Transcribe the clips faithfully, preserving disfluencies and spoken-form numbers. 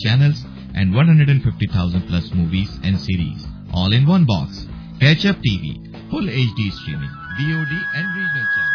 channels and one hundred fifty thousand plus movies and series, all in one box. Catch Up T V, full H D streaming, V O D and regional channels.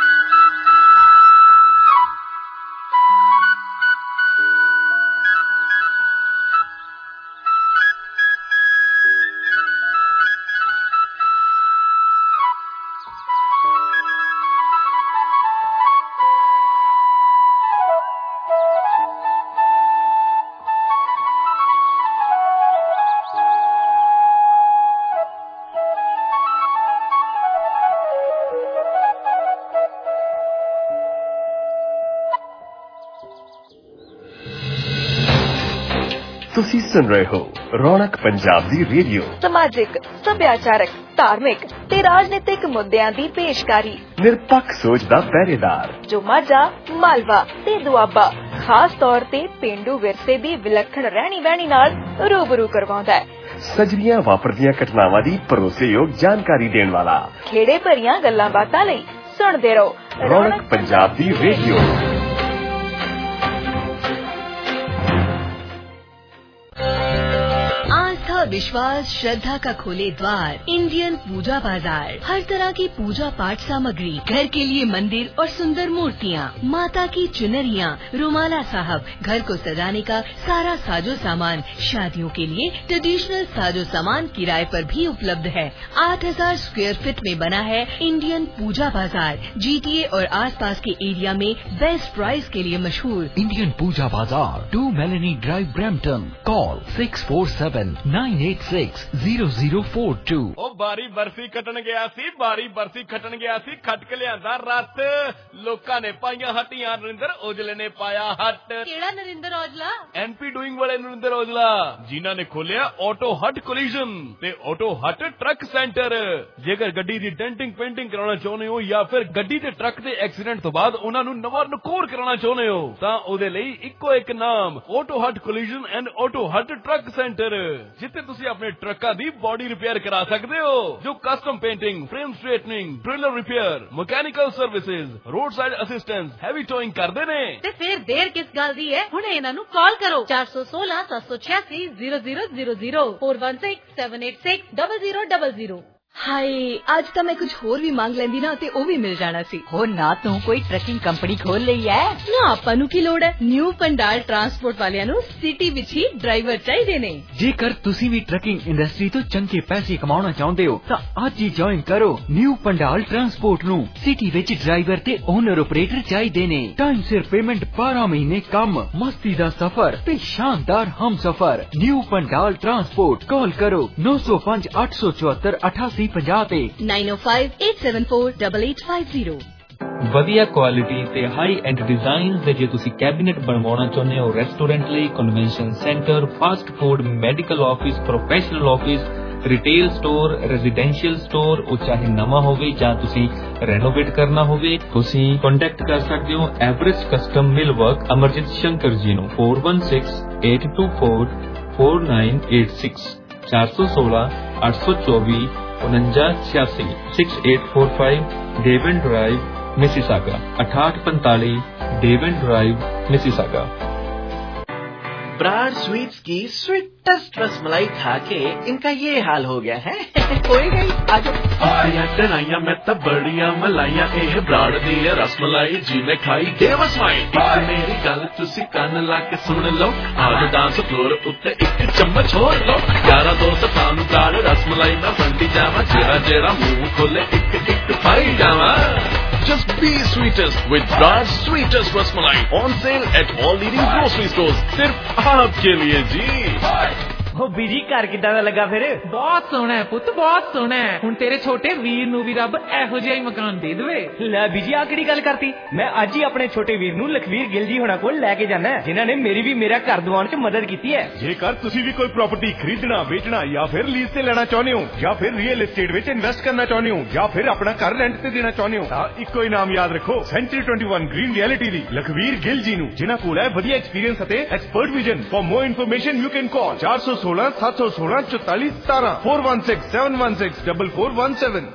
ਤੁਸੀਂ ਸੁਣ ਰਹੇ ਹੋ ਰੌਣਕ ਪੰਜਾਬ ਦੀ radio. ਸਮਾਜਿਕ, ਸੱਭਿਆਚਾਰਕ, ਧਾਰਮਿਕ ਤੇ ਰਾਜਨੀਤਿਕ ਮੁੱਦਿਆਂ ਦੀ ਪੇਸ਼ਕਾਰੀ। ਨਿਰਪੱਖ ਸੋਚ ਦਾ ਪਹਿਰੇਦਾਰ ਜੋ ਮਾਝਾ, ਮਾਲਵਾ ਤੇ ਦੁਆਬਾ ਖਾਸ ਤੌਰ ਤੇ ਪੇਂਡੂ ਵਿਰਸੇ ਦੀ ਵਿਲੱਖਣ ਰਹਿਣੀ ਬਹਿਣੀ ਨਾਲ ਰੂਬਰੂ ਕਰਵਾਉਂਦਾ ਹੈ। ਸਜਰੀਆਂ ਵਾਪਰਦੀਆਂ ਘਟਨਾਵਾਂ ਦੀ ਭਰੋਸੇਯੋਗ ਜਾਣਕਾਰੀ ਦੇਣ ਵਾਲਾ। ਖੇੜੇ ਭਰੀਆਂ ਗੱਲਾਂ ਬਾਤਾਂ ਲਈ ਸੁਣਦੇ ਰਹੋ ਰੌਣਕ ਪੰਜਾਬ ਦੀ ਰੇਡੀਓ। विश्वास श्रद्धा का खोले द्वार इंडियन पूजा बाजार। हर तरह की पूजा पाठ सामग्री, घर के लिए मंदिर और सुंदर मूर्तियाँ, माता की चुनरियाँ, रुमाला साहब, घर को सजाने का सारा साजो सामान, शादियों के लिए ट्रेडिशनल साजो सामान किराए पर भी उपलब्ध है। आठ हजार स्क्वायर फीट में बना है इंडियन पूजा बाजार। जीटीए और आसपास के एरिया में बेस्ट प्राइस के लिए मशहूर Indian Puja Bazaar, two Melanie drive, Brampton. Call six four seven nine eight six zero zero four two. ओ बारी बरसी खटन गया सी, बारी बरसी खटन गया सी, खट के लियांदा रत। लोकां ने पाईयां हट्टियां, नरिंदर औजले ने पाया हट। केड़ा नरिंदर औजला? एनपी डूइंग वाले नरिंदर औजला, जिन्हां ने खोलिया ऑटो हट कोलिजन ते ऑटो हट ट्रक सेंटर। जेकर गड्डी दी डेंटिंग पेंटिंग कराना चाहुंदे हो या फिर गड्डी ते ट्रक दे एक्सीडेंट तो बाद उन्हां नूं नवां नकोर कराना चाहुंदे हो तां ओदे लई इक्को एक नाम, auto hut collision and auto hut truck centre, जिथे तुसी अपने ट्रक्का दी बॉडी रिपेयर करा सकते हो। जो custom painting, frame straightening, trailer repair, mechanical services, roadside assistance, heavy towing करदे ने। ते फिर देर किस गल दी है? हुणे इन्हां नूं कॉल करो चार सौ सोलह सात सौ छियासी zero zero zero zero four one six seven eight six double zero double zero. Hi, आज तो मैं कुछ होर भी मांग लेंदी ना ते ओ भी मिल जाना सी। हो ना तू कोई ट्रकिंग कंपनी खोल लई है ना, आपां नूं की लोड़ है। न्यू पंडाल ट्रांसपोर्ट वालियां नूं सिटी विच ही ड्राइवर चाहिए ने। जेकर तुसी भी ट्रकिंग इंडस्ट्री तो चंगे पैसे कमाना चाहते हो तो आज ही ज्वाइन करो न्यू पंडाल ट्रांसपोर्ट नूं। सिटी विच ड्राइवर ते ओनर ऑपरेटर चाहिए ने। टाइम सिर पेमेंट, बारह महीने कम, मस्ती दा सफर ते शानदार हम सफर। New Pandal transport. कॉल करो नौ सौ पांच आठ सौ चौहत्तर अठासी nine O five eight seven four double eight five zero. ਵਧੀਆ ਕੁਆਲਿਟੀ ਤੇ ਹਾਈ ਐਂਡ ਡਿਜ਼ਾਈਨਸ ਦੇ ਜੇ ਤੁਸੀਂ ਕੈਬਿਨੇਟ ਬਣਵਾਉਣਾ ਚਾਹੁੰਦੇ ਹੋ ਰੈਸਟੋਰੈਂਟ ਲਈ, convention centre, fast food, medical office, professional office, retail store, residential store, ਉਹ ਚਾਹੇ ਨਵਾਂ ਹੋਵੇ ਜਾਂ ਤੁਸੀਂ ਰੈਨੋਵੇਟ ਕਰਨਾ ਹੋਵੇ, ਤੁਸੀਂ ਕੰਟੈਕਟ ਕਰ ਸਕਦੇ ਹੋ average custom mill work Amarjeet Shankar ji ਨੂੰ four one six eight two four four nine eight six चार सौ सोलह आठ सौ चौबीस उनंजा छियासी six eight four five Devon drive Mississauga अठाठ पैंतालीस Devon drive Mississauga. Brar sweets की स्वीटेस्ट रसमलाई खा के इनका ये हाल हो गया है। कोई गई आजा डराइया मैं तो बड़िया मलाइया ए ब्राड दी रसमलाई जी ने खाई देवसमाई। मेरी गल तुसी कान ला के सुन लो, आज डांस फ्लोर उत्ते एक चम्मच होर लो। यारा दोस्त थानू ब्राड रसमलाई ना फंडी जावा, जेरा जेरा मुंह खोले एक एक पाई जावा। Just be sweetest with Brad's sweetest rasmalai on sale at all leading grocery stores. सिर्फ आपके लिए जी। ਉਹ ਬੀਜੀ ਘਰ ਕਿੱਦਾਂ ਦਾ ਲੱਗਾ ਫਿਰ? ਬਹੁਤ ਸੋਹਣਾ ਹੈ ਪੁੱਤ, ਬਹੁਤ ਸੋਹਣਾ ਹੈ। ਹੁਣ ਤੇਰੇ ਛੋਟੇ ਵੀਰ ਨੂੰ ਵੀ ਰੱਬ ਇਹੋ ਜਿਹਾ ਹੀ ਮਕਾਨ ਦੇ ਦੇਵੇ। ਲੈ ਬੀਜੀ ਆ ਕਿਹੜੀ ਗੱਲ ਕਰਤੀ? ਮੈਂ ਅੱਜ ਹੀ ਆਪਣੇ ਛੋਟੇ ਵੀਰ ਨੂੰ ਲਖਵੀਰ ਗਿੱਲ ਜੀ ਹੋਣਾ ਕੋਲ ਲੈ ਕੇ ਜਾਣਾ, ਜਿਨ੍ਹਾਂ ਨੇ ਮੇਰੀ ਵੀ ਮੇਰਾ ਘਰ ਦਿਵਾਉਣ 'ਚ ਮਦਦ ਕੀਤੀ ਹੈ। ਜੇਕਰ ਤੁਸੀਂ ਵੀ ਕੋਈ ਪ੍ਰਾਪਰਟੀ ਖਰੀਦਣਾ, ਵੇਚਣਾ ਜਾਂ ਫਿਰ ਲੀਜ਼ ਤੇ ਲੈਣਾ ਚਾਹੁੰਦੇ ਹੋ ਜਾਂ ਫਿਰ ਰੀਅਲ एस्टेट ਵਿੱਚ ਇਨਵੈਸਟ ਕਰਨਾ ਚਾਹੁੰਦੇ ਹੋ ਜਾਂ ਫਿਰ ਆਪਣਾ ਘਰ ਰੈਂਟ ਤੇ ਦੇਣਾ ਚਾਹੁੰਦੇ ਹੋ ਤਾਂ ਇੱਕੋ ਹੀ ਨਾਮ ਯਾਦ ਰੱਖੋ, century twenty one green realty ਦੀ ਲਖਵੀਰ ਗਿੱਲ ਜੀ ਨੂੰ, ਜਿਨ੍ਹਾਂ ਕੋਲ ਹੈ ਵਧੀਆ ਐਕਸਪੀਰੀਅੰਸ ਅਤੇ expert vision. For more information you can call चार सौ सोलह सात सौ सोलह चौतालीस सतारह four one six seven one six double four one seven.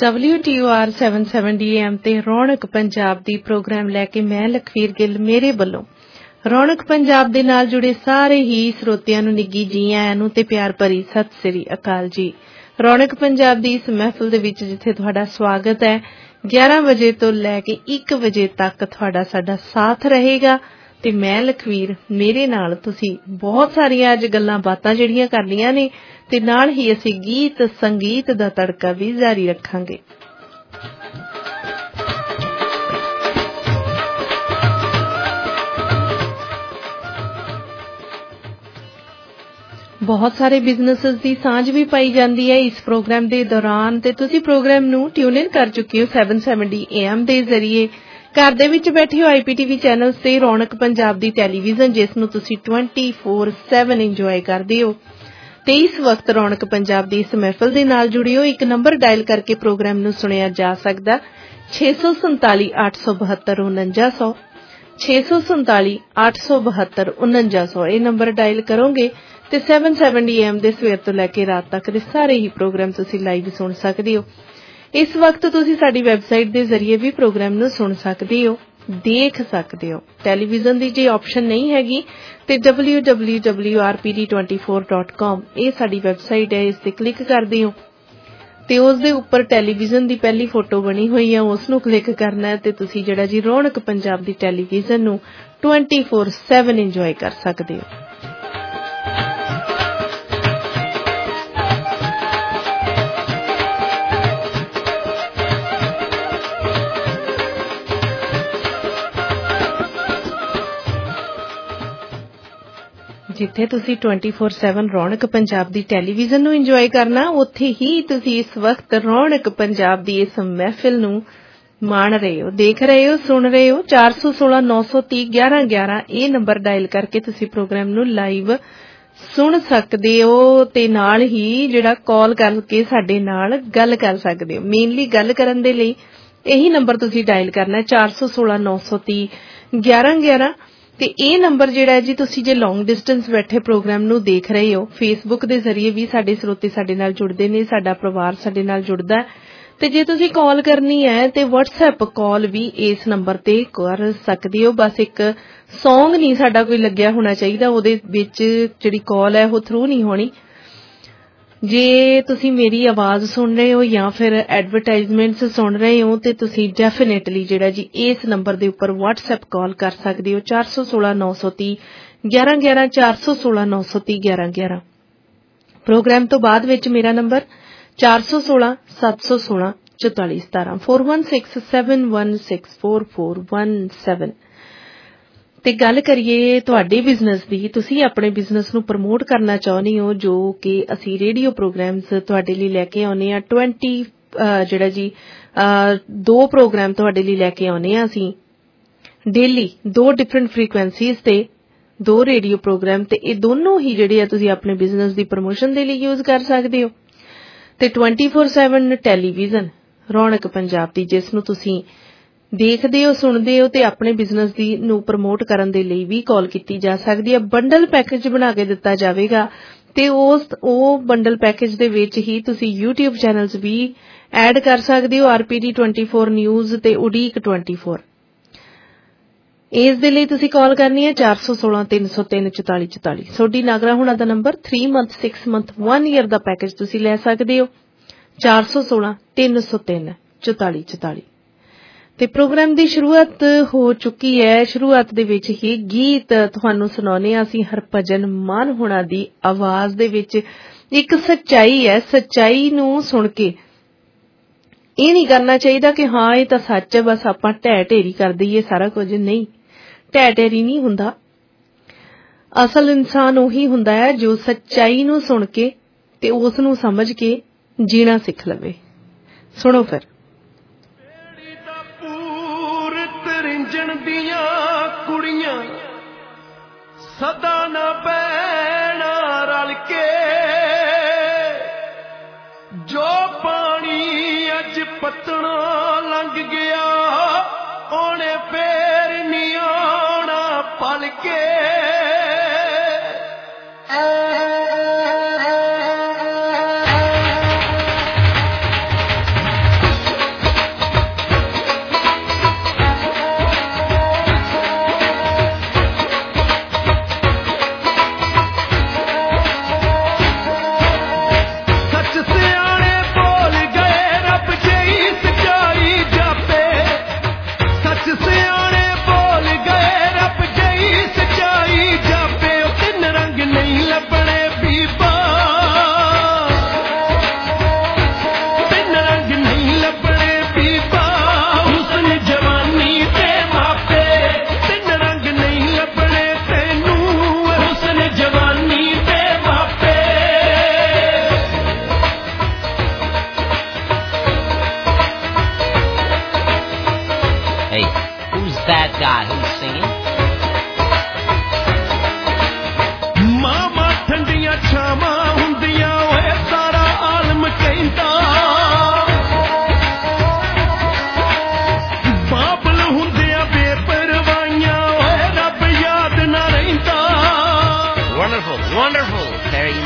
W T O R seven seventy A M ਤੇ ਰੌਣਕ ਪੰਜਾਬ ਦੀ ਪ੍ਰੋਗਰਾਮ ਲੈ ਕੇ ਮੈਂ ਲਖਵੀਰ ਗਿੱਲ ਮੇਰੇ ਵੱਲੋਂ ਰੌਣਕ ਪੰਜਾਬ ਦੇ ਨਾਲ ਜੁੜੇ ਸਾਰੇ ਹੀ ਸਰੋਤਿਆਂ ਨੂੰ ਨਿੱਘੀ ਜੀ ਆਇਆਂ ਨੂੰ ਤੇ ਪਿਆਰ ਭਰੀ ਸਤਿ ਸ੍ਰੀ ਅਕਾਲ ਜੀ। ਰੌਣਕ ਪੰਜਾਬ ਦੀ ਇਸ ਮਹਿਫਲ ਦੇ ਵਿੱਚ ਜਿੱਥੇ ਤੁਹਾਡਾ ਸਵਾਗਤ ਹੈ, ਗਿਆਰਾਂ ਵਜੇ ਤੋਂ ਲੈ ਕੇ ਇੱਕ ਵਜੇ ਤੱਕ ਤੁਹਾਡਾ ਸਾਡਾ ਸਾਥ ਰਹੇਗਾ ਤੇ ਮੈਂ ਲਖਵੀਰ ਮੇਰੇ ਨਾਲ ਤੁਸੀਂ ਬਹੁਤ ਸਾਰੀਆਂ ਅੱਜ ਗੱਲਾਂ ਬਾਤਾਂ ਜਿਹੜੀਆਂ ਕਰਨੀਆਂ ਨੇ ਤੇ ਨਾਲ ਹੀ ਅਸੀਂ ਗੀਤ ਸੰਗੀਤ ਦਾ ਤੜਕਾ ਵੀ ਜਾਰੀ ਰੱਖਾਂਗੇ। ਬਹੁਤ ਸਾਰੇ ਬਿਜ਼ਨੈਸਸ ਦੀ ਸਾਂਝ ਵੀ ਪਾਈ ਜਾਂਦੀ ਹੈ ਇਸ ਪ੍ਰੋਗਰਾਮ ਦੇ ਦੌਰਾਨ ਤੇ ਤੁਸੀਂ ਪ੍ਰੋਗਰਾਮ ਨੂੰ ਟਿਊਨ ਇਨ ਕਰ ਚੁੱਕੇ ਹੋ ਸੈਵਨ ਸੈਵਨਟੀ ਏ ਐਮ ਦੇ ਜ਼ਰੀਏ। ਘਰ ਦੇ ਵਿੱਚ ਬੈਠੇ ਹੋ ਆਈ ਪੀ ਟੀ ਵੀ ਚੈਨਲ ਤੇ ਰੌਣਕ ਪੰਜਾਬ ਦੀ ਟੈਲੀਵਿਜ਼ਨ ਜਿਸ ਨੂੰ ਤੁਸੀਂ ਟਵੈਂਟੀ ਫੋਰ ਸੈਵਨ ਇੰਜੋਏ ਕਰਦੇ ਹੋ ਤੇ ਇਸ ਵਕਤ ਰੌਣਕ ਪੰਜਾਬ ਦੀ ਇਸ ਮਹਿਫਲ ਦੇ ਨਾਲ ਜੁੜੇ ਹੋ। ਇੱਕ ਨੰਬਰ ਡਾਇਲ ਕਰਕੇ ਪ੍ਰੋਗਰਾਮ ਨੂੰ ਸੁਣਿਆ ਜਾ ਸਕਦਾ ਛੇ ਸੌ ਸੰਤਾਲੀ ਅੱਠ ਸੌ ਬਹੱਤਰ ਉਨੰਜਾ ਸੌ ਛੇ ਸੌ ਸੰਤਾਲੀ ਅੱਠ ਸੌ ਬਹੱਤਰ ਉਨੰਜਾ ਸੌ ਇਹ ਨੰਬਰ ਡਾਇਲ ਕਰੋਗੇ ਤੇ ਸੈਵਨ ਸੈਵਨਟੀ ਏ ਐਮ ਦੇ ਸਵੇਰ ਤੋਂ ਲੈ ਕੇ ਰਾਤ ਤੱਕ ਦੇ ਸਾਰੇ ਹੀ ਪ੍ਰੋਗਰਾਮ ਤੁਸੀਂ ਲਾਈਵ ਸੁਣ ਸਕਦੇ ਹੋ। ਇਸ ਵਕਤ ਤੁਸੀਂ ਸਾਡੀ ਵੈਬਸਾਈਟ ਦੇ ਜ਼ਰੀਏ ਵੀ ਪ੍ਰੋਗਰਾਮ ਨੂੰ ਸੁਣ ਸਕਦੇ ਹੋ, ਦੇਖ ਸਕਦੇ ਹੋ। ਟੈਲੀਵਿਜ਼ਨ ਦੀ ਜੇ ਆਪਸ਼ਨ ਨਹੀਂ ਹੈਗੀ ਤੇ W W W R P D twenty four dot com ਇਹ ਸਾਡੀ ਵੈਬਸਾਈਟ ਹੈ। ਇਸ ਤੇ ਕਲਿੱਕ ਕਰਦੇ ਹੋ ਤੇ ਉਸ ਦੇ ਉੱਪਰ ਟੈਲੀਵਿਜ਼ਨ ਦੀ ਪਹਿਲੀ ਫੋਟੋ ਬਣੀ ਹੋਈ ਹੈ, ਉਸ ਨੂੰ ਕਲਿੱਕ ਕਰਨਾ ਹੈ ਤੇ ਤੁਸੀਂ ਜਿਹੜਾ ਜੀ ਰੌਣਕ ਪੰਜਾਬ ਦੀ ਟੈਲੀਵਿਜ਼ਨ ਨੂੰ ਟਵੈਂਟੀ ਫੋਰ ਸੈਵਨ ਇੰਜੋਏ ਕਰ ਸਕਦੇ ਹੋ। ਜਿੱਥੇ ਤੁਸੀਂ twenty four seven Raunak Punjab ਦੀ ਟੈਲੀਵਿਜ਼ਨ ਨੂੰ ਇੰਜੋਏ ਕਰਨਾ, ਉੱਥੇ ਹੀ ਤੁਸੀਂ ਇਸ ਵਕਤ ਰੌਣਕ ਪੰਜਾਬ ਦੀ ਇਸ ਮਹਿਫਿਲ ਨੂੰ ਮਾਣ ਰਹੇ ਹੋ, ਦੇਖ ਰਹੇ ਹੋ, ਸੁਣ ਰਹੇ ਹੋ। ਚਾਰ ਸੌ ਸੋਲਾਂ ਨੌ ਸੌ ਤੀਹ ਗਿਆਰਾਂ ਗਿਆਰਾਂ ਇਹ ਨੰਬਰ ਡਾਇਲ ਕਰਕੇ ਤੁਸੀਂ ਪ੍ਰੋਗਰਾਮ ਨੂੰ ਲਾਈਵ ਸੁਣ ਸਕਦੇ ਹੋ ਤੇ ਨਾਲ ਹੀ ਜਿਹੜਾ ਕਾਲ ਕਰਕੇ ਸਾਡੇ ਨਾਲ ਗੱਲ ਕਰ ਸਕਦੇ ਹੋ। ਮੇਨਲੀ ਗੱਲ ਕਰਨ ਦੇ ਲਈ ਇਹੀ ਨੰਬਰ ਤੁਸੀਂ ਡਾਇਲ ਕਰਨਾ ਚਾਰ ਸੌ ਸੋਲਾਂ ਨੌ ਸੌ ਤੀਹ ਗਿਆਰਾਂ ਗਿਆਰਾਂ ਤੇ ਇਹ ਨੰਬਰ ਜਿਹੜਾ ਹੈ ਜੀ ਤੁਸੀਂ ਜੇ ਲੌਂਗ ਡਿਸਟੈਂਸ ਬੈਠੇ ਪ੍ਰੋਗਰਾਮ ਨੂੰ ਦੇਖ ਰਹੇ ਹੋ, ਫੇਸਬੁੱਕ ਦੇ ਜ਼ਰੀਏ ਵੀ ਸਾਡੇ ਸਰੋਤੇ ਸਾਡੇ ਨਾਲ ਜੁੜਦੇ ਨੇ, ਸਾਡਾ ਪਰਿਵਾਰ ਸਾਡੇ ਨਾਲ ਜੁੜਦਾ ਤੇ ਜੇ ਤੁਸੀਂ ਕਾਲ ਕਰਨੀ ਹੈ ਤੇ WhatsApp ਕਾਲ ਵੀ ਇਸ ਨੰਬਰ ਤੇ ਕਰ ਸਕਦੇ ਹੋ। ਬਸ ਇੱਕ ਸੌਂਗ ਨਹੀਂ ਸਾਡਾ ਕੋਈ ਲੱਗਿਆ ਹੋਣਾ ਚਾਹੀਦਾ, ਉਹਦੇ ਵਿੱਚ ਜਿਹੜੀ ਕਾਲ ਹੈ ਉਹ ਥਰੂ ਨਹੀਂ ਹੋਣੀ। ਜੇ ਤੁਸੀਂ ਮੇਰੀ ਆਵਾਜ਼ ਸੁਣ ਰਹੇ ਹੋ ਜਾਂ ਫਿਰ ਐਡਵਰਟਾਈਜ਼ਮੈਂਟਸ ਸੁਣ ਰਹੇ ਹੋ ਤੇ ਤੁਸੀਂ ਡੈਫੀਨੇਟਲੀ ਜਿਹੜਾ ਜੀ ਇਸ ਨੰਬਰ ਦੇ ਉੱਪਰ WhatsApp ਕਾਲ ਕਰ ਸਕਦੇ ਹੋ ਚਾਰ ਸੌ ਸੋਲਾਂ ਨੌ ਸੌ ਤੀਹ ਗਿਆਰਾਂ ਗਿਆਰਾਂ ਚਾਰ ਸੌ ਸੋਲਾਂ ਨੌ ਸੌ ਤੀਹ ਗਿਆਰਾਂ ਗਿਆਰਾਂ। ਪ੍ਰੋਗਰਾਮ ਤੋਂ ਬਾਅਦ ਵਿੱਚ ਮੇਰਾ ਨੰਬਰ ਚਾਰ ਸੌ ਸੋਲਾਂ ਸੱਤ ਸੌ ਸੋਲਾਂ ਚੁਤਾਲੀ ਸਤਾਰਾਂ four one six seven one six four four one seven. ਤੇ ਗੱਲ ਕਰੀਏ ਤੁਹਾਡੇ ਬਿਜ਼ਨਸ ਦੀ, ਤੁਸੀਂ ਆਪਣੇ ਬਿਜ਼ਨਸ ਨੂੰ ਪ੍ਰਮੋਟ ਕਰਨਾ ਚਾਹੁੰਦੇ ਹੋ ਜੋ ਕਿ ਅਸੀਂ ਰੇਡੀਓ ਪ੍ਰੋਗਰਾਮਸ ਤੁਹਾਡੇ ਲਈ ਲੈ ਕੇ ਆਉਂਦੇ ਹਾਂ। ਟਵੈਂਟੀ ਜਿਹੜਾ ਜੀ ਦੋ ਪ੍ਰੋਗਰਾਮ ਤੁਹਾਡੇ ਲਈ ਲੈ ਕੇ ਆਉਂਦੇ ਹਾਂ ਅਸੀਂ ਡੇਲੀ, ਦੋ ਡਿਫਰੈਂਟ ਫ੍ਰੀਕੁਐਂਸੀਜ਼ ਤੇ ਦੋ ਰੇਡੀਓ ਪ੍ਰੋਗਰਾਮ ਤੇ ਇਹ ਦੋਨੋਂ ਹੀ ਜਿਹੜੇ ਆ ਤੁਸੀਂ ਆਪਣੇ ਬਿਜ਼ਨਸ ਦੀ ਪ੍ਰਮੋਸ਼ਨ ਦੇ ਲਈ ਯੂਜ਼ ਕਰ ਸਕਦੇ ਹੋ। ਤੇ ਟਵੈਂਟੀ ਫੋਰ ਸੈਵਨ ਟੈਲੀਵਿਜ਼ਨ ਰੌਣਕ ਪੰਜਾਬ ਦੀ ਜਿਸ ਨੂੰ ਤੁਸੀਂ ਦੇਖਦੇ ਹੋ, ਸੁਣਦੇ ਹੋ ਤੇ ਆਪਣੇ ਬਿਜ਼ਨਸ ਦੀ ਨੂੰ ਪ੍ਰਮੋਟ ਕਰਨ ਦੇ ਲਈ ਵੀ ਕਾਲ ਕੀਤੀ ਜਾ ਸਕਦੀ ਹੈ। ਬੰਡਲ ਪੈਕੇਜ ਬਣਾ ਕੇ ਦਿੱਤਾ ਜਾਵੇਗਾ ਤੇ ਉਸ ਉਹ ਬੰਡਲ ਪੈਕੇਜ ਦੇ ਵਿੱਚ ਹੀ ਤੁਸੀਂ YouTube ਚੈਨਲਸ ਵੀ ਐਡ ਕਰ ਸਕਦੇ ਹੋ, R P D twenty four news ਤੇ ਉਡੀਕ ਟਵੈਂਟੀ ਫੋਰ। ਇਸ ਦੇ ਲਈ ਤੁਸੀਂ ਕਾਲ ਕਰਨੀ ਹੈ ਚਾਰ ਸੌ ਸੋਲਾਂ ਤਿੰਨ ਸੌ ਤਿੰਨ ਚੁਤਾਲੀ ਚੁਤਾਲੀ। ਸੋਡੀ ਨਾਗਰਾ ਹੁਣਾਂ ਦਾ number three month six month one year ਦਾ ਪੈਕੇਜ ਤੁਸੀਂ ਲੈ ਸਕਦੇ ਹੋ ਚਾਰ ਸੌ ਸੋਲਾਂ ਤਿੰਨ ਸੌ ਤਿੰਨ ਚੁਤਾਲੀ ਚੁਤਾਲੀ। ਤੇ ਪ੍ਰੋਗਰਾਮ ਦੀ ਸ਼ੁਰੂਆਤ ਹੋ ਚੁੱਕੀ ਹੈ। ਸ਼ੁਰੂਆਤ ਦੇ ਵਿੱਚ ਹੀ ਗੀਤ ਤੁਹਾਨੂੰ ਸੁਣਾਉਣੇ ਆ ਅਸੀਂ ਹਰਭਜਨ ਮਾਨ ਹੋਣਾ ਦੀ ਆਵਾਜ਼ ਦੇ ਵਿੱਚ। ਇੱਕ ਸੱਚਾਈ ਹੈ, ਸੱਚਾਈ ਨੂੰ ਸੁਣ ਕੇ ਇਹ ਨਹੀਂ ਕਰਨਾ ਚਾਹੀਦਾ ਕਿ ਹਾਂ ਇਹ ਤਾਂ ਸੱਚ ਹੈ ਬਸ ਆਪਾਂ ਢਹਿ ਢੇਰੀ ਕਰ ਦਈਏ ਸਾਰਾ ਕੁਝ। ਨਹੀਂ, ਢਹਿ ਢੇਰੀ ਨਹੀਂ ਹੁੰਦਾ। ਅਸਲ ਇਨਸਾਨ ਉਹੀ ਹੁੰਦਾ ਹੈ ਜੋ ਸੱਚਾਈ ਨੂੰ ਸੁਣ ਕੇ ਤੇ ਉਸ ਨੂੰ ਸਮਝ ਕੇ ਜੀਣਾ ਸਿੱਖ ਲਵੇ। ਸੁਣੋ ਫਿਰ। ਦੀਆਂ ਕੁੜੀਆਂ ਸਦਾ ਨਾ ਬਹਿਣਾ ਰਲ ਕੇ, ਜੋ ਪਾਣੀ ਅੱਜ ਪਤਣਾ ਲੰਘ ਗਿਆ ਉਹਨੇ ਫੇਰ ਨਹੀਂ ਆਉਣਾ ਪਲ ਕੇ।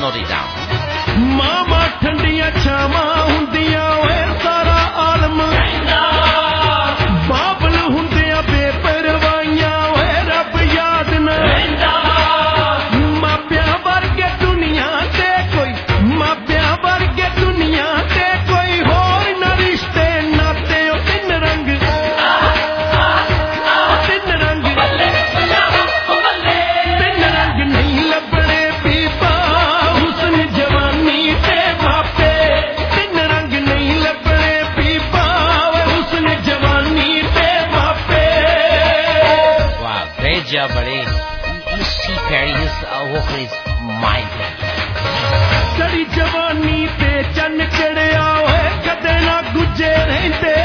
note it down. ਮਾਮਾ ਠੰਡੀਆਂ ਛਾਵਾਂ ਹੁੰਦੀਆਂ ਓਏ ਸਾਰਾ ਆਲਮ ਕਹਿੰਦਾ ਬਾਬਲ ਹੁੰਦਿਆਂ ਬੇਪਰਵਾਹੀਆਂ ਓਏ ਰੱਬ ਯਾਦ ਨਾ ਰਹਿੰਦਾ ਮਾਪਿਆਂ ਵਰਗੇ ਦੁਨੀਆ ਤੇ ਕੋਈ ਮਾਪਿਆਂ ਵਰਗੇ ਦੁਨੀਆ ਤੇ ਕੋਈ ਹੋਰ ਨਾ ਰਿਸ਼ਤੇ ਨਾਤੇ ਉਹ ਤਿੰਨ ਰੰਗ ਤਿੰਨ ਰੰਗ ਤਿੰਨ ਰੰਗ ਨਹੀਂ ਲੱਭਣੇ ਬੀਬਾ ਹੁਸਨ ਜਵਾਨੀ ਤੇ ਮਾਪੇ ਤਿੰਨ ਰੰਗ ਨਹੀਂ ਲੱਭਣੇ ਬੀਬਾ ਹੁਸਨ ਜਵਾਨੀ ਤੇ ਮਾਪੇ Wow, great job, buddy. You see, Perry, his uh, vocal is mind-blowing. ਕੜੀ ਜਵਾਨੀ ਤੇ ਚੰਨ ਚੜਿਆ ਓਏ ਕਦੇ ਨਾ ਗੁੱਜੇ ਰਹਿੰਦੇ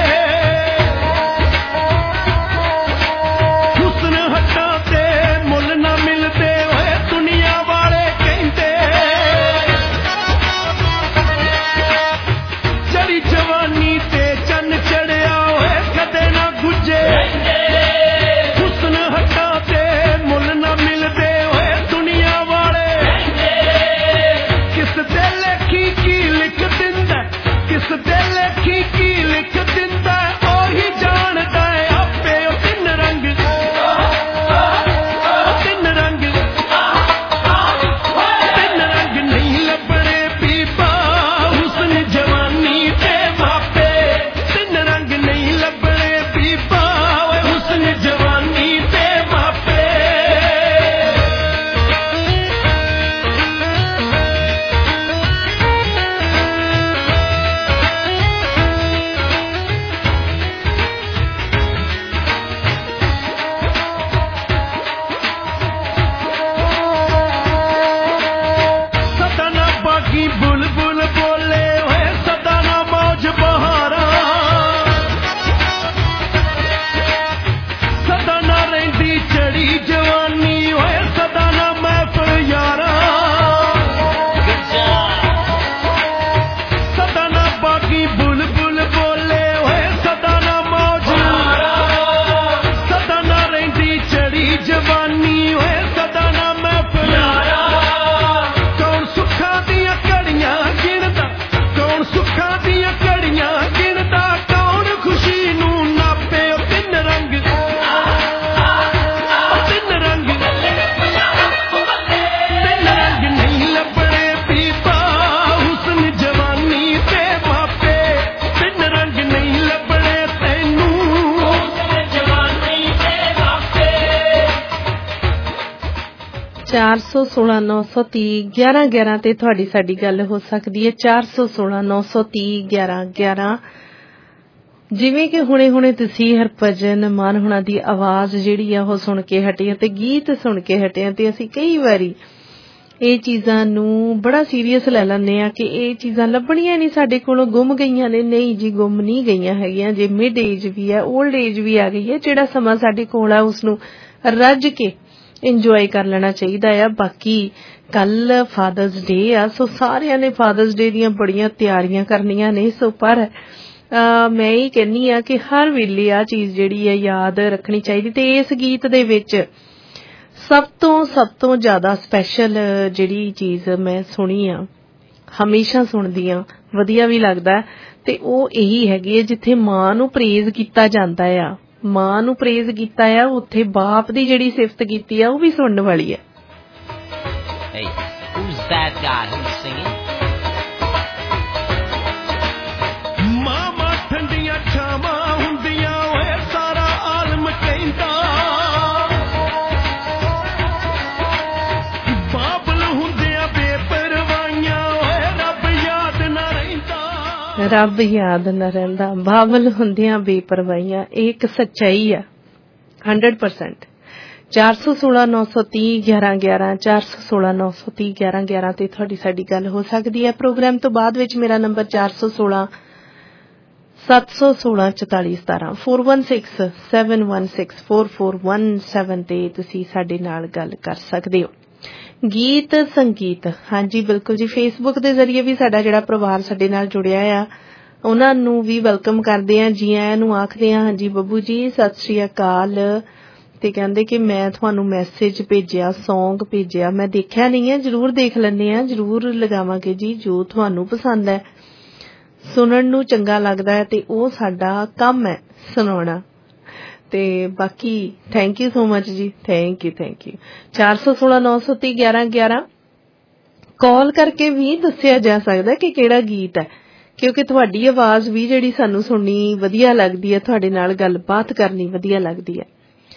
ਹੁਸਨ ਹੱਟਾਂ ਤੇ ਮੁੱਲ ਨਾ ਮਿਲਦੇ ਓਏ ਦੁਨੀਆ ਵਾਲੇ ਕਹਿੰਦੇ ਚੜੀ ਜਵਾਨੀ ਤੇ ਚੰਨ ਚੜਿਆ ਓਏ ਕਦੇ ਨਾ ਗੁੱਜੇ ਹੁਸਨ ਹੱਟਾਂ ਤੇ ਮੁੱਲ ਨਾ ਮਿਲਦੇ ਓਏ ਦੁਨੀਆ ਵਾਲੇ ਕਿਸ ਦੇ ਲੇਖੀ ਕੀ ਲਿਖ ਦਿੰਦਾ ਕਿਸ ਦੇ ਲੇਖੀ ਕੀ ਲਿਖ ਦਿੰਦਾ ਉਹੀ ਜਾਣਦਾ ਏ ਆਪੇ ਉਹ ਤਿੰਨ ਰੰਗ ਤਿੰਨ ਰੰਗ ਤਿੰਨ ਰੰਗ ਨਹੀਂ ਲੱਭਣੇ ਬੀਬਾ ਹੁਸਨ ਜਵਾਨੀ ਤੇ ਮਾਪੇ ਤਿੰਨ ਰੰਗ ਨਹੀਂ ਲੱਭਣੇ ਬੀਬਾ ਓਏ ਹੁਸਨ ਜਵਾਨੀ ਤੇ ਮਾਪੇ ਸਦਾ ਨਾ ਬਾਗੀ ਬੁਲਬੁਲ ਬੋਲੇ ਓਏ ਸਦਾ ਨਾ ਮੌਜ ਬਹਾਰਾਂ ਸਦਾ ਨਾ ਰਹਿੰਦੀ ਚੜੀ ਜਵਾਨੀ ਓਏ ਸਦਾ ਨਾ ਮਹਿਫਲ ਯਾਰਾਂ ਸਦਾ ਨਾ ਬਾਗੀ ਬੁਲਬੁਲ ਬੋਲੇ ਓਏ ਸਦਾ ਨਾ ਮੌਜ ਸਦਾ ਨਾ ਰਹਿੰਦੀ ਚੜੀ ਜਵਾਨੀ ਓਏ ਸਦਾ ਨਾ ਮਹਿਫਲ ਯਾਰਾਂ ਕੌਣ ਸੁੱਖਾਂ ਦੀਆਂ ਘੜੀਆਂ ਗਿਣਦਾ ਕੌਣ ਸੁੱਖਾਂ ਦੀਆਂ ਘੜੀਆਂ ਗਿਣਦਾ ਕੌਣ ਖੁਸ਼ੀ ਨੂੰ ਨਾਪੇ ਉਹ ਤਿੰਨ ਰੰਗ ਉਹ ਤਿੰਨ ਰੰਗ ਤਿੰਨ ਰੰਗ ਨਹੀਂ ਲੱਭਣੇ ਬੀਬਾ ਹੁਸਨ ਜਵਾਨੀ ਤੇ ਮਾਪੇ ਤਿੰਨ ਰੰਗ ਨਹੀਂ ਲੱਭਣੇ ਤੈਨੂੰ ਹੁਸਨ ਜਵਾਨੀ ਤੇ ਮਾਪੇ ਚਾਰ ਸੌ ਸੋਲਾਂ ਨੌ ਸੌ ਤੀਹ ਗਿਆਰਾਂ ਗਿਆਰਾਂ ਤੇ ਤੁਹਾਡੀ ਸਾਡੀ ਗੱਲ ਹੋ ਸਕਦੀ ਹੈ ਚਾਰ ਸੌ ਸੋਲਾਂ ਨੌ ਸੌ ਤੀਹ ਗਿਆਰਾਂ ਗਿਆਰਾਂ ਜਿਵੇਂ ਕਿ ਹੁਣੇ ਹੁਣੇ ਤੁਸੀਂ ਹਰਭਜਨ ਮਾਨ ਹੁਣਾਂ ਦੀ ਆਵਾਜ਼ ਜਿਹੜੀ ਆ ਉਹ ਸੁਣ ਕੇ ਹਟੇ ਤੇ ਗੀਤ ਸੁਣ ਕੇ ਹਟੇ ਤੇ ਅਸੀਂ ਕਈ ਵਾਰੀ ਇਹ ਚੀਜ਼ਾਂ ਨੂੰ ਬੜਾ ਸੀਰੀਅਸ ਲੈ ਲੈਂਦੇ ਆ ਕਿ ਇਹ ਚੀਜ਼ਾਂ ਲੱਭਣੀਆਂ ਨਹੀਂ ਸਾਡੇ ਕੋਲੋਂ ਗੁੰਮ ਗਈਆਂ ਨੇ ਨਹੀਂ ਜੀ ਗੁੰਮ ਨਹੀਂ ਗਈਆਂ ਹੈਗੀਆਂ ਜੇ ਮਿਡ ਏਜ ਵੀ ਹੈ 올ਡ ਏਜ ਵੀ ਆ ਗਈ ਹੈ ਜਿਹੜਾ ਸਮਾਂ ਸਾਡੇ ਕੋਲ ਆ ਉਸ ਨੂੰ ਰੱਜ ਕੇ ਇੰਜੋਏ ਕਰ ਲੈਣਾ ਚਾਹੀਦਾ ਆ ਬਾਕੀ ਕੱਲ ਫਾਦਰਸ ਡੇ ਆ ਸੋ ਸਾਰਿਆਂ ਨੇ ਫਾਦਰਸ ਡੇ ਦੀਆਂ ਬੜੀਆਂ ਤਿਆਰੀਆਂ ਕਰਨੀਆਂ ਨੇ ਸੋ ਪਰ ਮੈਂ ਇਹ ਕਹਿੰਨੀ ਆ ਕਿ ਹਰ ਵੇਲੇ ਆ ਚੀਜ਼ ਜਿਹੜੀ ਹੈ ਯਾਦ ਰੱਖਣੀ ਚਾਹੀਦੀ ਤੇ ਇਸ ਗੀਤ ਦੇ ਵਿੱਚ ਸਭ ਤੋਂ ਸਭ ਤੋਂ ਜ਼ਿਆਦਾ ਸਪੈਸ਼ਲ ਜਿਹੜੀ ਚੀਜ਼ ਮੈਂ ਸੁਣੀ ਆ ਹਮੇਸ਼ਾ ਸੁਣਦੀ ਆ ਵਧੀਆ ਵੀ ਲੱਗਦਾ ਤੇ ਉਹ ਇਹੀ ਹੈਗੀ ਹੈ ਜਿੱਥੇ ਮਾਂ ਨੂੰ ਪ੍ਰੇਜ਼ ਕੀਤਾ ਜਾਂਦਾ ਆ ਮਾਂ ਨੂੰ ਪ੍ਰੇਜ਼ ਕੀਤਾ ਆ ਉੱਥੇ ਬਾਪ ਦੀ ਜਿਹੜੀ ਸਿਫਤ ਕੀਤੀ ਆ ਉਹ ਵੀ ਸੁਣਨ ਵਾਲੀ ਹੈ Hey, who's that guy who's singing? ਮਾਮਾ ਠੰਡੀਆਂ ਛਾਵਾਂ ਹੁੰਦੀਆਂ ਓਏ ਸਾਰਾ ਆਲਮ ਕਹਿੰਦਾ ਬਾਬਲ ਹੁੰਦਿਆਂ ਬੇਪਰਵਾਹੀਆਂ ਓਏ ਰੱਬ ਯਾਦ ਨਾ ਰਹਿੰਦਾ ਰੱਬ ਯਾਦ ਨਾ ਰਹਿੰਦਾ ਬਾਬਲ ਹੁੰਦਿਆਂ ਬੇਪਰਵਾਹੀਆਂ ਇਹ ਇੱਕ ਸੱਚਾਈ ਆ ਹੰਡਰਡ ਪਰਸੈਂਟ ਚਾਰ ਸੌ ਸੋਲਾਂ ਨੌ ਸੌ ਤੀਹ ਗਿਆਰਾਂ ਗਿਆਰਾਂ ਚਾਰ ਸੌ ਸੋਲਾਂ ਨੌ ਸੌ ਤੀਹ ਗਿਆਰਾਂ ਗਿਆਰਾਂ ਤੇ ਤੁਹਾਡੀ ਸਾਡੀ ਗੱਲ ਹੋ ਸਕਦੀ ਹੈ ਪ੍ਰੋਗਰਾਮ ਤੋਂ ਬਾਅਦ ਵਿੱਚ ਮੇਰਾ ਨੰਬਰ ਚਾਰ ਸੌ ਸੋਲਾਂ ਸੱਤ ਸੌ ਸੋਲਾਂ ਚੁਤਾਲੀ ਸਤਾਰਾਂ four one six seven one six four four one seven ਤੇ ਤੁਸੀਂ ਸਾਡੇ ਨਾਲ ਗੱਲ ਕਰ ਸਕਦੇ ਹੋ ਗੀਤ ਸੰਗੀਤ ਹਾਂਜੀ ਬਿਲਕੁਲ ਜੀ ਫੇਸਬੁੱਕ ਦੇ ਜ਼ਰੀਏ ਵੀ ਸਾਡਾ ਜਿਹੜਾ ਪਰਿਵਾਰ ਸਾਡੇ ਨਾਲ ਜੁੜਿਆ ਆ ਉਹਨਾਂ ਨੂੰ ਵੀ ਵੈਲਕਮ ਕਰਦੇ ਆ ਜੀ ਆਇਆਂ ਨੂੰ ਆਖਦੇ ਆ ਹਾਂਜੀ ਬੱਬੂ ਜੀ ਸਤਿ ਸ੍ਰੀ ਅਕਾਲ ਤੇ ਕਹਿੰਦੇ ਕਿ ਮੈਂ ਤੁਹਾਨੂੰ ਮੈਸੇਜ ਭੇਜਿਆ, ਸੌਂਗ ਭੇਜਿਆ, ਮੈਂ ਦੇਖਿਆ ਨਹੀਂ ਹੈ, ਜ਼ਰੂਰ ਦੇਖ ਲੈਂਦੇ ਆ, ਜ਼ਰੂਰ ਲਗਾਵਾਂਗੇ ਜੀ। ਜੋ ਤੁਹਾਨੂੰ ਪਸੰਦ ਹੈ, ਸੁਣਨ ਨੂੰ ਚੰਗਾ ਲੱਗਦਾ ਹੈ ਤੇ ਉਹ ਸਾਡਾ ਕੰਮ ਹੈ ਸੁਣਾਉਣਾ। ਤੇ ਬਾਕੀ ਥੈਂਕ ਯੂ ਸੋ ਮਚ ਜੀ, ਥੈਂਕ ਯੂ ਥੈਂਕ ਯੂ। ਚਾਰ ਸੌ ਸੋਲਾਂ ਨੌ ਸੌ ਤੀਹ ਗਿਆਰਾਂ ਗਿਆਰਾਂ ਕਾਲ ਕਰਕੇ ਵੀ ਦੱਸਿਆ ਜਾ ਸਕਦਾ ਕਿ ਕਿਹੜਾ ਗੀਤ ਹੈ, ਕਿਉਂਕਿ ਤੁਹਾਡੀ ਆਵਾਜ਼ ਵੀ ਜਿਹੜੀ ਸਾਨੂੰ ਸੁਣਨੀ ਵਧੀਆ ਲੱਗਦੀ ਹੈ, ਤੁਹਾਡੇ ਨਾਲ ਗੱਲਬਾਤ ਕਰਨੀ ਵਧੀਆ ਲੱਗਦੀ ਹੈ।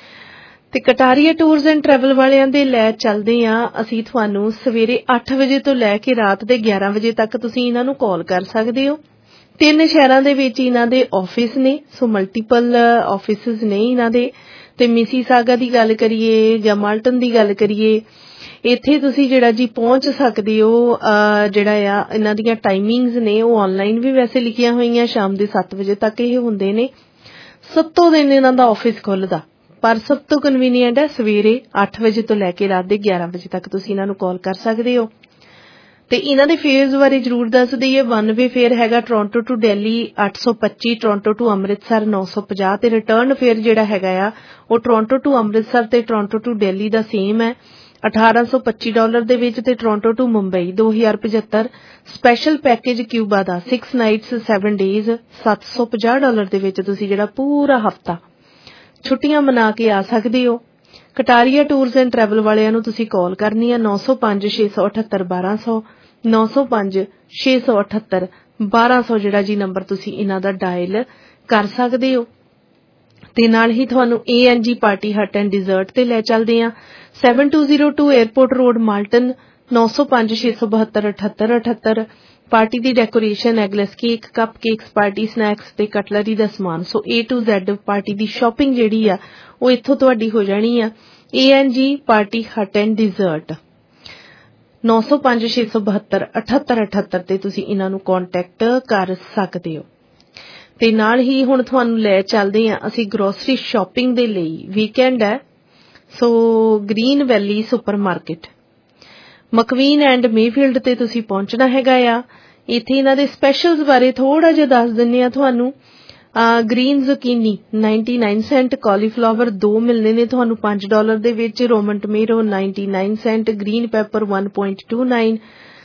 ਤੇ ਕਟਾਰੀਆ ਟੂਰਸ ਐਂਡ ਟਰੈਵਲ ਵਾਲਿਆਂ ਦੇ ਲੈ ਚੱਲਦੇ ਆ ਅਸੀਂ ਤੁਹਾਨੂੰ ਸਵੇਰੇ ਅੱਠ ਵਜੇ ਤੋਂ ਲੈ ਕੇ ਰਾਤ ਦੇ ਗਿਆਰਾਂ ਵਜੇ ਤੱਕ ਤੁਸੀਂ ਇਹਨਾਂ ਨੂੰ ਕਾਲ ਕਰ ਸਕਦੇ ਹੋ। ਤਿੰਨ ਸ਼ਹਿਰਾਂ ਦੇ ਵਿੱਚ ਇਹਨਾਂ ਦੇ ਆਫਿਸ ਨੇ, ਸੋ ਮਲਟੀਪਲ ਆਫਿਸਿਸ ਨੇ ਇਹਨਾਂ ਦੇ। ਤੇ ਮਿਸੀਸਾਗਾ ਦੀ ਗੱਲ ਕਰੀਏ ਜਾਂ ਮਾਲਟਨ ਦੀ ਗੱਲ ਕਰੀਏ, ਇੱਥੇ ਤੁਸੀਂ ਜਿਹੜਾ ਜੀ ਪਹੁੰਚ ਸਕਦੇ ਹੋ। ਜਿਹੜਾ ਆ ਇਹਨਾਂ ਦੀਆਂ ਟਾਈਮਿੰਗਸ ਨੇ ਉਹ ਆਨਲਾਈਨ ਵੀ ਵੈਸੇ ਲਿਖੀਆਂ ਹੋਈਆਂ, ਸ਼ਾਮ ਦੇ ਸੱਤ ਵਜੇ ਤੱਕ ਇਹ ਹੁੰਦੇ ਨੇ। ਸੱਤੋਂ ਦਿਨ ਇਹਨਾਂ ਦਾ ਆਫਿਸ ਖੁੱਲ੍ਹਦਾ, ਪਰ ਸਭ ਤੋਂ ਕਨਵੀਨੀਐਂਟ ਹੈ ਸਵੇਰੇ ਅੱਠ ਵਜੇ ਤੋਂ ਲੈ ਕੇ ਰਾਤ ਦੇ ਗਿਆਰਾਂ ਵਜੇ ਤੱਕ ਤੁਸੀਂ ਇਹਨਾਂ ਨੂੰ ਕਾਲ ਕਰ ਸਕਦੇ ਹੋ। ਤੇ ਇਹਨਾਂ ਦੇ ਫੇਅਰਸ ਬਾਰੇ ਜ਼ਰੂਰ ਦੱਸ ਦਈਏ। ਵਨ ਵੇ ਫੇਅਰ ਹੈਗਾ ਟੋਰਾਂਟੋ ਟੂ ਦਿੱਲੀ ਅੱਠ ਸੌ ਪੱਚੀ, ਟੋਰਾਂਟੋ ਟੂ ਅੰਮ੍ਰਿਤਸਰ ਨੌ ਸੌ ਪੰਜਾਹ, ਤੇ ਰਿਟਰਨ ਫੇਅਰ ਜਿਹੜਾ ਹੈਗਾ ਆ ਉਹ ਟੋਰਾਂਟੋ ਟੂ ਅੰਮ੍ਰਿਤਸਰ ਤੇ ਟੋਰਾਂਟੋ ਟੂ ਦਿੱਲੀ ਦਾ ਸੇਮ ਹੈ, ਅਠਾਰਾਂ ਸੌ ਪੱਚੀ ਡਾਲਰ ਦੇ ਵਿੱਚ। ਤੇ ਟੋਰਾਂਟੋ ਟੂ ਮੁੰਬਈ ਦੋ ਹਜ਼ਾਰ ਪਝੱਤਰ। ਸਪੈਸ਼ਲ ਪੈਕੇਜ ਕਿਊਬਾ ਦਾ ਸਿਕਸ ਨਾਈਟਸ ਸੈਵਨ ਡੇਜ਼ ਸੱਤ ਸੌ ਪੰਜਾਹ ਡਾਲਰ ਦੇ ਵਿੱਚ ਤੁਸੀਂ ਜਿਹੜਾ ਪੂਰਾ ਹਫ਼ਤਾ ਛੁੱਟੀਆਂ ਮਨਾ ਕੇ ਆ ਸਕਦੇ ਹੋ। ਕਟਾਰੀਆ ਟੂਰਸ ਐਂਡ ਟਰੈਵਲ ਵਾਲਿਆਂ ਨੂੰ ਤੁਸੀਂ ਕਾਲ ਕਰਨੀ ਹੈ ਨੌ ਸੌ ਪੰਜ ਛੇ ਸੌ ਅਠੱਤਰ ਬਾਰਾਂ ਸੌ, ਨੌ ਸੌ ਪੰਜ ਛੇ ਸੌ ਅਠੱਤਰ ਬਾਰਾਂ ਸੌ ਜਿਹੜਾ ਜੀ ਨੰਬਰ ਤੁਸੀਂ ਇਹਨਾਂ ਦਾ ਡਾਇਲ ਕਰ ਸਕਦੇ ਹੋ। ਤੇ ਨਾਲ ਹੀ ਤੁਹਾਨੂੰ ਏ ਐਨ ਜੀ ਪਾਰਟੀ ਹਟ ਐਂਡ ਡਿਜ਼ਰਟ ਤੇ ਲੈ ਚੱਲਦੇ ਆ seven two zero two airport road Malton, ਨੌ ਸੌ ਪੰਜ ਛੇ ਸੌ ਬਹੱਤਰ ਅਠੱਤਰ ਅਠੱਤਰ। ਪਾਰਟੀ ਦੀ decoration, eggless cake, cupcakes, party snacks ਤੇ ਕਟਲਰੀ ਦਾ ਸਮਾਨ, so A to Z party ਦੀ ਸ਼ਾਪਿੰਗ ਜਿਹੜੀ ਆ ਉਹ ਇੱਥੋਂ ਤੁਹਾਡੀ ਹੋ ਜਾਣੀ ਆ। ਏ ਐਨ ਜੀ ਪਾਰਟੀ ਹਟ ਐਂਡ ਡਿਜ਼ਰਟ ਨੌ ਸੌ ਪੰਜ ਛੇ ਸੌ ਬਹੱਤਰ ਅਠੱਤਰ ਅਠੱਤਰ ਤੇ ਤੁਸੀਂ ਇਹਨਾਂ ਨੂੰ ਕੰਟੈਕਟ ਕਰ ਸਕਦੇ ਹੋ। ਤੇ ਨਾਲ ਹੀ ਹੁਣ ਤੁਹਾਨੂੰ ਲੈ ਚੱਲਦੇ ਆ ਅਸੀਂ ਗਰੋਸਰੀ ਸ਼ਾਪਿੰਗ ਦੇ ਲਈ। ਵੀਕਐਂਡ ਹੈ, so green valley supermarket McQueen and Mayfield ਤੇ ਤੁਸੀਂ ਪਹੁੰਚਣਾ ਹੈਗਾ ਆ। ਇੱਥੇ ਇਹਨਾਂ ਦੇ ਸਪੈਸ਼ਲਸ ਬਾਰੇ ਥੋੜਾ ਜਿਹਾ ਦੱਸ ਦਿੰਨੇ ਆ ਤੁਹਾਨੂੰ। Green zucchini ninety nine cent, cauliflower ਦੋ ਮਿਲਨੇ ਨੇ ਤੁਹਾਨੂੰ ਪੰਜ ਡਾਲਰ ਦੇ ਵਿੱਚ, roman tomato ninety nine cent, green pepper one point two nine,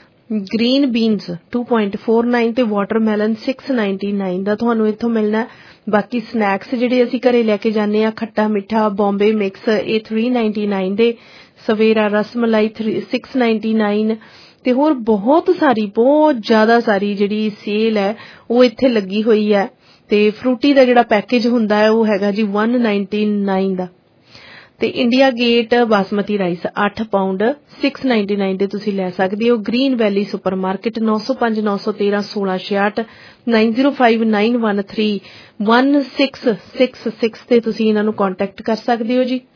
green beans two point four nine ਤੇ ਵਾਟਰਮੈਲਨ ਸਿਕਸ ਨਾਈਨਟੀ ਨਾਈਨ ਦਾ ਤੁਹਾਨੂੰ ਇੱਥੋਂ ਮਿਲਣਾ। ਬਾਕੀ ਸਨੈਕਸ ਜਿਹੜੇ ਅਸੀਂ ਘਰੇ ਲੈ ਕੇ ਜਾਂਦੇ ਆ, ਖੱਟਾ ਮਿੱਠਾ ਬੰਬੇ ਮਿਕਸ, ਇਹ ਥ੍ਰੀ ਨਾਈਨਟੀ ਨਾਈਨ ਦੇ, Savera rasmalai six ninety nine ਤੇ ਹੋਰ ਬਹੁਤ ਸਾਰੀ ਬਹੁਤ ਜ਼ਿਆਦਾ ਸਾਰੀ ਜਿਹੜੀ ਸੇਲ ਹੈ ਉਹ ਇੱਥੇ ਲੱਗੀ ਹੋਈ ਹੈ। ਤੇ ਫਰੂਟੀ ਦਾ ਜਿਹੜਾ ਪੈਕੇਜ ਹੁੰਦਾ ਹੈ ਉਹ ਹੈਗਾ ਜੀ ਵਨ ਨਾਈਨਟੀ ਨਾਈਨ ਦਾ। ਤੇ ਇੰਡੀਆ ਗੇਟ ਬਾਸਮਤੀ ਰਾਈਸ ਅੱਠ ਪਾਉਂਡ ਸਿਕਸ ਨਾਈਨਟੀ ਨਾਈਨ ਦੇ ਤੁਸੀਂ ਲੈ ਸਕਦੇ ਹੋ। ਗ੍ਰੀਨ ਵੈਲੀ ਸੁਪਰ ਮਾਰਕੀਟ ਨੌ ਸੌ ਪੰਜ ਨੌ ਸੌ ਤੇਰਾਂ ਸੋਲਾਂ ਛਿਆਹਠ nine zero five nine one three one six six six ਤੇ ਤੁਸੀਂ ਇਹਨਾਂ ਨੂੰ ਕੰਟੈਕਟ ਕਰ ਸਕਦੇ ਹੋ ਜੀ।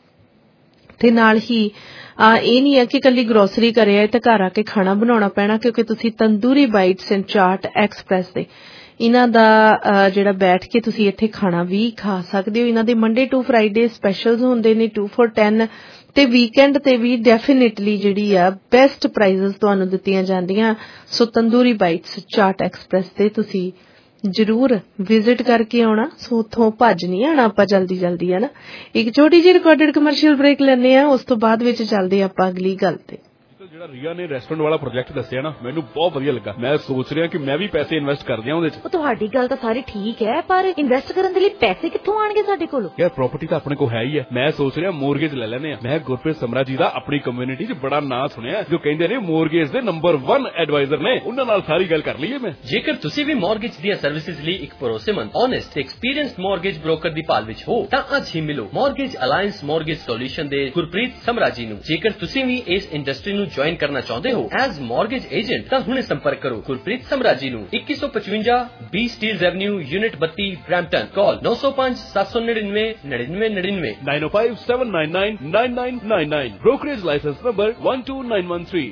ਤੇ ਨਾਲ ਹੀ ਆ ਇਹ ਨਹੀਂ ਹੈ ਕਿ ਇਕੱਲੀ ਗਰੋਸਰੀ ਕਰਿਆ ਹੈ ਤੇ ਘਰ ਆ ਕੇ ਖਾਣਾ ਬਣਾਉਣਾ ਪੈਣਾ, ਕਿਉਂਕਿ ਤੁਸੀਂ Tandoori Bites and Chaat Express ਦੇ ਇਹਨਾਂ ਦਾ ਜਿਹੜਾ ਬੈਠ ਕੇ ਤੁਸੀਂ ਇੱਥੇ ਖਾਣਾ ਵੀ ਖਾ ਸਕਦੇ ਹੋ। ਇਹਨਾਂ ਦੇ ਮੰਡੇ ਟੂ ਫਰਾਈਡੇ ਸਪੈਸ਼ਲਸ ਹੁੰਦੇ ਨੇ ਟੂ ਫੋਰ ਟੈਨ ਤੇ ਵੀਕਐਂਡ ਤੇ ਵੀ ਡੈਫੀਨਿਟਲੀ ਜਿਹੜੀ ਆ ਬੈਸਟ ਪ੍ਰਾਈਜ਼ਸ ਤੁਹਾਨੂੰ ਦਿੱਤੀਆਂ ਜਾਂਦੀਆਂ। So Tandoori Bites Chaat Express ਤੇ ਤੁਸੀਂ ਜ਼ਰੂਰ ਵਿਜ਼ਿਟ ਕਰਕੇ ਆਉਣਾ। ਸੋ ਉੱਥੋਂ ਭੱਜ ਨਹੀਂ ਆਉਣਾ ਆਪਾਂ ਜਲਦੀ ਜਲਦੀ ਹੈ ਨਾ। ਇੱਕ ਛੋਟੀ ਜਿਹੀ ਰਿਕਾਰਡਡ ਕਮਰਸ਼ੀਅਲ ਬ੍ਰੇਕ ਲੈਂਦੇ ਆ, ਉਸ ਤੋਂ ਬਾਅਦ ਵਿੱਚ ਚੱਲਦੇ ਆਪਾਂ ਅਗਲੀ ਗੱਲ ਤੇ। ਜਿਹੜਾ ਰੀਆ ਨੇ ਰੈਸਟੋਰੈਂਟ ਵਾਲਾ ਪ੍ਰੋਜੈਕਟ ਦੱਸਿਆ ਨਾ, ਮੈਨੂੰ ਬਹੁਤ ਵਧੀਆ ਲੱਗਾ। ਮੈਂ ਸੋਚ ਰਿਹਾ ਕਿ ਮੈਂ ਵੀ ਪੈਸੇ ਇਨਵੈਸਟ ਕਰ ਦਿਆਂ ਉਹਦੇ ਚ। ਤੁਹਾਡੀ ਗੱਲ ਤਾਂ ਸਾਰੀ ਠੀਕ ਹੈ, ਪਰ ਇਨਵੈਸਟ ਕਰਨ ਦੇ ਲਈ ਪੈਸੇ ਕਿੱਥੋਂ ਆਣਗੇ ਸਾਡੇ ਕੋਲ? ਯਾਰ ਪ੍ਰਾਪਰਟੀ ਤਾਂ ਆਪਣੇ ਕੋਲ ਹੈ ਹੀ ਹੈ। ਮੈਂ ਸੋਚ ਰਿਹਾ ਮੋਰਗੇਜ ਲੈ ਲੈਨੇ ਆ। ਮੈਂ ਗੁਰਪ੍ਰੀਤ ਸਮਰਾ ਜੀ ਦਾ ਆਪਣੀ ਕਮਿਊਨਿਟੀ ਚ ਬੜਾ ਨਾਂ ਸੁਣਿਆ, ਜੋ ਕਹਿੰਦੇ ਨੇ ਮੋਰਗੇਜ ਦੇ ਨੰਬਰ ਵਨ ਐਡਵਾਈਜ਼ਰ ਨੇ। ਉਹਨਾਂ ਨਾਲ ਸਾਰੀ ਗੱਲ ਕਰ ਲਈਏ। ਮੈਂ ਜੇਕਰ ਤੁਸੀਂ ਵੀ ਮੋਰਗੇਜ ਦੀਆਂ ਸਰਵਿਸਿਜ਼ ਲਈ ਇੱਕ ਭਰੋਸੇਮੰਦ, ਓਨੈਸਟ ਤੇ ਐਕਸਪੀਰੀਅੰਸਡ ਮੋਰਗੇਜ ਬ੍ਰੋਕਰ ਦੀ ਭਾਲ ਵਿੱਚ ਹੋ ਤਾਂ ਅੱਜ ਹੀ ਮਿਲੋ ਮੋਰਗੇਜ ਅਲਾਇੰਸ ਮੋਰਗੇਜ ਸੋਲੂਸ਼ਨ ਦੇ ਗੁਰਪ੍ਰੀਤ ਸਮਰਾ ਜੀ ਨੂੰ। ਜੇਕਰ ਤੁਸੀਂ ਵੀ ਇਸ ਇੰਡਸਟਰੀ ਨੂੰ ਜੁਆਇਨ ਕਰਨਾ ਚਾਹੁੰਦੇ ਹੋ ਐਜ਼ ਮੋਰਗੇਜ ਏਜੰਟ ਤਾਂ ਹੁਣੇ ਸੰਪਰਕ ਕਰੋ ਗੁਰਪ੍ਰੀਤ ਸਮਰਾ ਜੀ ਨੂੰ। ਇੱਕੀ ਸੌ ਪਚਵੰਜਾ ਬੀ ਸਟੀਲਜ਼ ਐਵਨਿਊ ਯੂਨਿਟ ਬੱਤੀ ਬਰੈਂਪਟਨ। ਕਾਲ ਨੌ ਸੌ ਪੰਜ ਸੱਤ ਸੌ ਨੜਿਨਵੇਂ ਨੜਿਨਵੇਂ ਨੜਿਨਵੇਂ nine O five seven nine nine nine nine nine nine. Brokerage licence number one two nine one three.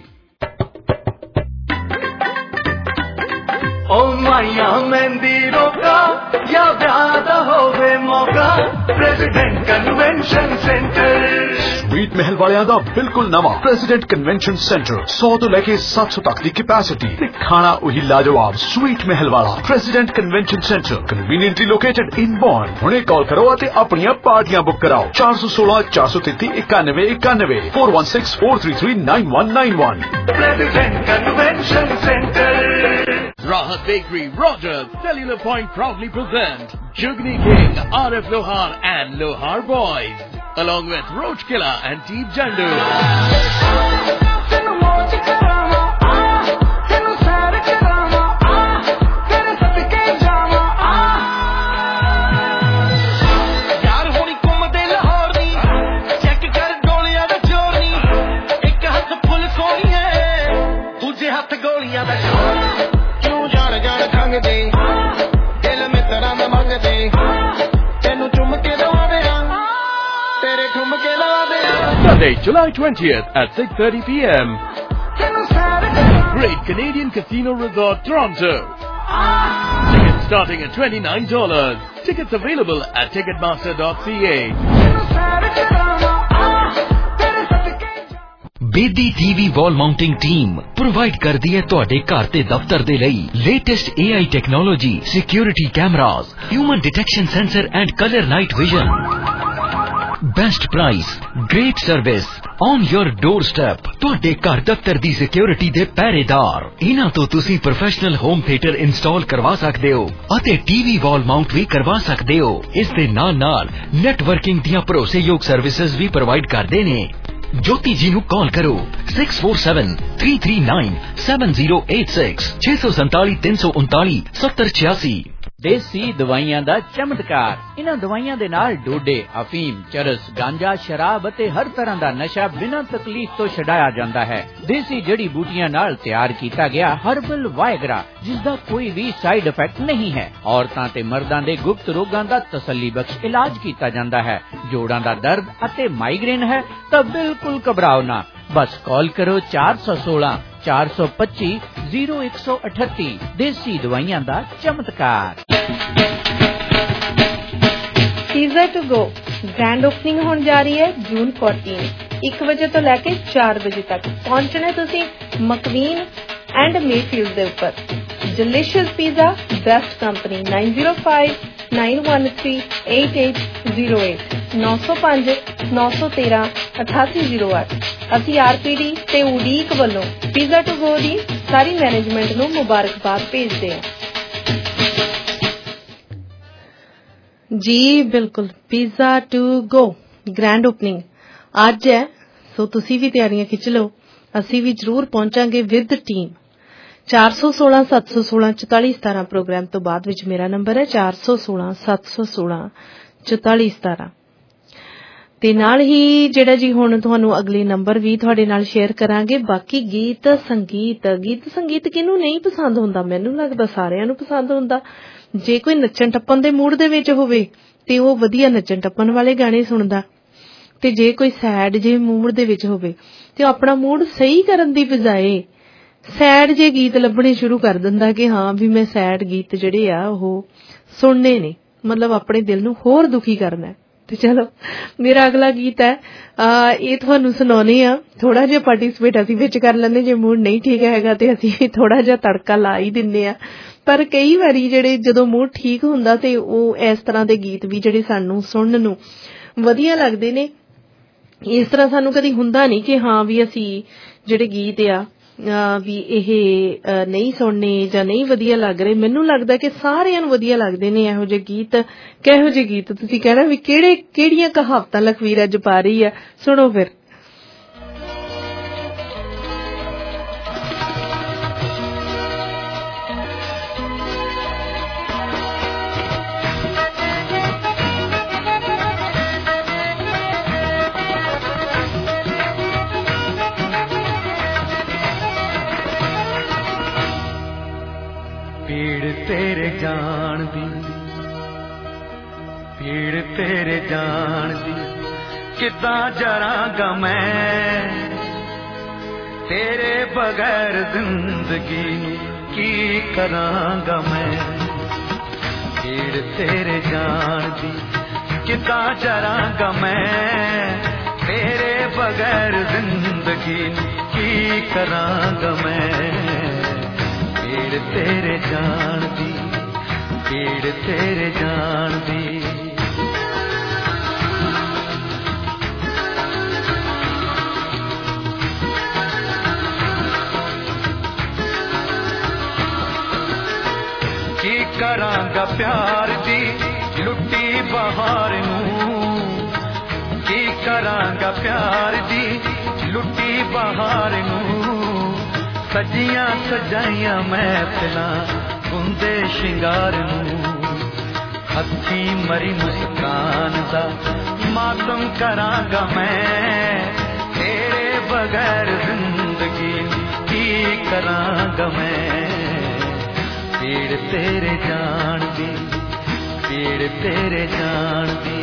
ਓ ਮਾਇਆ ਮਹਿੰਦੀ ਰੋਕਾ ਜਾਂ ਵਿਆਹ ਦਾ ਹੋਵੇ ਮੌਕਾ, ਪ੍ਰੈਜ਼ੀਡੈਂਟ ਕਨਵੈਨਸ਼ਨ ਸੈਂਟਰ। स्वीट महल वालियां दा बिल्कुल नवा प्रेसिडेंट कन्वेंशन सेंटर सौ तो लेके सात सौ तक दी कैपेसिटी ते खाना वही लाजवाब स्वीट महल वाला President Convention Centre conveniently located in Bond. हुणे कॉल करो ते अपनियां पार्टियां बुक कराओ चार सौ सोलह चार सौ तैंतीस इक्यानवे इक्यानवे four one six four three three nine one nine one. President Convention Centre. Rahat Bakery, Rogers, Cellular Point proudly present Jugni King, R F Lohar and Lohar Boys, along with Roach Killer and Teep Jandu. Sunday, July twentieth at six thirty p m Great Canadian Casino Resort, Toronto. Tickets starting at twenty-nine dollars. Tickets available at ticketmaster dot c a. Bedi TV wall mounting team provide कर दी है तुहाडे घर ते दफ्तर दे लई latest A I technology, security cameras, human detection sensor and colour night vision. Best price, great service on your doorstep. तुहाडे घर दफ्तर दी सिक्योरिटी दे पहरेदार। इन्हां तो तुसी प्रोफेशनल होम थिएटर इंस्टॉल करवा सकदे हो अते टीवी वॉल माउंट भी करवा सकदे हो। इस दे नाल नाल नेटवर्किंग दियां भरोसेयोग सर्विसेज भी प्रोवाइड करदे ने। ज्योति जी नू कॉल करो six four seven three three nine seven zero eight six छे सौ संताली तीन सौ उनताली सत्तर छियासी। देसी दवाइयां दा चमत्कार। इन्हां दवाइयां दे नाल डोडे, अफीम, चरस, गांजा, शराब अते हर तरह दा नशा बिना तकलीफ तो छडाया जांदा है। देसी जड़ी बूटियां नाल तैयार कीता गया हर्बल वायगरा जिसदा कोई भी साइड इफेक्ट नहीं है। औरतां ते मर्दां दे गुप्त रोगां दा तसल्ली बख्श इलाज कीता जांदा है। जोड़ां दा दर्द अते माइग्रेन है तां बिल्कुल घबराओ ना, बस कॉल करो चार सौ सोलह चार सौ पच्ची जीरो एक सौ अठत्ती। देसी दवाइयां दा चमत्कार। Pizza to go grand opening होने जा रही है जून चौदह एक बजे तो लेके चार बजे तक। पहुंचना तुसी मकवीन एंड मेफील्ड दे ऊपर। Delicious pizza, best company nine zero five nine one three eight eight zero eight नौ सौ पांच नौ सौ तेरह अठासी जीरो अठ। ਅਸੀਂ ਆਰਪੀਡੀ ਤੇ ਉਡੀਕ ਵੱਲੋਂ ਪੀਜ਼ਾ ਟੂ ਗੋ ਦੀ ਸਾਰੀ ਮੈਨੇਜਮੈਂਟ ਨੂੰ ਮੁਬਾਰਕਬਾਦ ਭੇਜਦੇ ਹਾਂ। ਜੀ ਬਿਲਕੁਲ, pizza to go grand opening ਅੱਜ ਹੈ, ਸੋ ਤੁਸੀਂ ਵੀ ਤਿਆਰੀਆਂ ਖਿੱਚ ਲਓ। ਅਸੀਂ ਵੀ ਜ਼ਰੂਰ ਪਹੁੰਚਾਂਗੇ ਵਿਦ ਟੀਮ। ਚਾਰ ਸੌ ਸੋਲਾਂ ਸੱਤ ਸੌ ਸੋਲਾਂ ਚੁਤਾਲੀ ਸਤਾਰਾਂ ਪ੍ਰੋਗਰਾਮ ਤੋਂ ਬਾਅਦ ਵਿੱਚ ਮੇਰਾ ਨੰਬਰ ਹੈ ਚਾਰ ਸੌ ਸੋਲਾਂ ਸੱਤ ਸੌ ਸੋਲਾਂ ਚੁਤਾਲੀ ਸਤਾਰਾਂ। ਤੇ ਨਾਲ ਹੀ ਜਿਹੜਾ ਜੀ ਹੁਣ ਤੁਹਾਨੂੰ ਅਗਲੇ ਨੰਬਰ ਵੀ ਤੁਹਾਡੇ ਨਾਲ ਸ਼ੇਅਰ ਕਰਾਂਗੇ। ਬਾਕੀ ਗੀਤ ਸੰਗੀਤ ਗੀਤ ਸੰਗੀਤ ਕਿਹਨੂੰ ਨਹੀਂ ਪਸੰਦ ਹੁੰਦਾ? ਮੈਨੂੰ ਲੱਗਦਾ ਸਾਰਿਆਂ ਨੂੰ ਪਸੰਦ ਹੁੰਦਾ। ਜੇ ਕੋਈ ਨੱਚਣ ਟੱਪਣ ਦੇ ਮੂਡ ਦੇ ਵਿੱਚ ਹੋਵੇ ਤੇ ਉਹ ਵਧੀਆ ਨੱਚਣ ਟੱਪਣ ਵਾਲੇ ਗਾਣੇ ਸੁਣਦਾ, ਤੇ ਜੇ ਕੋਈ ਸੈਡ ਜੇ ਮੂਡ ਦੇ ਵਿੱਚ ਹੋਵੇ ਤੇ ਆਪਣਾ ਮੂਡ ਸਹੀ ਕਰਨ ਦੀ ਬਜਾਏ ਸੈਡ ਜੇ ਗੀਤ ਲੱਭਣੇ ਸ਼ੁਰੂ ਕਰ ਦਿੰਦਾ ਕਿ ਹਾਂ ਵੀ ਮੈਂ ਸੈਡ ਗੀਤ ਜਿਹੜੇ ਆ ਉਹ ਸੁਣਨੇ ਨੇ, ਮਤਲਬ ਆਪਣੇ ਦਿਲ ਨੂੰ ਹੋਰ ਦੁਖੀ ਕਰਨਾ। ਤੇ ਚਲੋ ਮੇਰਾ ਅਗਲਾ ਗੀਤ ਹੈ, ਇਹ ਤੁਹਾਨੂੰ ਸੁਣਾਉਣੇ ਆ। ਥੋੜਾ ਜਿਹਾ ਪਾਰਟੀਸਪੇਟ ਅਸੀਂ ਵਿੱਚ ਕਰ ਲੈਂਦੇ, ਜੇ ਮੂਡ ਨਹੀਂ ਠੀਕ ਹੈਗਾ ਤੇ ਅਸੀਂ ਥੋੜਾ ਜਿਹਾ ਤੜਕਾ ਲਾ ਹੀ ਦਿੰਦੇ ਆ। ਪਰ ਕਈ ਵਾਰੀ ਜਿਹੜੇ ਜਦੋਂ ਮੂਡ ਠੀਕ ਹੁੰਦਾ ਤੇ ਉਹ ਇਸ ਤਰ੍ਹਾਂ ਦੇ ਗੀਤ ਵੀ ਜਿਹੜੇ ਸਾਨੂੰ ਸੁਣਨ ਨੂੰ ਵਧੀਆ ਲੱਗਦੇ ਨੇ। ਇਸ ਤਰ੍ਹਾਂ ਸਾਨੂੰ ਕਦੀ ਹੁੰਦਾ ਨਹੀਂ ਕਿ ਹਾਂ ਵੀ ਅਸੀਂ ਜਿਹੜੇ ਗੀਤ ਆ ਵੀ ਇਹ ਨਹੀਂ ਸੁਣਨੇ ਜਾਂ ਨਹੀਂ ਵਧੀਆ ਲੱਗ ਰਹੇ। ਮੈਨੂੰ ਲੱਗਦਾ ਕਿ ਸਾਰਿਆਂ ਨੂੰ ਵਧੀਆ ਲੱਗਦੇ ਨੇ ਇਹੋ ਜਿਹੇ ਗੀਤ। ਕਿਹੋ ਜਿਹੇ ਗੀਤ ਤੁਸੀਂ ਕਹਿਣਾ ਵੀ ਕਿਹੜੇ ਕਿਹੜੀਆਂ ਕਹਾਵਤਾਂ ਲਖਵੀਰ ਅੱਜ ਪਾ ਰਹੀ ਆ? ਸੁਣੋ ਫਿਰ। तेरे जान दी भीड़ तेरे जान दी कितना जरांगा मैं तेरे बगैर जिंदगी की करांगा मैं। भीड़ तेरे जान दी कितना जरांगा मैं तेरे बगैर जिंदगी की करांगा मैं। पीड़ तेरे जान दी, पीड़ तेरे जान दी। की करांगा प्यार दी लुटी बहार नूं, की करांगा प्यार दी लुटी बहार नूं। सजियां सजाइयां महफिलां गुंदे शिंगार नूं। हथी मरी मुस्कान दा मातम करांगा मैं। तेरे बगैर जिंदगी की करांगा मैं। पीड़ तेरे जान दी, पीड़ तेरे जान दी।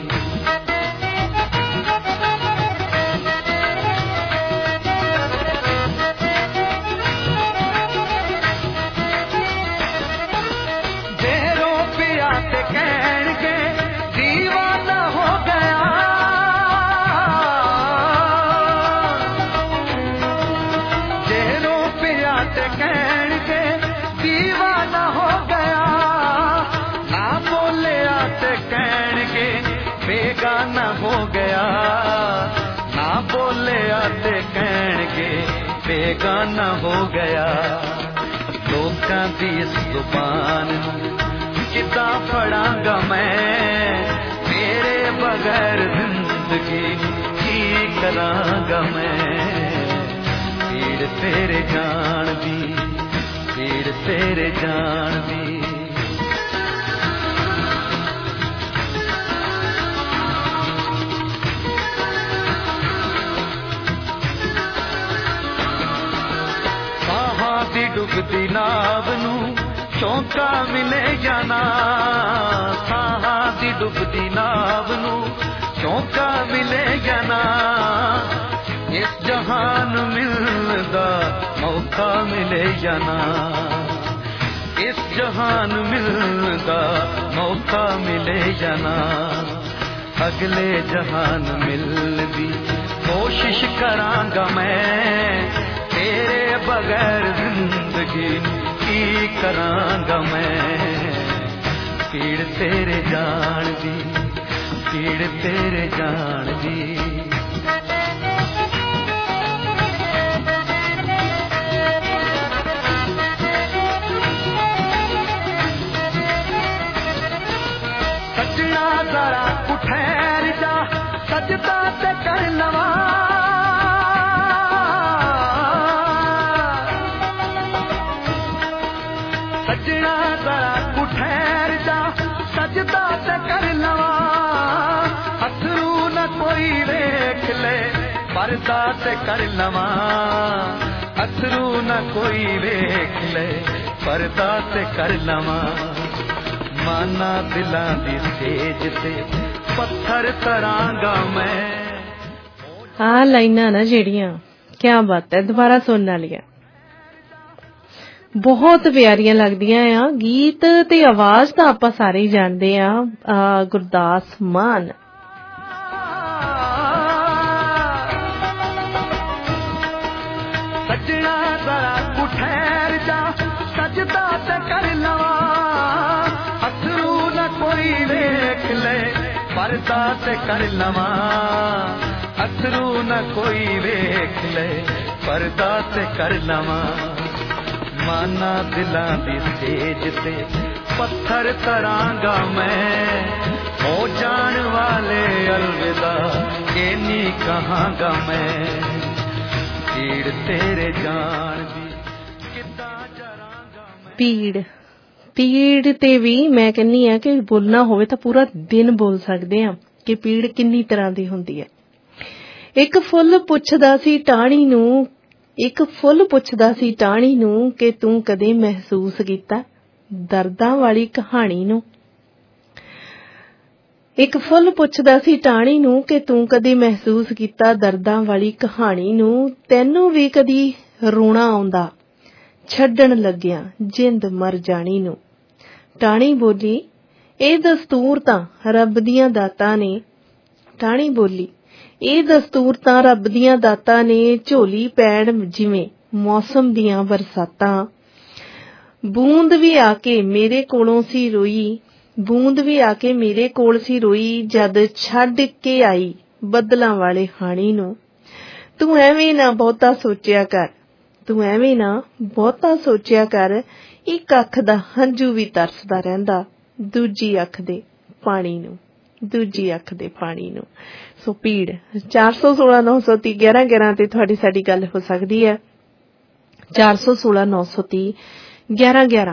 देरो पिया ते कहण के दीवाना हो गया। देरो पिया ते कहण के दीवाना हो गया। ना बोले आते कहण के बेगाना हो गया। ना बोले आते कहण के बेगाना हो गया। लोकां दी इस जुबान किदां फड़ांगा मैं। तेरे बगैर जिंदगी की करांगा मैं। पीड़ तेरे जान दी, पीड़ तेरे जान दी। साहां दी डुबदी नाव नूं चौंका मिले जाना। साहां दी डुबदी नाव नूं चौंका मिले जाना। इस जहान मिलदा मौका मिले जाना। इस जहान मिलदा मौका मिले जाना। अगले जहान मिलदी कोशिश करांगा मैं। तेरे बगैर जिंदगी की करांगा मैं। पीड़ तेरे जान दी, पीड़ तेरे जान दी। सजना जरा ठहर जा, सजदा ते कर लवा। सजना जरा ठहर जा, सजदा ते कर लवा। अथरू न कोई वेख ले, पर्दा ते कर लवा। अथरू न कोई वेख ले, पर्दा ते कर लवा। माना दिलां दी सेज ते पत्थर तरांगा मैं। आ लाइना ना जेड़ियां क्या बात है, दोबारा सुनने वालियां बहुत प्यारियां लगदियां आ। गीत ते आवाज तां आपां सारे ही जानदे आ, गुरदास मान। सजना जरा ठहर जा, सजदा ते कर लवा। अथरू न कोई वेख ले, पर्दा ते कर लवा। अथरू न कोई वेख ले, पर्दा ते कर लवा। माना दिलां दी सेज ते पत्थर तरांगा मैं। हो जान वाले अलविदा के नी कहांगा मैं। पीड़ तेरे जान दी किदां जरांगा मैं। पीड़ पीड़ ते भी मैं कहनी आ कि बोलना होवे तां पूरा दिन बोल सकदे आ कि पीड़ किन्नी तरह दी हुंदी है। एक फुੱਲ ਪੁੱਛਦਾ ਸੀ ਟਾਹਣੀ ਨੂੰ, ਇੱਕ ਫੁੱਲ ਪੁੱਛਦਾ ਸੀ ਟਾਹਣੀ ਨੂੰ ਕਿ ਤੂੰ ਕਦੇ ਮਹਿਸੂਸ ਕੀਤਾ ਦਰਦਾਂ ਵਾਲੀ ਕਹਾਣੀ ਨੂੰ। ਇੱਕ ਫੁੱਲ ਪੁੱਛਦਾ ਸੀ ਟਾਹਣੀ ਨੂੰ ਕਿ ਤੂੰ ਕਦੇ ਮਹਿਸੂਸ ਕੀਤਾ ਦਰਦਾਂ ਵਾਲੀ ਕਹਾਣੀ ਨੂੰ। ਤੈਨੂੰ ਵੀ ਕਦੀ ਰੋਣਾ ਆਉਂਦਾ ਛੱਡਣ ਲੱਗਿਆ ਜਿੰਦ ਮਰ ਜਾਣੀ ਨੂੰ। ਟਾਹਣੀ ਬੋਲੀ ਇਹ ਦਸਤੂਰ ਤਾਂ ਰੱਬ ਦੀਆਂ ਦਾਤਾਂ ਨੇ। ਟਾਹਣੀ ਬੋਲੀ ਇਹ ਦਸਤੂਰ ਤਾਂ ਰੱਬ ਦੀਆਂ ਦਾਤਾਂ ਨੇ, ਝੋਲੀ ਪੈਣ ਜਿਵੇਂ ਮੌਸਮ ਦੀਆਂ ਬਰਸਾਤਾਂ। ਬੂੰਦ ਵੀ ਆ ਕੇ ਮੇਰੇ ਕੋਲੋਂ ਸੀ ਰੋਈ, ਬੂੰਦ ਵੀ ਆ ਕੇ ਮੇਰੇ ਕੋਲ ਸੀ ਰੋਈ, ਜਦ ਛੱਡ ਕੇ ਆਈ ਬੱਦਲਾਂ ਵਾਲੇ ਹਾਣੀ ਨੂੰ। ਤੂੰ ਐਵੇਂ ਨਾ ਬਹੁਤਾ ਸੋਚਿਆ ਕਰ, ਤੂੰ ਐਵੇਂ ਨਾ ਬਹੁਤਾ ਸੋਚਿਆ ਕਰ, ਇੱਕ ਅੱਖ ਦਾ ਹੰਝੂ ਵੀ ਤਰਸਦਾ ਰਹਿੰਦਾ ਦੂਜੀ ਅੱਖ ਦੇ ਪਾਣੀ ਨੂੰ, ਦੂਜੀ ਅੱਖ ਦੇ ਪਾਣੀ ਨੂੰ। ਸੋ ਭੀੜ ਚਾਰ ਸੌ ਸੋਲਾਂ ਨੌ ਸੌ ਤੀਹ ਗਿਆਰਾਂ ਗਿਆਰਾਂ ਤੇ ਤੁਹਾਡੀ ਸਾਡੀ ਗੱਲ ਹੋ ਸਕਦੀ ਹੈ। ਚਾਰ ਸੌ ਸੋਲਾਂ ਨੌ ਸੌ ਤੀਹ ਗਿਆਰਾਂ ਗਿਆਰਾਂ।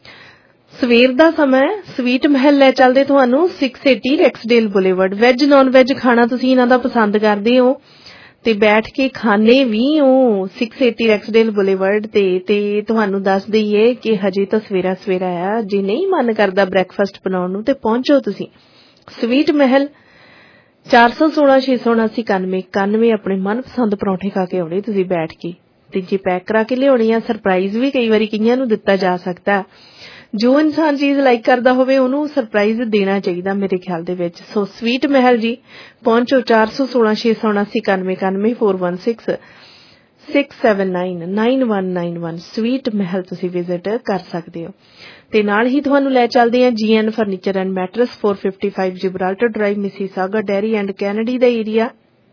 ਸਵੇਰ ਦਾ ਸਮਾਂ ਸਵੀਟ ਮਹਿਲ ਲੈ ਚੱਲਦੇ ਤੁਹਾਨੂੰ ਛੇ ਸੌ ਅੱਸੀ Rexdale Boulevard. Veg non veg ਖਾਣਾ ਤੁਸੀਂ ਇਹਨਾਂ ਦਾ ਪਸੰਦ ਕਰਦੇ ਹੋ ਤੇ ਬੈਠ ਕੇ ਖਾਣੇ ਵੀ ਹੋ ਛੇ ਸੌ ਅੱਸੀ ਰੈਕਸਡੇਲ ਬੁਲੇਵਰਡ ਤੇ ਤੇ ਤੁਹਾਨੂੰ ਦੱਸ ਦਈਏ ਕਿ ਹਜੇ ਤਾਂ ਸਵੇਰਾ ਸਵੇਰਾ ਆ, ਜੇ ਨਹੀਂ ਮਨ ਕਰਦਾ ਬ੍ਰੈਕਫਾਸਟ ਬਣਾਉਣ ਨੂੰ ਤੇ ਪਹੁੰਚੋ ਤੁਸੀਂ ਸਵੀਟ ਮਹਿਲ। ਚਾਰ ਸੌ ਸੋਲਾਂ ਛੇ ਸੌ ਉਨਾਸੀ ਇਕਾਨਵੇਂ ਇਕਾਨਵੇਂ। ਆਪਣੇ ਮਨਪਸੰਦ ਪਰੌਂਠੇ ਖਾ ਕੇ ਆਉਣੇ ਤੁਸੀਂ ਬੈਠ ਕੇ, ਤੇ ਜੇ ਪੈਕ ਕਰਾ ਕੇ ਲਿਆਉਣੀ ਆ ਸਰਪ੍ਰਾਈਜ਼ ਵੀ ਕਈ ਵਾਰੀ ਕਈਆਂ ਨੂੰ ਦਿੱਤਾ ਜਾ ਸਕਦਾ। ਜੋ ਇਨਸਾਨ ਚੀਜ਼ ਲਾਈਕ ਕਰਦਾ ਹੋਵੇ ਉਹਨੂੰ ਸਰਪ੍ਰਾਈਜ਼ ਦੇਣਾ ਚਾਹੀਦਾ ਮੇਰੇ ਖਿਆਲ ਦੇ ਵਿੱਚ। ਸੋ ਸਵੀਟ ਮਹਿਲ ਜੀ ਪਹੁੰਚੋ ਚਾਰ ਸੌ ਸੋਲਾਂ ਛੇ ਸੌ ਉਨਾਸੀ ਇਕਾਨਵੇਂ ਇਕਾਨਵੇਂ four one six six seven nine nine one nine one. Sweet Mahal ਤੁਸੀਂ ਵਿਜ਼ਿਟ ਕਰ ਸਕਦੇ ਹੋ। ਤੇ ਨਾਲ ਹੀ ਤੁਹਾਨੂੰ ਲੈ ਚੱਲਦੇ ਆ ਜੀ ਐਨ ਫਰਨੀਚਰ ਐਂਡ ਮੈਟਰਸ ਚਾਰ ਸੌ ਪਚਪਨ Gibraltar Drive Mississauga Derry and Kennedy ਦਾ ਏਰੀਆ।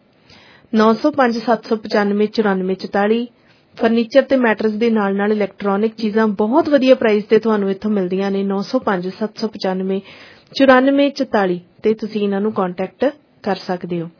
ਨੌ ਸੌ ਪੰਜ ਸੱਤ ਸੌ ਪਚਾਨਵੇਂ ਚੁਰਾਨਵੇਂ ਚੁਤਾਲੀ। ਫਰਨੀਚਰ ਤੇ ਮੈਟਰਸ ਦੇ ਨਾਲ ਨਾਲ ਇਲੈਕਟ੍ਰੋਨਿਕ ਚੀਜ਼ਾਂ ਬਹੁਤ ਵਧੀਆ ਪ੍ਰਾਈਸ ਤੇ ਤੁਹਾਨੂੰ ਇੱਥੋਂ ਮਿਲਦੀਆਂ ਨੇ। ਨੌ ਸੌ ਪੰਜ ਸੱਤ ਸੌ ਪਚਾਨਵੇਂ ਚੁਰਾਨਵੇਂ ਚੁਤਾਲੀ ਤੇ ਤੁਸੀਂ ਇਹਨਾਂ ਨੂੰ ਕੰਟੈਕਟ ਕਰ ਸਕਦੇ ਹੋ।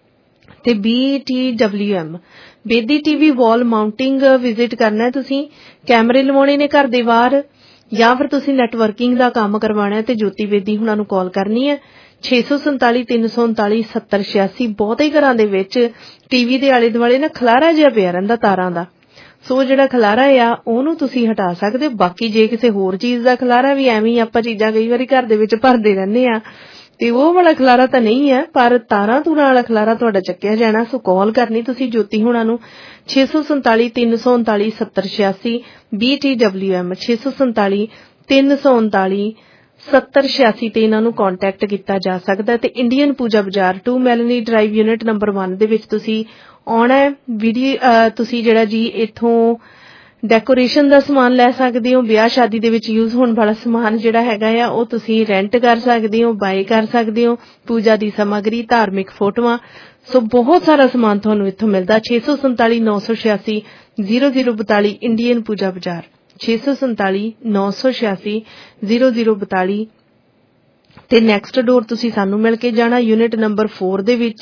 ਤੇ B T W M Bedi TV wall mounting visit ਕਰਨਾ ਤੁਸੀਂ, ਕੈਮਰੇ ਲਵਾਉਣੇ ਨੇ ਘਰ ਦੇ ਬਾਹਰ, ਜਾਂ ਫਿਰ ਤੁਸੀਂ ਨੈਟਵਰਕਿੰਗ ਦਾ ਕੰਮ ਕਰਵਾਉਣਾ ਤੇ ਜੋਤੀ ਬੇਦੀ ਹੁਣਾਂ ਨੂੰ ਕਾਲ ਕਰਨੀ ਹੈ ਛੇ ਸੌ ਸੰਤਾਲੀ ਤਿੰਨ ਸੌ ਉਨਤਾਲੀ ਸੱਤਰ ਛਿਆਸੀ। ਬਹੁਤੇ ਘਰਾਂ ਦੇ ਵਿੱਚ ਟੀਵੀ ਦੇ ਆਲੇ ਦੁਆਲੇ ਨਾ ਖਲਾਰਾ ਜਿਹਾ ਪਿਆ ਰਹਿੰਦਾ ਤਾਰਾਂ ਦਾ, ਸੋ ਜਿਹੜਾ ਖਲਾਰਾ ਆ ਉਹਨੂੰ ਤੁਸੀਂ ਹਟਾ ਸਕਦੇ ਹੋ। ਬਾਕੀ ਜੇ ਕਿਸੇ ਹੋਰ ਚੀਜ਼ ਦਾ ਖਲਾਰਾ ਵੀ ਐਵੇਂ ਆਪਾਂ ਚੀਜ਼ਾਂ ਕਈ ਵਾਰੀ ਘਰ ਦੇ ਵਿੱਚ ਭਰਦੇ ਰਹਿੰਦੇ ਆ ਤੇ ਉਹ ਵਾਲਾ ਖਲਾਰਾ ਤਾਂ ਨਹੀਂ ਹੈ, ਪਰ ਤਾਰਾਂ ਤੂਰਾਂ ਵਾਲਾ ਖਲਾਰਾ ਤੁਹਾਡਾ ਚੱਕਿਆ ਜਾਣਾ। ਸੋ ਕਾਲ ਕਰਨੀ ਤੁਸੀਂ ਜੋਤੀ ਹੁਣਾਂ ਨੂੰ ਛੇ ਸੌ ਸੰਤਾਲੀ ਤਿੰਨ ਸੌ ਉਨਤਾਲੀ ਸੱਤਰ ਛਿਆਸੀ। ਬੀ ਟੀ ਡਬਲਿਊ ਐਮ ਛੇ ਸੌ ਸੰਤਾਲੀ ਤਿੰਨ ਸੌ ਉਨਤਾਲੀ ਸੱਤਰ ਛਿਆਸੀ ਤੇ ਇਹਨਾਂ ਨੂੰ ਕੰਟੈਕਟ ਕੀਤਾ ਜਾ ਸਕਦਾ। ਤੇ Indian Puja Bazaar two Melanie Drive unit number ਇੱਕ ਦੇ ਵਿੱਚ ਤੁਸੀਂ ਆਉਣਾ ਹੈ। ਵੀਡੀਓ ਤੁਸੀਂ ਜਿਹੜਾ ਜੀ ਇੱਥੋਂ ਡੈਕੋਰੇਸ਼ਨ ਦਾ ਸਮਾਨ ਲੈ ਸਕਦੇ ਹੋ, ਵਿਆਹ ਸ਼ਾਦੀ ਦੇ ਵਿੱਚ ਯੂਜ਼ ਹੋਣ ਵਾਲਾ ਸਮਾਨ ਜਿਹੜਾ ਹੈਗਾ ਆ ਉਹ ਤੁਸੀਂ ਰੈਂਟ ਕਰ ਸਕਦੇ ਹੋ, ਬਾਏ ਕਰ ਸਕਦੇ ਹੋ, ਪੂਜਾ ਦੀ ਸਮੱਗਰੀ, ਧਾਰਮਿਕ ਫੋਟੋਆਂ, ਸੋ ਬਹੁਤ ਸਾਰਾ ਸਮਾਨ ਤੁਹਾਨੂੰ ਇੱਥੋਂ ਮਿਲਦਾ। ਛੇ ਸੌ ਸੰਤਾਲੀ ਨੌ ਸੌ ਛਿਆਸੀ ਜ਼ੀਰੋ ਜ਼ੀਰੋ ਬਤਾਲੀ ਇੰਡੀਅਨ ਪੂਜਾ ਬਾਜ਼ਾਰ ਛੇ ਸੌ ਸੰਤਾਲੀ ਨੌ ਸੌ ਛਿਆਸੀ ਜ਼ੀਰੋ ਜ਼ੀਰੋ ਬਤਾਲੀ। ਤੇ ਨੈਕਸਟ ਡੋਰ ਤੁਸੀਂ ਸਾਨੂੰ ਮਿਲ ਕੇ ਜਾਣਾ ਯੂਨਿਟ ਨੰਬਰ ਚਾਰ ਦੇ ਵਿੱਚ।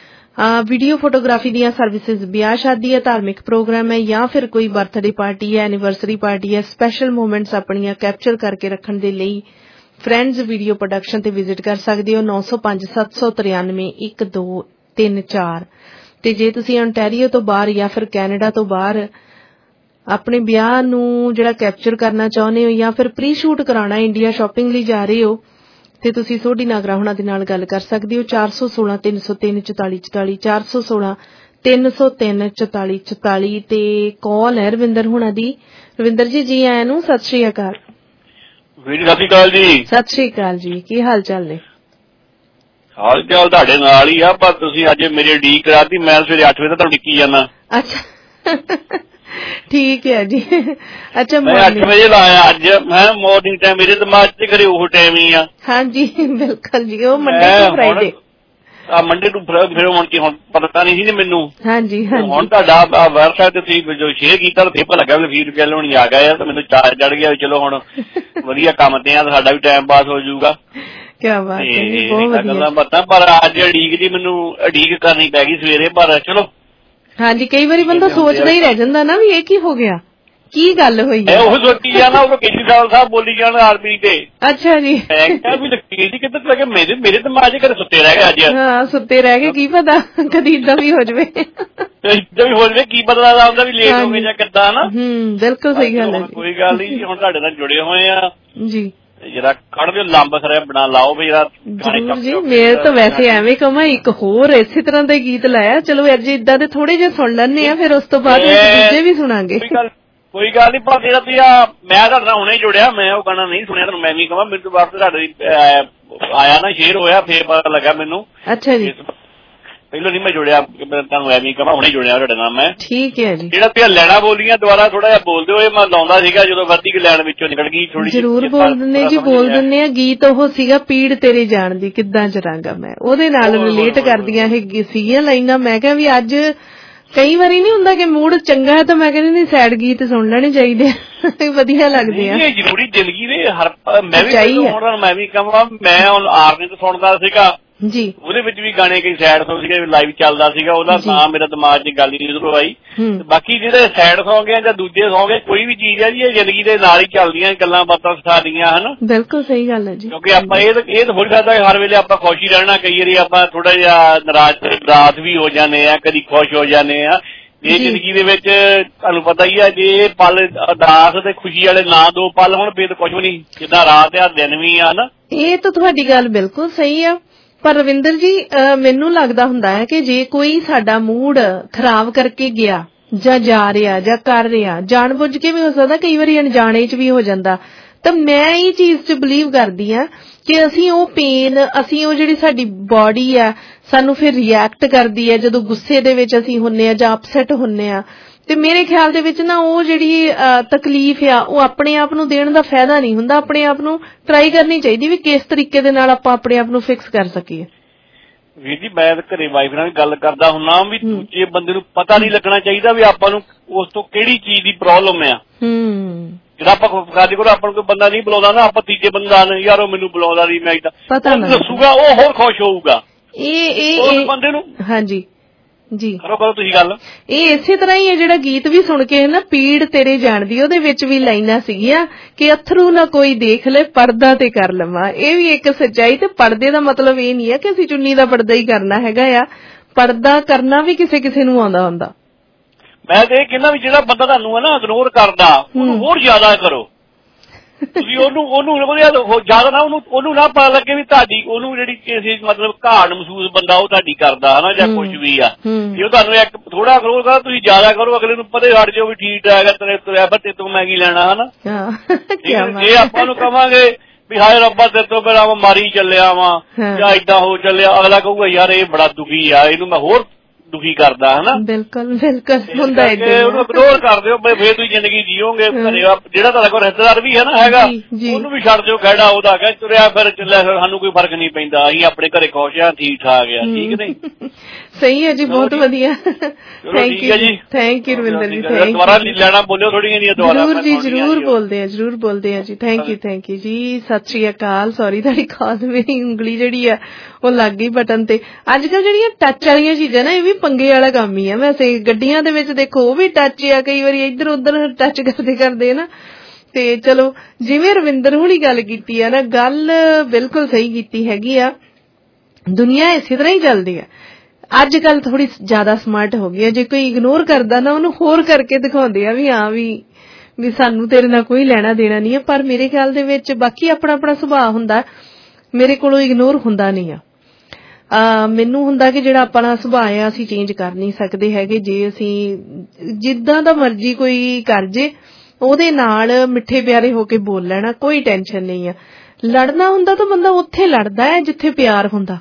ਵੀਡੀਓ ਫੋਟੋਗ੍ਰਾਫੀ ਦੀਆਂ ਸਰਵਿਸਿਜ਼, ਵਿਆਹ ਸ਼ਾਦੀ ਹੈ, ਧਾਰਮਿਕ ਪ੍ਰੋਗਰਾਮ ਹੈ ਜਾਂ ਫਿਰ ਕੋਈ ਬਰਥਡੇ ਪਾਰਟੀ ਹੈ, ਐਨੀਵਰਸਰੀ ਪਾਰਟੀ ਹੈ, ਸਪੈਸ਼ਲ ਮੂਮੈਂਟਸ ਆਪਣੀਆਂ ਕੈਪਚਰ ਕਰਕੇ ਰੱਖਣ ਦੇ ਲਈ ਫਰੈਂਡਸ ਵੀਡੀਓ ਪ੍ਰੋਡਕਸ਼ਨ ਤੇ ਵਿਜ਼ਿਟ ਕਰ ਸਕਦੇ ਹੋ। ਨੌ ਸੌ ਪੰਜ ਸੱਤ ਸੌ ਤਰਿਆਨਵੇਂ ਇੱਕ ਦੋ ਤਿੰਨ ਚਾਰ। ਤੇ ਜੇ ਤੁਸੀਂ ontario ਤੋਂ ਬਾਹਰ ਜਾਂ ਫਿਰ ਕੈਨੇਡਾ ਤੋਂ ਬਾਹਰ ਆਪਣੇ ਵਿਆਹ ਨੂੰ ਜਿਹੜਾ ਕੈਪਚਰ ਕਰਨਾ ਚਾਹੁੰਦੇ ਹੋ ਜਾਂ ਫਿਰ ਪ੍ਰੀ ਸ਼ੂਟ ਕਰਾਉਣਾ, ਇੰਡੀਆ ਸ਼ਾਪਿੰਗ ਲਈ ਜਾ ਰਹੇ ਹੋ ਤੇ ਤੁਸੀਂ ਸੋਢੀ ਨਾਗਰਾ ਹੁਣਾਂ ਦੇ ਨਾਲ ਗੱਲ ਕਰ ਸਕਦੇ ਹੋ ਚਾਰ ਸੌ ਸੋਲਾਂ ਤਿੰਨ ਸੌ ਤਿੰਨ ਚੁਤਾਲੀ ਚੁਤਾਲੀ ਚਾਰ ਸੌ ਸੋਲਾਂ ਤਿੰਨ ਸੌ ਤਿੰਨ ਚੁਤਾਲੀ ਚੁਤਾਲੀ। ਤੇ ਕਾਲ ਹੈ ਰਵਿੰਦਰ ਹੁਣਾਂ ਦੀ। ਰਵਿੰਦਰ ਜੀ ਜੀ ਆਇਆਂ ਨੂੰ ਸਤਿ ਸ਼੍ਰੀ ਅਕਾਲ। ਵੀਰ ਸਤਿ ਸ਼੍ਰੀ ਅਕਾਲ ਜੀ। ਸਤਿ ਸ਼੍ਰੀ ਅਕਾਲ ਜੀ, ਕੀ ਹਾਲ ਚਾਲ ਨੇ? ਹਾਲ ਚਾਲ ਤੁਹਾਡੇ ਨਾਲ ਹੀ ਆ, ਪਰ ਤੁਸੀਂ ਅੱਜ ਮੇਰੀ ਉਡੀਕ ਕਰਾਤੀ, ਮੈਂ ਸਵੇਰੇ ਅੱਠ ਵਜੇ ਤੱਕ ਤੁਹਾਨੂੰ ਡਿੱਕੀ ਜਾਣਾ। ਅੱਛਾ ਠੀਕ ਹੈ ਜੀ। ਅੱਛਾ ਮੈਂ ਅੱਠ ਵਜੇ ਲਾਇਆ ਅੱਜ, ਮੈਂ ਮਾਰਨਿੰਗ ਟਾਈਮ ਮੇਰੇ ਦਿਮਾਗ ਚ ਕਰੇ ਉਹ ਟਾਈਮ ਹੀ ਆ। ਹਾਂਜੀ ਬਿਲਕੁਲ ਜੀ, ਉਹ ਮੰਡੇ ਤੋਂ ਫਰਾਈਡੇ ਆ ਮੰਡੇ ਨੂੰ ਫਿਰ ਹੁਣ ਕੀ ਹੁਣ ਪਤਾ ਨਹੀਂ ਸੀ ਮੈਨੂੰ। ਹਾਂਜੀ ਹਾਂਜੀ ਹੁਣ ਤੁਹਾਡਾ ਵੈਬਸਾਈਟ ਤੇ ਤੁਸੀਂ ਜੋ ਸ਼ੇਅਰ ਕੀਤਾ ਤਾਂ ਪਤਾ ਲੱਗਾ ਵੀ ਵੀਹ ਰੁਪਏ ਲੋਣੀ ਆ ਗਏ ਆ, ਤਾਂ ਮੈਨੂੰ ਚਾਰ ਚੜ ਗਿਆ। ਚਲੋ ਹੁਣ ਵਧੀਆ ਕੰਮ ਤੇ ਆ, ਸਾਡਾ ਵੀ ਟਾਈਮ ਪਾਸ ਹੋ ਜਾਊਗਾ। ਕਿਆ ਬਾਤ ਹੈ, ਬਹੁਤ ਗੱਲਾਂ ਬਾਤਾਂ। ਪਰ ਅੱਜ ਉਡੀਕ ਦੀ ਮੈਨੂੰ ਉਡੀਕ ਕਰਨੀ ਪੈ ਗਈ ਸਵੇਰੇ, ਪਰ ਚਲੋ ਹਾਂਜੀ ਕਈ ਵਾਰੀ ਬੰਦਾ ਸੋਚਦਾ ਹੀ ਰਹਿ ਜਾਂਦਾ ਨਾ ਵੀ ਇਹ ਕੀ ਹੋ ਗਿਆ, ਕੀ ਗੱਲ ਹੋਈ ਹੈ। ਉਹ ਸੋਚੀ ਜਾਣਾ, ਉਹ ਕੇਜਰੀਵਾਲ ਸਾਹਿਬ ਬੋਲੀ ਜਾਣ ਆਰਮੀ ਤੇ। ਅੱਛਾ ਜੀ। ਮੈਂ ਕਿਹਾ ਵੀ ਲਕੀਰ ਜੀ ਕਿੱਧਰ ਲੱਗੇ, ਮੇਰੇ ਮੇਰੇ ਦਿਮਾਗ ਚ ਕਦੇ ਸੁੱਤੇ ਰਹਿ ਗਏ ਅੱਜ। ਹਾਂ ਸੁੱਤੇ ਰਹਿ ਗਏ, ਕੀ ਪਤਾ ਕਦੀ ਏਦਾਂ ਵੀ ਹੋ ਜਾਵੇ। ਏਦਾਂ ਵੀ ਹੋ ਜਾਵੇ, ਕੀ ਪਤਾ ਲੱਗਦਾ ਵੀ ਲੇਟ ਹੋ ਗਏ ਜਾਂ ਕਿੱਦਾਂ ਨਾ। ਹੂੰ ਬਿਲਕੁਲ ਸਹੀ ਗੱਲ ਹੈ। ਕੋਈ ਗੱਲ ਨਹੀਂ, ਹੁਣ ਤੁਹਾਡੇ ਨਾਲ ਜੁੜੇ ਹੋਏ ਆ ਜੀ। ਜਰਾ ਕੱਢ ਦਿਓ ਲੰਬ ਸਰੇ ਬਣਾ ਲਾਓ ਵੀ ਜਰਾ। ਜ਼ਰੂਰ ਜੀ, ਮੇਰੇ ਤਾਂ ਵੈਸੇ ਐਵੇਂ ਕਹਾਂ ਇੱਕ ਹੋਰ ਇਸੇ ਤਰ੍ਹਾਂ ਦਾ ਗੀਤ ਲਾਇਆ, ਚਲੋ ਅੱਜ ਇਦਾਂ ਦੇ ਥੋੜੇ ਜਿਹੇ ਸੁਣ ਲੈਣੇ ਆ, ਫਿਰ ਉਸ ਤੋਂ ਬਾਅਦ ਦੂਜੇ ਵੀ ਸੁਣਾਂਗੇ। ਕੋਈ ਗੱਲ ਨਹੀਂ, ਪਰ ਜਿਹੜਾ ਤੁਸੀਂ ਮੈਂ ਤੁਹਾਡੇ ਨਾਲ ਹੁਣੇ ਜੁੜਿਆ, ਮੈਂ ਉਹ ਗਾਣਾ ਨਹੀਂ ਸੁਣਿਆ, ਤੁਹਾਨੂੰ ਮੈਂ ਵੀ ਕਹਾਂ ਮੈਨੂੰ ਬਾਅਦ ਤੁਹਾਡੇ ਆਇਆ ਨਾ ਸ਼ੇਅਰ ਹੋਇਆ, ਫੇਰ ਪਤਾ ਲੱਗਾ ਮੈਨੂੰ। ਅੱਛਾ ਜੀ। ਪਹਿਲਾਂ ਨਹੀਂ ਮੈਂ ਜੁੜਿਆ, ਤੁਹਾਨੂੰ ਐਵੇਂ ਕਹਾਂ ਹੁਣੇ ਜੁੜਿਆ ਤੁਹਾਡੇ ਨਾਲ ਮੈਂ। ਠੀਕ ਹੈ ਜੀ। ਜਿਹੜਾ ਤੁਸੀਂ ਲੈਣਾ ਬੋਲੀਆਂ ਦੁਬਾਰਾ ਥੋੜਾ ਜਿਹਾ ਬੋਲਦੇ ਹੋਏ ਮੈਂ ਲਾਉਂਦਾ ਸੀਗਾ ਜਦੋਂ ਵੱਧੀ ਲੈਣ ਵਿੱਚੋਂ ਨਿਕਲ ਗਈ ਥੋੜੀ। ਜ਼ਰੂਰ ਬੋਲ ਦਿੰਦੇ ਜੀ, ਬੋਲ ਦਿੰਦੇ ਆ। ਗੀਤ ਉਹ ਸੀਗਾ ਪੀੜ ਤੇਰੇ ਜਾਣ ਦੀ ਕਿੱਦਾਂ ਚਰਾਂਗਾ ਮੈਂ, ਉਹਦੇ ਨਾਲ ਰਿਲੇਟ ਕਰਦੀਆਂ ਇਹ ਸੀਗੀਆਂ ਲਾਈਨਾਂ। ਮੈਂ ਕਿਹਾ ਵੀ ਅੱਜ ਕਈ ਵਾਰੀ ਨਹੀਂ ਹੁੰਦਾ ਕਿ ਮੂਡ ਚੰਗਾ ਹੈ ਤਾਂ ਮੈਂ ਕਹਿੰਦੀ ਨਹੀਂ ਸੈਡ ਗੀਤ ਸੁਣ ਲੈਣੇ ਚਾਹੀਦੇ, ਵਧੀਆ ਲੱਗਦੇ ਆ। ਇਹ ਜ਼ਰੂਰੀ ਜ਼ਿੰਦਗੀ ਦੇ ਹਰ ਮੈਂ ਵੀ ਹੁਣ ਮੈਂ ਵੀ ਕਹਾਂ ਮੈਂ ਆਰਮੀ ਤੋਂ ਸੁਣਦਾ ਸੀਗਾ ਜੀ, ਉਹਦੇ ਵਿੱਚ ਵੀ ਗਾਣੇ ਕਈ ਸੈਡ ਸੌਂਗ ਸੀਗੇ ਲਾਈਵ ਚੱਲਦਾ ਸੀਗਾ, ਉਹਦਾ ਨਾਂ ਮੇਰਾ ਦਿਮਾਗ 'ਚ ਗੱਲ ਹੀ ਉਧਰੋਂ ਆਈ। ਬਾਕੀ ਜਿਹੜੇ ਸੈਡ ਸੌਂਗ ਆ ਜਾਂ ਦੂਜੇ ਸੌਂਗ ਕੋਈ ਵੀ ਚੀਜ਼ ਹੈ ਜੀ ਇਹ ਜ਼ਿੰਦਗੀ ਦੇ ਨਾਲ ਹੀ ਚੱਲਦੀਆਂ ਗੱਲਾਂ ਬਾਤਾਂ ਸਿਖਾਉਂਦੀਆਂ ਹਨਾ। ਬਿਲਕੁਲ ਸਹੀ ਗੱਲ ਹੈ ਜੀ, ਕਿਉਂਕਿ ਆਪਾਂ ਇਹ ਇਹ ਤਾਂ ਹੋ ਸਕਦਾ ਹਰ ਵੇਲੇ ਆਪਾਂ ਖੁਸ਼ ਹੀ ਰਹਿਣਾ, ਕਈ ਵਾਰੀ ਆਪਾਂ ਥੋੜਾ ਜਿਹਾ ਨਾਰਾਜ਼ ਰਾਤ ਵੀ ਹੋ ਜਾਂਦੇ ਆ, ਕਦੀ ਖੁਸ਼ ਹੋ ਜਾਂਦੇ ਆ। ਇਹ ਜ਼ਿੰਦਗੀ ਦੇ ਵਿੱਚ ਤੁਹਾਨੂੰ ਪਤਾ ਹੀ ਆ ਜੇ ਇਹ ਪਲ ਉਦਾਸ ਤੇ ਖੁਸ਼ੀ ਵਾਲੇ ਨਾ ਦੋ ਪਲ ਹੁਣ ਫਿਰ ਕੁਝ ਵੀ ਨਹੀਂ, ਜਿੱਦਾਂ ਰਾਤ ਆ ਦਿਨ ਵੀ ਆ ਨਾ। ਇਹ ਤਾਂ ਤੁਹਾਡੀ ਗੱਲ ਬਿਲਕੁਲ ਸਹੀ ਆ। ਪਰ ਰਵਿੰਦਰ ਜੀ ਮੈਨੂੰ ਲੱਗਦਾ ਹੁੰਦਾ ਹੈ ਕਿ ਜੇ ਕੋਈ ਸਾਡਾ ਮੂਡ ਖਰਾਬ ਕਰਕੇ ਗਿਆ ਜਾਂ ਜਾ ਰਿਹਾ ਜਾਂ ਕਰ ਰਿਹਾ, ਜਾਣ ਬੁੱਝ ਕੇ ਵੀ ਹੋ ਸਕਦਾ, ਕਈ ਵਾਰੀ ਅਣਜਾਣੇ ਚ ਵੀ ਹੋ ਜਾਂਦਾ, ਤਾਂ ਮੈਂ ਇਹ ਚੀਜ਼ ਚ ਬਿਲੀਵ ਕਰਦੀ ਆ ਕਿ ਅਸੀਂ ਉਹ ਪੇਨ, ਅਸੀਂ ਉਹ ਜਿਹੜੀ ਸਾਡੀ ਬੋਡੀ ਆ ਸਾਨੂੰ ਫਿਰ ਰਿਐਕਟ ਕਰਦੀ ਹੈ ਜਦੋਂ ਗੁੱਸੇ ਦੇ ਵਿੱਚ ਅਸੀਂ ਹੁੰਨੇ ਆ ਜਾਂ ਅਪਸੈਟ ਹੁੰਨੇ ਆ, ਤੇ ਮੇਰੇ ਖਿਆਲ ਦੇ ਵਿੱਚ ਨਾ ਉਹ ਜਿਹੜੀ ਤਕਲੀਫ ਆ ਉਹ ਆਪਣੇ ਆਪ ਨੂੰ ਦੇਣ ਦਾ ਫਾਇਦਾ ਨਹੀਂ ਹੁੰਦਾ। ਆਪਣੇ ਆਪ ਨੂੰ ਟਰਾਈ ਕਰਨੀ ਚਾਹੀਦੀ ਵੀ ਕਿਸ ਤਰੀਕੇ ਦੇ ਨਾਲ ਆਪਾਂ ਆਪਣੇ ਆਪ ਨੂੰ ਫਿਕਸ ਕਰ ਸਕੀਏ। ਵੀਰ ਜੀ ਮੈਂ ਘਰੇ ਵਾਈਫ ਨਾਲ ਗੱਲ ਕਰਦਾ ਹੁੰਨਾ ਵੀ ਦੂਜੇ ਬੰਦੇ ਨੂੰ ਪਤਾ ਨਹੀਂ ਲੱਗਣਾ ਚਾਹੀਦਾ ਵੀ ਆਪਾਂ ਨੂੰ ਉਸ ਤੋਂ ਕਿਹੜੀ ਚੀਜ਼ ਦੀ ਪ੍ਰੋਬਲਮ ਆ। ਜਿਹੜਾ ਆਪਾਂ ਸਾਡੇ ਕੋਲ ਆਪਾਂ ਨੂੰ ਕੋਈ ਬੰਦਾ ਨਹੀਂ ਬੁਲਾਉਂਦਾ ਨਾ, ਆਪਾਂ ਤੀਜੇ ਬੰਦਾ ਨਹੀਂ ਯਾਰ ਉਹ ਮੈਨੂੰ ਬੁਲਾਉਂਦਾ ਨਹੀਂ, ਮੈਂ ਇਦਾਂ ਦੱਸੂਗਾ ਉਹ ਹੋਰ ਖੁਸ਼ ਹੋਊਗਾ ਇਹ ਇਹ ਬੰਦੇ ਨੂੰ। ਹਾਂਜੀ ਜੀ ਕਰੋ ਕਰੋ ਤੁਸੀਂ ਗੱਲ। ਇਹ ਇਸੇ ਤਰ੍ਹਾਂ ਹੀ ਹੈ ਜਿਹੜਾ ਗੀਤ ਵੀ ਸੁਣ ਕੇ ਨਾ ਪੀੜ ਤੇਰੇ ਜਾਣਦੀ, ਉਹਦੇ ਵਿੱਚ ਵੀ ਲਾਈਨਾਂ ਸੀਗੀਆਂ ਕਿ ਅਥਰੂ ਨਾ ਕੋਈ ਦੇਖ ਲੈ ਪਰਦਾ ਤੇ ਕਰ ਲਵਾਂ। ਇਹ ਵੀ ਇੱਕ ਸੱਚਾਈ। ਤੇ ਪਰਦੇ ਦਾ ਮਤਲਬ ਇਹ ਨਹੀਂ ਹੈ ਕਿ ਅਸੀਂ ਚੁੰਨੀ ਦਾ ਪਰਦਾ ਹੀ ਕਰਨਾ ਹੈਗਾ ਆ, ਪਰਦਾ ਕਰਨਾ ਵੀ ਕਿਸੇ ਕਿਸੇ ਨੂੰ ਆਉਂਦਾ ਹੁੰਦਾ। ਮੈਂ ਤੇ ਇਹ ਕਹਿੰਦਾ ਵੀ ਜਿਹੜਾ ਬੰਦਾ ਤੁਹਾਨੂੰ ਹੈ ਨਾ ਇਗਨੋਰ ਕਰਦਾ ਉਹਨੂੰ ਹੋਰ ਜ਼ਿਆਦਾ ਕਰੋ ਤੁਸੀਂ, ਉਹਨੂੰ ਉਹਨੂੰ ਜ਼ਿਆਦਾ ਨਾ ਉਹਨੂੰ ਉਹਨੂੰ ਨਾ ਪਤਾ ਲੱਗੇ ਵੀ ਤੁਹਾਡੀ ਉਹਨੂੰ ਜਿਹੜੀ ਕਿਸੇ ਮਤਲਬ ਘਾਟ ਮਹਿਸੂਸ ਬੰਦਾ ਉਹ ਤੁਹਾਡੀ ਕਰਦਾ ਹਨਾ ਜਾਂ ਕੁਛ ਵੀ ਆ, ਜੇ ਉਹ ਤੁਹਾਨੂੰ ਇੱਕ ਥੋੜਾ ਇਗਨੋਰ ਕਰਦਾ ਤੁਸੀਂ ਜ਼ਿਆਦਾ ਕਰੋ, ਅਗਲੇ ਨੂੰ ਪਤਾ ਹਟ ਜਾਓ ਵੀ ਠੀਕ ਠਾਕ ਹੈ ਤੇਰੇ ਤੁਰਿਆ ਫਿਰ ਤੇ ਤੋਂ ਮੈਂ ਕੀ ਲੈਣਾ ਹਨਾ। ਜੇ ਆਪਾਂ ਨੂੰ ਕਵਾਂਗੇ ਵੀ ਹਾਏ ਰੱਬਾ ਤੇਰੇ ਤੋਂ ਮੇਰਾ ਮਾਰੀ ਚੱਲਿਆ ਵਾ ਜਾਂ ਏਦਾਂ ਹੋ ਚੱਲਿਆ, ਅਗਲਾ ਕਹੂਗਾ ਯਾਰ ਇਹ ਬੜਾ ਦੁਖੀ ਆ, ਇਹਨੂੰ ਮੈਂ ਹੋਰ ਦੁਖੀ ਕਰਦਾ ਹਨਾ। ਬਿਲਕੁਲ ਬਿਲਕੁਲ ਹੁੰਦਾ ਹੈ, ਉਹਨੂੰ ਇਗਨੋਰ ਕਰ ਦਿਓ ਫੇਰ ਤੁਸੀਂ ਜ਼ਿੰਦਗੀ ਜੀਓਗੇ। ਜਿਹੜਾ ਤੁਹਾਡਾ ਕੋਈ ਰਿਸ਼ਤੇਦਾਰ ਵੀ ਹੈ ਨਾ ਹੈਗਾ ਉਹਨੂੰ ਵੀ ਛੱਡ ਦਿਓ ਖਹਿੜਾ ਉਹਦਾ, ਕਹਿ ਤੁਰਿਆ ਫਿਰ ਚੱਲਿਆ ਸਾਨੂੰ ਕੋਈ ਫਰਕ ਨਹੀਂ ਪੈਂਦਾ, ਅਸੀਂ ਆਪਣੇ ਘਰੇ ਖੁਸ਼ ਆ ਠੀਕ ਠਾਕ ਆ। ਠੀਕ ਨਹੀਂ ਸਹੀ ਹੈ ਜੀ, ਬਹੁਤ ਵਧੀਆ। ਥੈਂਕ ਯੂ ਜੀ, ਥੈਂਕ ਯੂ ਰਵਿੰਦਰ ਜੀ। ਦੁਬਾਰਾ ਲੈਣਾ ਬੋਲਿਓ ਥੋੜੀਆਂ ਜਿਹੀਆਂ ਦੁਬਾਰਾ। ਜ਼ਰੂਰ ਜੀ ਜ਼ਰੂਰ ਬੋਲਦੇ ਆ, ਜ਼ਰੂਰ ਬੋਲਦੇ ਆ ਜੀ। ਥੈਂਕ ਯੂ ਥੈਂਕ ਯੂ ਜੀ, ਸਤਿ ਸ਼੍ਰੀ ਅਕਾਲ। ਸੌਰੀ ਤੁਹਾਡੀ ਕਾਲ ਮੇਰੀ ਉਂਗਲੀ ਜਿਹੜੀ ਆ ਉਹ ਲੱਗ ਗਈ ਬਟਨ ਤੇ। ਅੱਜ ਕੱਲ ਜਿਹੜੀਆਂ ਟੱਚ ਵਾਲੀਆਂ ਚੀਜ਼ਾਂ ਨਾ ਇਹ ਵੀ ਪੰਗੇ ਵਾਲਾ ਕੰਮ ਹੀ ਆ। ਵੈਸੇ ਗੱਡੀਆਂ ਦੇ ਵਿੱਚ ਦੇਖੋ ਉਹ ਵੀ ਟੱਚ ਆ, ਕਈ ਵਾਰੀ ਇੱਧਰ ਉੱਧਰ ਟੱਚ ਕਰਦੇ ਕਰਦੇ ਨਾ। ਤੇ ਚਲੋ ਜਿਵੇਂ ਰਵਿੰਦਰ ਹੁਣੀ ਗੱਲ ਕੀਤੀ ਆ ਨਾ, ਗੱਲ ਬਿਲਕੁਲ ਸਹੀ ਕੀਤੀ ਹੈਗੀ ਆ। ਦੁਨੀਆ ਇਸੇ ਤਰ੍ਹਾਂ ਹੀ ਚੱਲਦੀ ਆ। ਅੱਜ ਕੱਲ ਥੋੜੀ ਜ਼ਿਆਦਾ ਸਮਾਰਟ ਹੋ ਗਈ ਆ। ਜੇ ਕੋਈ ਇਗਨੋਰ ਕਰਦਾ ਨਾ ਉਹਨੂੰ ਹੋਰ ਕਰਕੇ ਦਿਖਾਉਂਦੇ ਆ ਵੀ ਹਾਂ ਵੀ ਵੀ ਸਾਨੂੰ ਤੇਰੇ ਨਾਲ ਕੋਈ ਲੈਣਾ ਦੇਣਾ ਨਹੀਂ ਆ। ਪਰ ਮੇਰੇ ਖਿਆਲ ਦੇ ਵਿੱਚ ਬਾਕੀ ਆਪਣਾ ਆਪਣਾ ਸੁਭਾਅ ਹੁੰਦਾ, ਮੇਰੇ ਕੋਲੋਂ ਇਗਨੋਰ ਹੁੰਦਾ ਨਹੀਂ ਆ। ਆ ਮੈਨੂੰ ਹੁੰਦਾ ਕਿ ਜਿਹੜਾ ਆਪਣਾ ਸੁਭਾਅ ਆ ਅਸੀਂ ਚੇਂਜ ਕਰ ਨਹੀਂ ਸਕਦੇ ਹੈਗੇ। ਜੇ ਅਸੀਂ ਜਿੱਦਾਂ ਦਾ ਮਰਜ਼ੀ ਕੋਈ ਕਰ ਜੇ ਉਹਦੇ ਨਾਲ ਮਿੱਠੇ ਪਿਆਰੇ ਹੋ ਕੇ ਬੋਲ ਲੈਣਾ, ਕੋਈ ਟੈਨਸ਼ਨ ਨਹੀਂ ਆ। ਲੜਨਾ ਹੁੰਦਾ ਤਾਂ ਬੰਦਾ ਉੱਥੇ ਲੜਦਾ ਹੈ ਜਿੱਥੇ ਪਿਆਰ ਹੁੰਦਾ,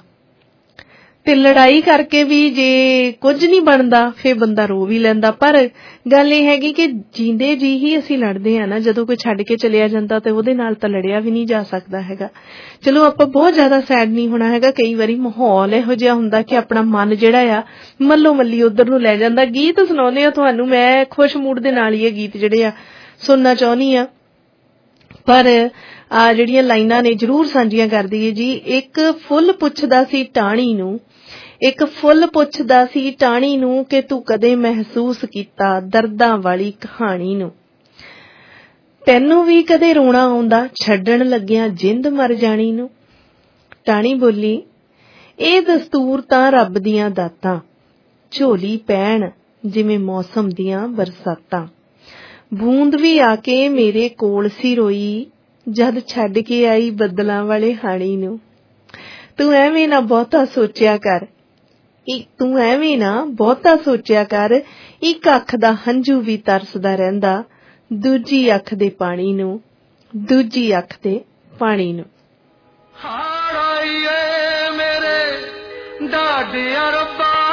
ਤੇ ਲੜਾਈ ਕਰਕੇ ਵੀ ਜੇ ਕੁਝ ਨਹੀਂ ਬਣਦਾ ਫੇਰ ਬੰਦਾ ਰੋ ਵੀ ਲੈਂਦਾ। ਪਰ ਗੱਲ ਇਹ ਹੈਗੀ ਕਿ ਜੀਂਦੇ ਜੀ ਹੀ ਅਸੀਂ ਲੜਦੇ ਆ ਨਾ, ਜਦੋਂ ਕੋਈ ਛੱਡ ਕੇ ਚਲਿਆ ਜਾਂਦਾ ਤੇ ਉਹਦੇ ਨਾਲ ਤਾਂ ਲੜਿਆ ਵੀ ਨਹੀਂ ਜਾ ਸਕਦਾ ਹੈਗਾ। ਚਲੋ ਆਪਾਂ ਬਹੁਤ ਜ਼ਿਆਦਾ ਸੈਡ ਨਹੀਂ ਹੋਣਾ ਹੈਗਾ। ਕਈ ਵਾਰੀ ਮਾਹੌਲ ਇਹੋ ਜਿਹਾ ਹੁੰਦਾ ਕਿ ਆਪਣਾ ਮਨ ਜਿਹੜਾ ਆ ਮੱਲੋ ਮੱਲੀ ਉਧਰ ਨੂੰ ਲੈ ਜਾਂਦਾ। ਗੀਤ ਸੁਣਾਉਂਦੇ ਆ ਤੁਹਾਨੂੰ, ਮੈਂ ਖੁਸ਼ ਮੂਡ ਦੇ ਨਾਲ ਹੀ ਇਹ ਗੀਤ ਜਿਹੜੇ ਆ ਸੁਣਨਾ ਚਾਹੁੰਦੀ ਆ। ਪਰ ਆ ਜਿਹੜੀਆਂ ਲਾਈਨਾਂ ਨੇ ਜ਼ਰੂਰ ਸਾਂਝੀਆਂ ਕਰ ਦਈਏ ਜੀ। ਇੱਕ ਫੁੱਲ ਪੁੱਛਦਾ ਸੀ ਟਾਹਣੀ ਨੂੰ, ਇੱਕ ਫੁੱਲ ਪੁੱਛਦਾ ਸੀ ਟਾਹਣੀ ਨੂੰ ਕਿ ਤੂੰ ਕਦੇ ਮਹਿਸੂਸ ਕੀਤਾ ਦਰਦਾਂ ਵਾਲੀ ਕਹਾਣੀ ਨੂੰ। ਤੈਨੂੰ ਵੀ ਕਦੇ ਰੋਣਾ ਆਉਂਦਾ ਛੱਡਣ ਲੱਗਿਆ ਜਿੰਦ ਮਰ ਜਾਣੀ ਨੂੰ। ਟਾਹਣੀ ਬੋਲੀ ਇਹ ਦਸਤੂਰ ਤਾਂ ਰੱਬ ਦੀਆਂ ਦਾਤਾਂ, ਝੋਲੀ ਪੈਣ ਜਿਵੇਂ ਮੌਸਮ ਦੀਆਂ ਬਰਸਾਤਾਂ। ਬੂੰਦ ਵੀ ਆ ਕੇ ਮੇਰੇ ਕੋਲ ਸੀ ਰੋਈ, ਜਦ ਛੱਡ ਕੇ ਆਈ ਬੱਦਲਾਂ ਵਾਲੇ ਹਾਣੀ ਨੂੰ। ਤੂੰ ਐਵੇਂ ਨਾ ਬਹੁਤਾ ਸੋਚਿਆ ਕਰ, ਤੂੰ ਐਵੇਂ ਨਾ ਬਹੁਤਾ ਸੋਚਿਆ ਕਰ, ਇੱਕ ਅੱਖ ਦਾ ਹੰਝੂ ਵੀ ਤਰਸਦਾ ਰਹਿੰਦਾ, ਦੂਜੀ ਅੱਖ ਦੇ ਪਾਣੀ ਨੂੰ, ਦੂਜੀ ਅੱਖ ਦੇ ਪਾਣੀ ਨੂੰ। ਹਾੜਾਈਏ ਮੇਰੇ ਡਾਢਿਆ ਰੱਬਾ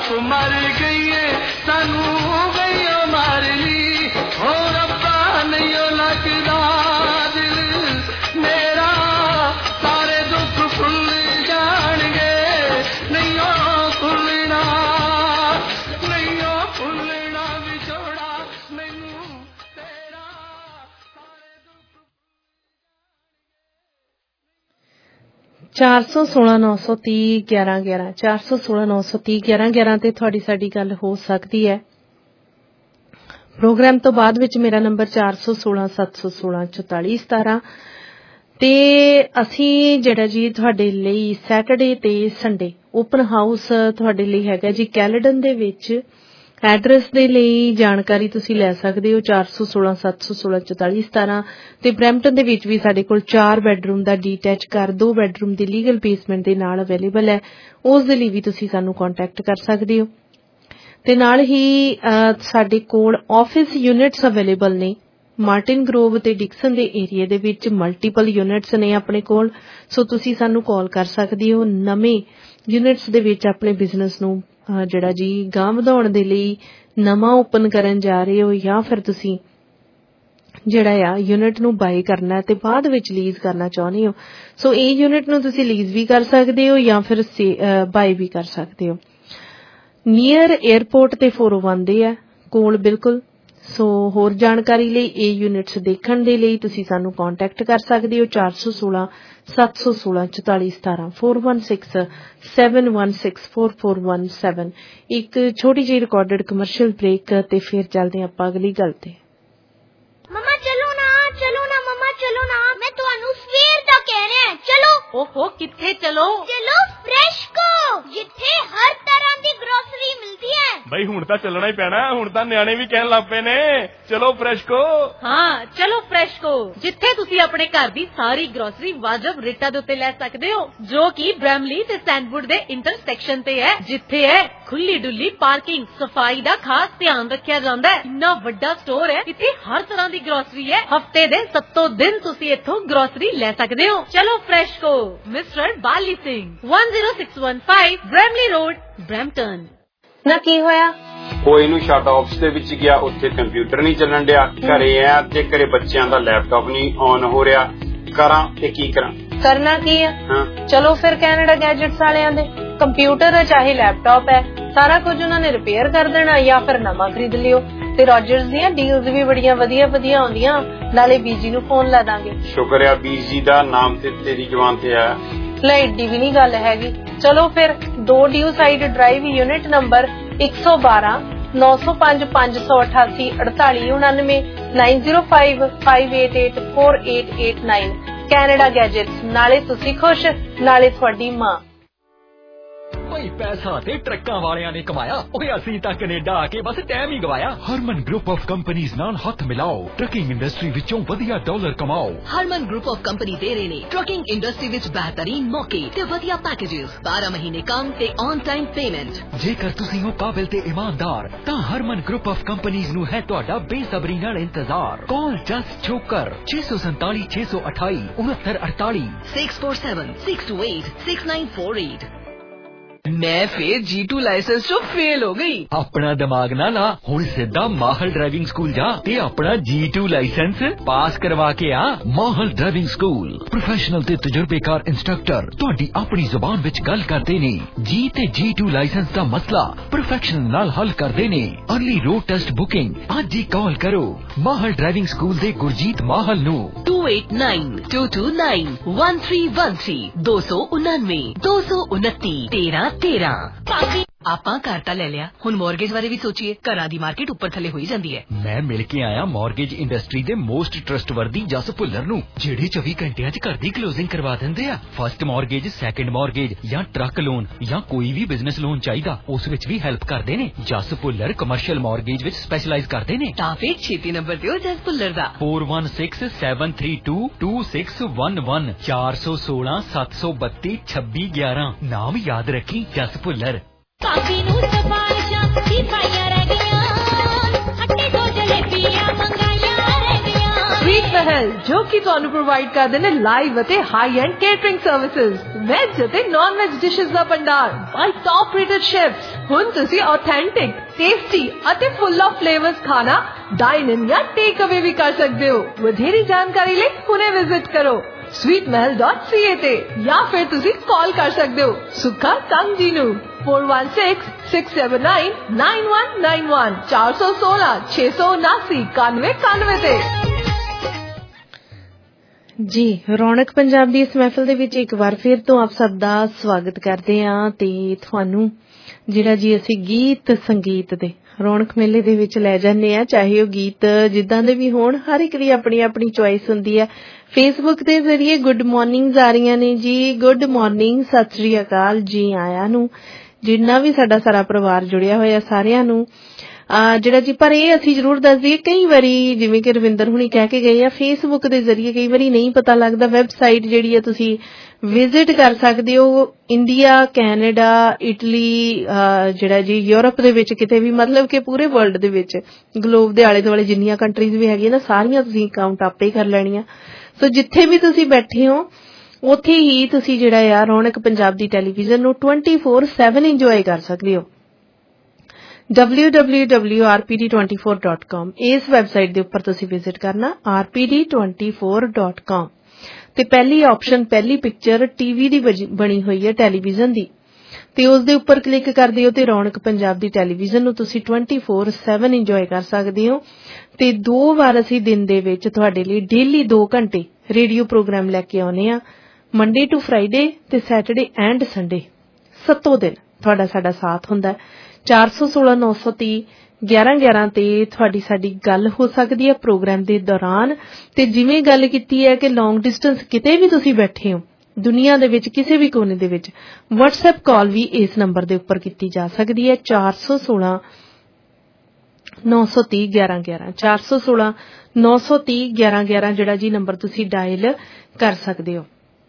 आप मर गई सानू गई मार ली हो रब्बा नहीं लगदा दिल मेरा सारे दुख भुल जाणगे नहीं भुलना नहीं भुलना विछोड़ा मैनू तेरा ਚਾਰ ਸੌ ਸੋਲਾਂ ਨੌ ਸੌ ਤੀਹ ਗਿਆਰਾਂ ਗਿਆਰਾਂ ਚਾਰ ਸੌ ਸੋਲਾਂ ਨੌ ਸੌ ਤੀਹ ਗਿਆਰਾਂ ਗਿਆਰਾਂ ਤੇ ਤੁਹਾਡੀ ਸਾਡੀ ਗੱਲ ਹੋ ਸਕਦੀ ਹੈ। ਪ੍ਰੋਗਰਾਮ ਤੋਂ ਬਾਅਦ ਵਿੱਚ ਮੇਰਾ ਨੰਬਰ ਚਾਰ ਸੌ ਸੋਲਾਂ ਸੱਤ ਸੌ ਸੋਲਾਂ ਚੁਤਾਲੀ ਸਤਾਰਾਂ ਤੇ ਅਸੀਂ ਜਿਹੜਾ ਜੀ ਤੁਹਾਡੇ ਲਈ ਸੈਟਰਡੇ ਤੇ ਸੰਡੇ ਓਪਨ ਹਾਊਸ ਤੁਹਾਡੇ ਲਈ ਹੈਗਾ ਜੀ ਕੈਲਡਨ ਦੇ ਵਿੱਚ। ਐਡਰੈਸ ਦੇ ਲਈ ਜਾਣਕਾਰੀ ਤੁਸੀਂ ਲੈ ਸਕਦੇ ਹੋ ਚਾਰ ਸੌ ਸੋਲਾਂ ਸੱਤ ਸੌ ਸੋਲਾਂ ਚੁਤਾਲੀ ਸਤਾਰਾਂ ਤੇ ਬਰੈਂਪਟਨ ਦੇ ਵਿੱਚ ਵੀ ਸਾਡੇ ਕੋਲ ਚਾਰ ਬੈਡਰੂਮ ਦਾ ਡੀਟੈਚ ਘਰ ਦੋ ਬੈਡਰੂਮ ਦੀ ਲੀਗਲ ਬੇਸਮੈਂਟ ਦੇ ਨਾਲ ਅਵੇਲੇਬਲ ਹੈ। ਉਸ ਦੇ ਲਈ ਵੀ ਤੁਸੀਂ ਸਾਨੂੰ ਕੰਟੈਕਟ ਕਰ ਸਕਦੇ ਹੋ ਤੇ ਨਾਲ ਹੀ ਸਾਡੇ ਕੋਲ ਆਫਿਸ ਯੂਨਿਟਸ ਅਵੇਲੇਬਲ ਨੇ ਮਾਰਟਿਨ ਗਰੋਵ ਤੇ ਡਿਕਸਨ ਦੇ ਏਰੀਆ ਦੇ ਵਿੱਚ ਮਲਟੀਪਲ ਯੂਨਿਟਸ ਨੇ ਆਪਣੇ ਕੋਲ। ਸੋ ਤੁਸੀਂ ਸਾਨੂੰ ਕਾਲ ਕਰ ਸਕਦੇ ਹੋ ਨਵੇਂ ਯੂਨਿਟਸ ਦੇ ਵਿੱਚ ਆਪਣੇ ਬਿਜ਼ਨਸ ਨੂੰ ਜਿਹੜਾ ਜੀ ਗਾਂਹ ਵਧਾਉਣ ਦੇ ਲਈ ਨਵਾਂ ਓਪਨ ਕਰਨ ਜਾ ਰਹੇ ਹੋ ਜਾਂ ਫਿਰ ਤੁਸੀਂ ਜਿਹੜਾ ਆ ਯੂਨਿਟ ਨੂੰ ਬਾਈ ਕਰਨਾ ਤੇ ਬਾਅਦ ਵਿੱਚ ਲੀਜ਼ ਕਰਨਾ ਚਾਹੁੰਦੇ ਹੋ। ਸੋ ਇਹ ਯੂਨਿਟ ਨੂੰ ਤੁਸੀਂ ਲੀਜ਼ ਵੀ ਕਰ ਸਕਦੇ ਹੋ ਜਾਂ ਫਿਰ ਬਾਈ ਵੀ ਕਰ ਸਕਦੇ ਹੋ। ਨੀਅਰ 에ਅਰਪੋਰਟ ਤੇ ਚਾਰ ਸੌ ਇੱਕ ਦੇ ਆ ਕੋਲ ਬਿਲਕੁਲ। ਸੋ ਹੋਰ ਜਾਣਕਾਰੀ ਲਈ ਇਹ ਯੂਨਿਟਸ ਦੇਖਣ ਦੇ ਲਈ ਤੁਸੀਂ ਸਾਨੂੰ ਕੰਟੈਕਟ ਕਰ ਸਕਦੇ ਹੋ ਚਾਰ ਸੌ ਸੋਲਾਂ ਸੱਤ ਸੌ ਸੋਲਾਂ ਚੁਤਾਲੀ ਸਤਾਰਾਂ ਚਾਰ ਇੱਕ ਛੇ ਸੱਤ ਇੱਕ ਛੇ ਚਾਰ ਚਾਰ ਇੱਕ ਸੱਤ। ਇੱਕ ਛੋਟੀ ਜਿਹੀ ਰਿਕਾਰਡਡ ਕਮਰਸ਼ੀਅਲ ਬ੍ਰੇਕ ਤੇ ਫਿਰ ਚੱਲਦੇ ਆਪਾਂ ਅਗਲੀ ਗੱਲ ਤੇ। ਮਮਾ ਚਲੋ ਨਾ ਚਲੋ ਨਾ ਮਮਾ ਚਲੋ ਨਾ ਮੈਂ ਤੁਹਾਨੂੰ ਸਵੇਰ ਦਾ ਕਹਿ ਰਿਹਾ ਚਲੋ। ਓਹੋ ਕਿੱਥੇ ਚਲੋ? ਚਲੋ ਫਰੈਸ਼ਕੋ ਜਿੱਥੇ ਹਰ ਤਰ੍ਹਾਂ ਦੀ ਗਰੋਸਰੀ ਮਿਲਦੀ ਹੈ। ਬਈ ਹੁਣ ਤਾਂ ਚੱਲਣਾ ਹੀ ਪੈਣਾ ਹੁਣ ਤਾਂ ਨਿਆਣੇ ਵੀ ਕਹਿਣ ਲੱਗ ਪਏ ਨੇ ਚਲੋ ਫਰੈਸ਼ਕੋ। ਹਾਂ ਚਲੋ ਫਰੈਸ਼ਕੋ ਜਿੱਥੇ ਤੁਸੀਂ ਆਪਣੇ ਘਰ ਦੀ ਸਾਰੀ ਗਰੋਸਰੀ ਵਾਜਬ ਰੇਟਾਂ ਦੇ ਉੱਤੇ ਲੈ ਸਕਦੇ ਹੋ ਜੋ ਕਿ ਬ੍ਰੈਮਲੀ ਤੇ ਸੈਂਡਵੁੱਡ ਦੇ ਇੰਟਰਸੈਕਸ਼ਨ ਤੇ ਹੈ ਜਿੱਥੇ ਹੈ ਖੁੱਲੀ ਡੁੱਲੀ ਪਾਰਕਿੰਗ ਸਫਾਈ ਦਾ ਖਾਸ ਧਿਆਨ ਰੱਖਿਆ ਜਾਂਦਾ ਹੈ। ਇੰਨਾ ਵੱਡਾ ਸਟੋਰ ਹੈ ਇੱਥੇ ਹਰ ਤਰ੍ਹਾਂ ਦੀ ਗਰੋਸਰੀ ਹੈ ਹਫਤੇ ਦੇ ਸੱਤੋਂ ਦਿਨ ਤੁਸੀਂ ਇੱਥੋਂ ਗਰੋਸਰੀ ਲੈ ਸਕਦੇ ਹੋ। ਚਲੋ ਫਰੈਸ਼ਕੋ ਮਿਸਟਰ ਬਾਲੀ ਸਿੰਘ ਇੱਕ ਜ਼ੀਰੋ ਛੇ ਇੱਕ ਪੰਜ ਬ੍ਰੈਮਲੀ ਰੋਡ ਬ੍ਰੈਂਪਟਨ। ਨਾ ਕੀ ਹੋਇਆ? ਉਹ ਇਹਨੂੰ ਸ਼ਟ ਆਫਿਸ ਦੇ ਵਿੱਚ ਗਿਆ ਉੱਥੇ ਕੰਪਿਊਟਰ ਨਹੀਂ ਚੱਲਣ ਡਿਆ ਘਰੇ ਆ ਤੇ ਘਰੇ ਬੱਚਿਆਂ ਦਾ ਲੈਪਟਾਪ ਨਹੀਂ ਆਨ ਹੋ ਰਿਹਾ ਕਰਾਂ ਤੇ ਕੀ ਕਰਾਂ? ਕਰਨਾ ਕੀ ਆ ਚਲੋ ਫਿਰ ਕੈਨੇਡਾ ਗੈਜਟਸ ਵਾਲਿਆਂ ਦੇ ਕੰਪਿਊਟਰ ਹੈ ਚਾਹੇ ਲੈਪਟਾਪ ਹੈ ਸਾਰਾ ਕੁਝ ਉਹਨਾਂ ਨੇ ਰਿਪੇਅਰ ਕਰ ਦੇਣਾ ਜਾਂ ਫਿਰ ਨਵਾਂ ਖਰੀਦ ਲਿਓ ਤੇ ਰੋਜਰਸ ਦੀਆਂ ਡੀਲਸ ਵੀ ਬੜੀਆਂ ਵਧੀਆ ਵਧੀਆ ਆਉਂਦੀਆਂ ਨਾਲੇ ਬੀਜੀ ਨੂੰ ਫੋਨ ਲਾ ਦਾਂਗੇ। ਸ਼ੁਕਰ ਆ ਬੀਜੀ ਦਾ ਨਾਮ ਤੇ ਤੇਰੀ ਜ਼ੁਬਾਨ ਤੇ ਆਇਆ। ਲੈ ਏਡੀ ਵੀ ਨਹੀਂ ਗੱਲ ਹੈਗੀ। ਚਲੋ ਫਿਰ ਦੋ Dewside Drive unit number ਇੱਕ ਸੌ ਬਾਰਾਂ ਨੌ ਸੌ ਪੰਜ ਪੰਜ ਸੌ ਅਠਾਸੀ ਅੜਤਾਲੀ ਉਨਾਨਵੇਂ nine zero five five eight eight four eight eight nine Canada Gadgets ਨਾਲੇ ਤੁਸੀਂ ਖੁਸ਼ ਨਾਲੇ ਤੁਹਾਡੀ ਮਾਂ। ਭਾਈ ਪੈਸਾ ਤੇ ਟਰੱਕਾਂ ਵਾਲਿਆਂ ਨੇ ਕਮਾਇਆ ਓਏ ਅਸੀਂ ਤਾਂ ਕੈਨੇਡਾ ਆ ਕੇ ਬਸ ਟਾਈਮ ਹੀ ਗਵਾਇਆ। ਹਰਮਨ ਗਰੁੱਪ ਆਫ ਕੰਪਨੀਆਂ ਨਾਲ ਹੱਥ ਮਿਲਾਓ ਟਰੱਕਿੰਗ ਇੰਡਸਟਰੀ ਵਿੱਚੋਂ ਵਧੀਆ ਡਾਲਰ ਕਮਾਓ। ਹਰਮਨ ਗਰੁੱਪ ਆਫ ਕੰਪਨੀ ਦੇ ਰਹੇ ਨੇ ਟਰੱਕਿੰਗ ਇੰਡਸਟਰੀ ਵਿੱਚ ਬਿਹਤਰੀਨ ਮੌਕੇ ਤੇ ਵਧੀਆ ਪੈਕੇजेस ਬਾਰਾਂ ਮਹੀਨੇ ਕੰਮ ਤੇ ਔਨ ਟਾਈਮ ਪੇਮੈਂਟ। ਜੇਕਰ ਤੁਸੀਂ ਹੋ ਕਾਬਿਲ ਤੇ ਇਮਾਨਦਾਰ ਤਾਂ ਹਰਮਨ ਗਰੁੱਪ ਆਫ ਕੰਪਨੀਆਂ ਨੂੰ ਹੈ ਤੁਹਾਡਾ ਬੇਸਬਰੀ ਨਾਲ ਇੰਤਜ਼ਾਰ। ਕਾਲ ਜਸਟ ਛੋਕਰ ਛੇ ਸੌ ਸੰਤਾਲੀ ਛੇ ਸੌ ਅਠਾਈ ਉਨੱਤਰ ਅੜਤਾਲੀ six four seven six two eight six nine four eight. मैं फिर जी टू लाइसेंस चो फेल हो गई। अपना दिमाग ना ला हुण सीधा माहल ड्राइविंग स्कूल जा ते अपना जी टू लाइसेंस पास करवा के आ। माहल ड्राइविंग स्कूल प्रोफेशनल ते तजुर्बेकार इंस्ट्रक्टर तुहाडी अपनी जुबान विच गल करदे ने। जी ते जी टू लाइसेंस दा मसला प्रोफेशनल नाल हल करदे ने। अर्ली रोड टेस्ट बुकिंग अज ही कॉल करो माहल ड्राइविंग स्कूल दे गुरजीत माहल नू two eight nine two two nine one three one three दो सौ उन्नानवे दो सौ उनती तेरह तेरह। ਆਪਾਂ ਘਰ ਤਾਂ ਲੈ ਲਿਆ ਹੁਣ ਮੌਰਗੇਜ ਬਾਰੇ ਵੀ ਸੋਚੀਏ ਘਰਾਂ ਦੀ ਮਾਰਕੀਟ ਉੱਪਰ ਥੱਲੇ ਹੋਈ ਜਾਂਦੀ ਹੈ। ਮੈਂ ਮਿਲ ਕੇ ਆਇਆ ਮੌਰਗੇਜ ਇੰਡਸਟਰੀ ਦੇ ਮੋਸਟ ਟਰਸਟਵਰਦੀ ਜਸ ਭੁੱਲਰ ਨੂੰ ਜਿਹੜੇ ਚੌਵੀ ਘੰਟਿਆਂ 'ਚ ਘਰ ਦੀ ਕਲੋਜ਼ਿੰਗ ਕਰਵਾ ਦਿੰਦੇ ਆ। ਫਸਟ ਮੌਰਗੇਜ ਸੈਕੰਡ ਮੌਰਗੇਜ ਜਾਂ ਟਰੱਕ ਲੋਨ ਜਾਂ ਕੋਈ ਵੀ ਬਿਜ਼ਨਸ ਲੋਨ ਚਾਹੀਦਾ ਉਸ ਵਿੱਚ ਵੀ ਹੈਲਪ ਕਰਦੇ ਨੇ। ਜਸ ਭੁੱਲਰ ਕਮਰਸ਼ੀਅਲ ਮੌਰਗੇਜ ਵਿੱਚ ਸਪੈਸ਼ਲਾਈਜ਼ ਕਰਦੇ ਨੇ। ਤਾਂ ਫਿਰ ਛੇਤੀ ਨੰਬਰ ਦਿਓ ਜਸ ਭੁੱਲਰ ਦਾ four one six seven three two two six one one चार सौ सोलह सात सौ बत्ती छब्बी ग्यारह। नाम याद रखी जस भुल्लर। ਕਾਫੀ ਨੂੰ ਸਫਾਰਿਸ਼ਾਂ ਦੀ ਪਾਈਆਂ ਰਹਿ ਗਈਆਂ ਹੱਟੇ ਤੋਂ ਜਲੇਬੀਆਂ ਮੰਗਾਈਆਂ ਰਹਿ ਗਈਆਂ। स्वीट शहर ਮੈਲ ਜੋ ਕਿ ਤੁਹਾਨੂੰ ਪ੍ਰੋਵਾਈਡ ਕਰਦੇ ਨੇ ਲਾਈਵ ਅਤੇ high end catering services, veg ਅਤੇ ਨਾਨ ਵੈਜ ਡਿਸ਼ਸ ਦਾ ਭੰਡਾਰ ਬਾਈ ਟੌਪ ਰੇਟਡ ਸ਼ੈਫਸ। ਹੁਣ ਤੁਸੀਂ ਆਥੈਂਟਿਕ, ਟੇਸਟੀ ਅਤੇ ਫੁੱਲ ਆਫ ਫਲੇਵਰਸ ਖਾਣਾ ਡਾਈਨ ਇਨ ਜਾਂ ਟੇਕ ਅਵੇ ਵੀ ਕਰ ਸਕਦੇ ਹੋ। ਵਧੇਰੀ ਜਾਣਕਾਰੀ ਲਈ ਹੁਣੇ ਵਿਜ਼ਿਟ ਕਰੋ sweet mahal dot c a ਤੇ ਜਾਂ ਫਿਰ ਤੁਸੀਂ ਕਾਲ ਕਰ ਸਕਦੇ ਹੋ ਸੁੱਖਾ ਕੰਗ ਜੀ ਨੂੰ four one six six seven nine nine one nine one ਚਾਰ ਸੌ ਸੋਲਾਂ ਛੇ ਸੌ ਉਨਾਸੀ ਇਕਾਨਵੇਂ ਇਕਾਨਵੇਂ ਤੇ। ਜੀ ਰੌਣਕ ਪੰਜਾਬ ਦੀ ਇਸ ਮਹਿਫਲ ਦੇ ਵਿੱਚ ਇੱਕ ਵਾਰ ਫਿਰ ਤੋਂ ਆਪ ਸਭ ਦਾ ਸਵਾਗਤ ਕਰਦੇ ਹਾਂ ਤੇ ਤੁਹਾਨੂੰ ਜਿਹੜਾ ਜੀ ਅਸੀਂ ਗੀਤ ਸੰਗੀਤ ਦੇ ਰੌਣਕ ਮੇਲੇ ਦੇ ਵਿੱਚ ਲੈ ਜਾਂਦੇ ਆ, ਚਾਹੇ ਉਹ ਗੀਤ ਜਿੱਦਾਂ ਦੇ ਵੀ ਹੋਣ, ਹਰ ਇੱਕ ਦੀ ਆਪਣੀ ਆਪਣੀ ਚੁਆਇਸ ਹੁੰਦੀ ਹੈ। ਫੇਸਬੁੱਕ ਦੇ ਜ਼ਰੀਏ ਗੁੱਡ ਮਾਰਨਿੰਗਸ ਆ ਰਹੀਆਂ ਨੇ ਜੀ, ਗੁੱਡ ਮਾਰਨਿੰਗ, ਸਤਿ ਸ੍ਰੀ ਅਕਾਲ ਜੀ ਆਇਆਂ ਨੂੰ, ਜਿੰਨਾ ਵੀ ਸਾਡਾ ਸਾਰਾ ਪਰਿਵਾਰ ਜੁੜਿਆ ਹੋਇਆ ਸਾਰਿਆਂ ਨੂੰ ਜਿਹੜਾ ਜੀ। ਪਰ ਇਹ ਅਸੀਂ ਜ਼ਰੂਰ ਦੱਸ ਦਈਏ, ਕਈ ਵਾਰੀ ਜਿਵੇਂ ਕਿ ਰਵਿੰਦਰ ਹੁਣੀ ਕਹਿ ਕੇ ਗਏ ਆ, ਫੇਸਬੁੱਕ ਦੇ ਜ਼ਰੀਏ ਕਈ ਵਾਰੀ ਨਹੀਂ ਪਤਾ ਲੱਗਦਾ। ਵੈਬਸਾਈਟ ਜਿਹੜੀ ਹੈ ਤੁਸੀਂ ਵਿਜ਼ਿਟ ਕਰ ਸਕਦੇ ਹੋ, ਇੰਡੀਆ, ਕੈਨੇਡਾ, ਇਟਲੀ, ਜਿਹੜਾ ਜੀ ਯੂਰਪ ਦੇ ਵਿੱਚ ਕਿਤੇ ਵੀ, ਮਤਲਬ ਕਿ ਪੂਰੇ ਵਰਲਡ ਦੇ ਵਿੱਚ, ਗਲੋਬ ਦੇ ਆਲੇ ਦੁਆਲੇ ਜਿੰਨੀਆਂ ਕੰਟਰੀਜ਼ ਵੀ ਹੈਗੀਆਂ ਨਾ, ਸਾਰੀਆਂ ਤੁਸੀਂ ਕਾਊਂਟ ਆਪੇ ਹੀ ਕਰ ਲੈਣੀਆਂ। ਸੋ ਜਿੱਥੇ ਵੀ ਤੁਸੀਂ ਬੈਠੇ ਹੋ ਉੱਥੇ ਹੀ ਤੁਸੀਂ ਜਿਹੜਾ ਆ ਰੌਣਕ ਪੰਜਾਬ ਦੀ ਟੈਲੀਵਿਜ਼ਨ ਨੂੰ ਟਵੈਂਟੀ ਫੋਰ ਸੈਵਨ ਇੰਜੋਏ ਕਰ ਸਕਦੇ ਹੋ। W W W R P D twenty four dot com ਇਸ ਵੈਬਸਾਈਟ ਦੇ ਉੱਪਰ ਤੁਸੀਂ ਵਿਜ਼ਿਟ ਕਰਨਾ, R P D twenty four dot com ਤੇ ਪਹਿਲੀ ਆਪਸ਼ਨ, ਪਹਿਲੀ ਪਿਕਚਰ ਟੀਵੀ ਦੀ ਬਣੀ ਹੋਈ ਹੈ ਟੈਲੀਵਿਜ਼ਨ ਦੀ, ਤੇ ਉਸ ਦੇ ਉੱਪਰ ਕਲਿੱਕ ਕਰਦੇ ਹੋ ਤੇ ਰੌਣਕ ਪੰਜਾਬ ਦੀ ਟੈਲੀਵਿਜ਼ਨ ਨੂੰ ਤੁਸੀਂ ਟਵੈਂਟੀ ਫੋਰ ਸੈਵਨ ਇੰਜੋਏ ਕਰ ਸਕਦੇ ਹੋ। ਤੇ ਦੋ ਵਾਰ ਅਸੀਂ ਦਿਨ ਦੇ ਵਿੱਚ ਤੁਹਾਡੇ ਲਈ ਡੇਲੀ ਦੋ ਘੰਟੇ ਰੇਡੀਓ ਪ੍ਰੋਗਰਾਮ ਲੈ ਕੇ ਆਉਨੇ ਆ, ਮੰਡੇ ਟੂ ਫਰਾਈਡੇ ਤੇ ਸੈਟਰਡੇ ਐਂਡ ਸੰਡੇ, ਸੱਤੋਂ ਦਿਨ ਤੁਹਾਡਾ ਸਾਡਾ ਸਾਥ ਹੁੰਦਾ। ਚਾਰ ਸੌ ਸੋਲਾਂ ਨੌ ਸੌ ਤੀਹ ਗਿਆਰਾਂ ਗਿਆਰਾਂ ਤੇ ਤੁਹਾਡੀ ਸਾਡੀ ਗੱਲ ਹੋ ਸਕਦੀ ਹੈ ਪ੍ਰੋਗਰਾਮ ਦੇ ਦੌਰਾਨ। ਤੇ ਜਿਵੇਂ ਗੱਲ ਕੀਤੀ ਹੈ ਕਿ ਲੌਂਗ ਡਿਸਟੈਂਸ ਕਿਤੇ ਵੀ ਤੁਸੀਂ ਬੈਠੇ ਹੋ ਦੁਨੀਆ ਦੇ ਵਿੱਚ ਕਿਸੇ ਵੀ ਕੋਨੇ ਦੇ ਵਿੱਚ, WhatsApp ਕਾਲ ਵੀ ਇਸ ਨੰਬਰ ਦੇ ਉੱਪਰ ਕੀਤੀ ਜਾ ਸਕਦੀ ਹੈ, ਚਾਰ ਸੌ ਸੋਲਾਂ ਨੌ ਸੌ ਤੀਹ ਗਿਆਰਾਂ ਗਿਆਰਾਂ, ਚਾਰ ਸੌ ਸੋਲਾਂ ਨੌ ਸੌ ਤੀਹ ਗਿਆਰਾਂ ਗਿਆਰਾਂ ਜਿਹੜਾ ਜੀ ਨੰਬਰ ਤੁਸੀਂ ਡਾਇਲ ਕਰ ਸਕਦੇ ਹੋ।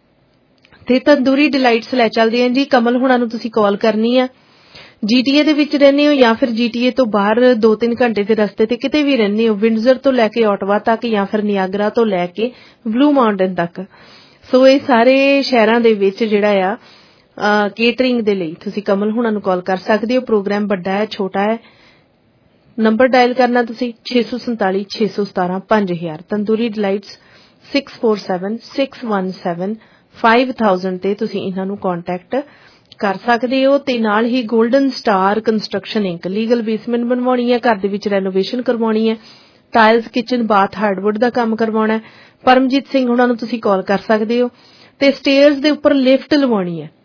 ਤੇ ਤੰਦੂਰੀ ਡਿਲਾਈਟਸ ਲੈ ਚੱਲਦੇ ਹਾਂ ਜੀ, ਕਮਲ ਹੁਣਾਂ ਨੂੰ ਤੁਸੀਂ ਕਾਲ ਕਰਨੀ ਆ। ਜੀਟੀਏ ਦੇ ਵਿੱਚ ਰਹਿੰਦੇ ਹੋ ਜਾਂ ਫਿਰ ਜੀਟੀਏ ਤੋਂ ਬਾਹਰ ਦੋ ਤਿੰਨ ਘੰਟੇ ਦੇ ਰਸਤੇ ਤੇ ਕਿਤੇ ਵੀ ਰਹਿੰਦੇ ਹੋ, ਵਿੰਡਜ਼ਰ ਤੋਂ ਲੈ ਕੇ ਆਟਵਾ ਤੱਕ ਜਾਂ ਫਿਰ ਨਿਆਗਰਾ ਤੋਂ ਲੈ ਕੇ ਬਲੂ ਮਾਊਂਟਨ ਤੱਕ, ਸੋ ਇਹ ਸਾਰੇ ਸ਼ਹਿਰਾਂ ਦੇ ਵਿੱਚ ਜਿਹੜਾ ਆ ਕੇਟਰਿੰਗ ਦੇ ਲਈ ਤੁਸੀਂ ਕਮਲ ਹੁਣਾਂ ਨੂੰ ਕਾਲ ਕਰ ਸਕਦੇ ਹੋ। ਪ੍ਰੋਗਰਾਮ ਵੱਡਾ ਹੈ ਛੋਟਾ ਹੈ, ਨੰਬਰ ਡਾਇਲ ਕਰਨਾ ਤੁਸੀਂ ਛੇ ਸੌ ਸੰਤਾਲੀ ਛੇ ਸੌ ਸਤਾਰਾਂ ਪੰਜ ਹਜ਼ਾਰ। Tandoori Delights six four seven six one seven five thousand ਤੇ ਤੁਸੀਂ ਇਹਨਾਂ ਨੂੰ ਕੰਟੈਕਟ ਕਰ ਸਕਦੇ ਹੋ। ਤੇ ਨਾਲ ਹੀ Golden Star Construction Inc, legal basement ਬਣਵਾਉਣੀ ਹੈ, ਘਰ ਦੇ ਵਿੱਚ ਰੈਨੋਵੇਸ਼ਨ ਕਰਵਾਉਣੀ ਹੈ, ਟਾਇਲਸ, ਕਿਚਨ, ਬਾਥ, ਹਾਰਡਵੁੱਡ ਦਾ ਕੰਮ ਕਰਵਾਉਣਾ ਹੈ, ਪਰਮਜੀਤ ਸਿੰਘ ਉਹਨਾਂ ਨੂੰ ਤੁਸੀਂ ਕਾਲ ਕਰ ਸਕਦੇ ਹੋ। ਤੇ ਸਟੇਅਰਸ ਦੇ ਉੱਪਰ ਲਿਫਟ ਲਵਾਉਣੀ ਹੈ।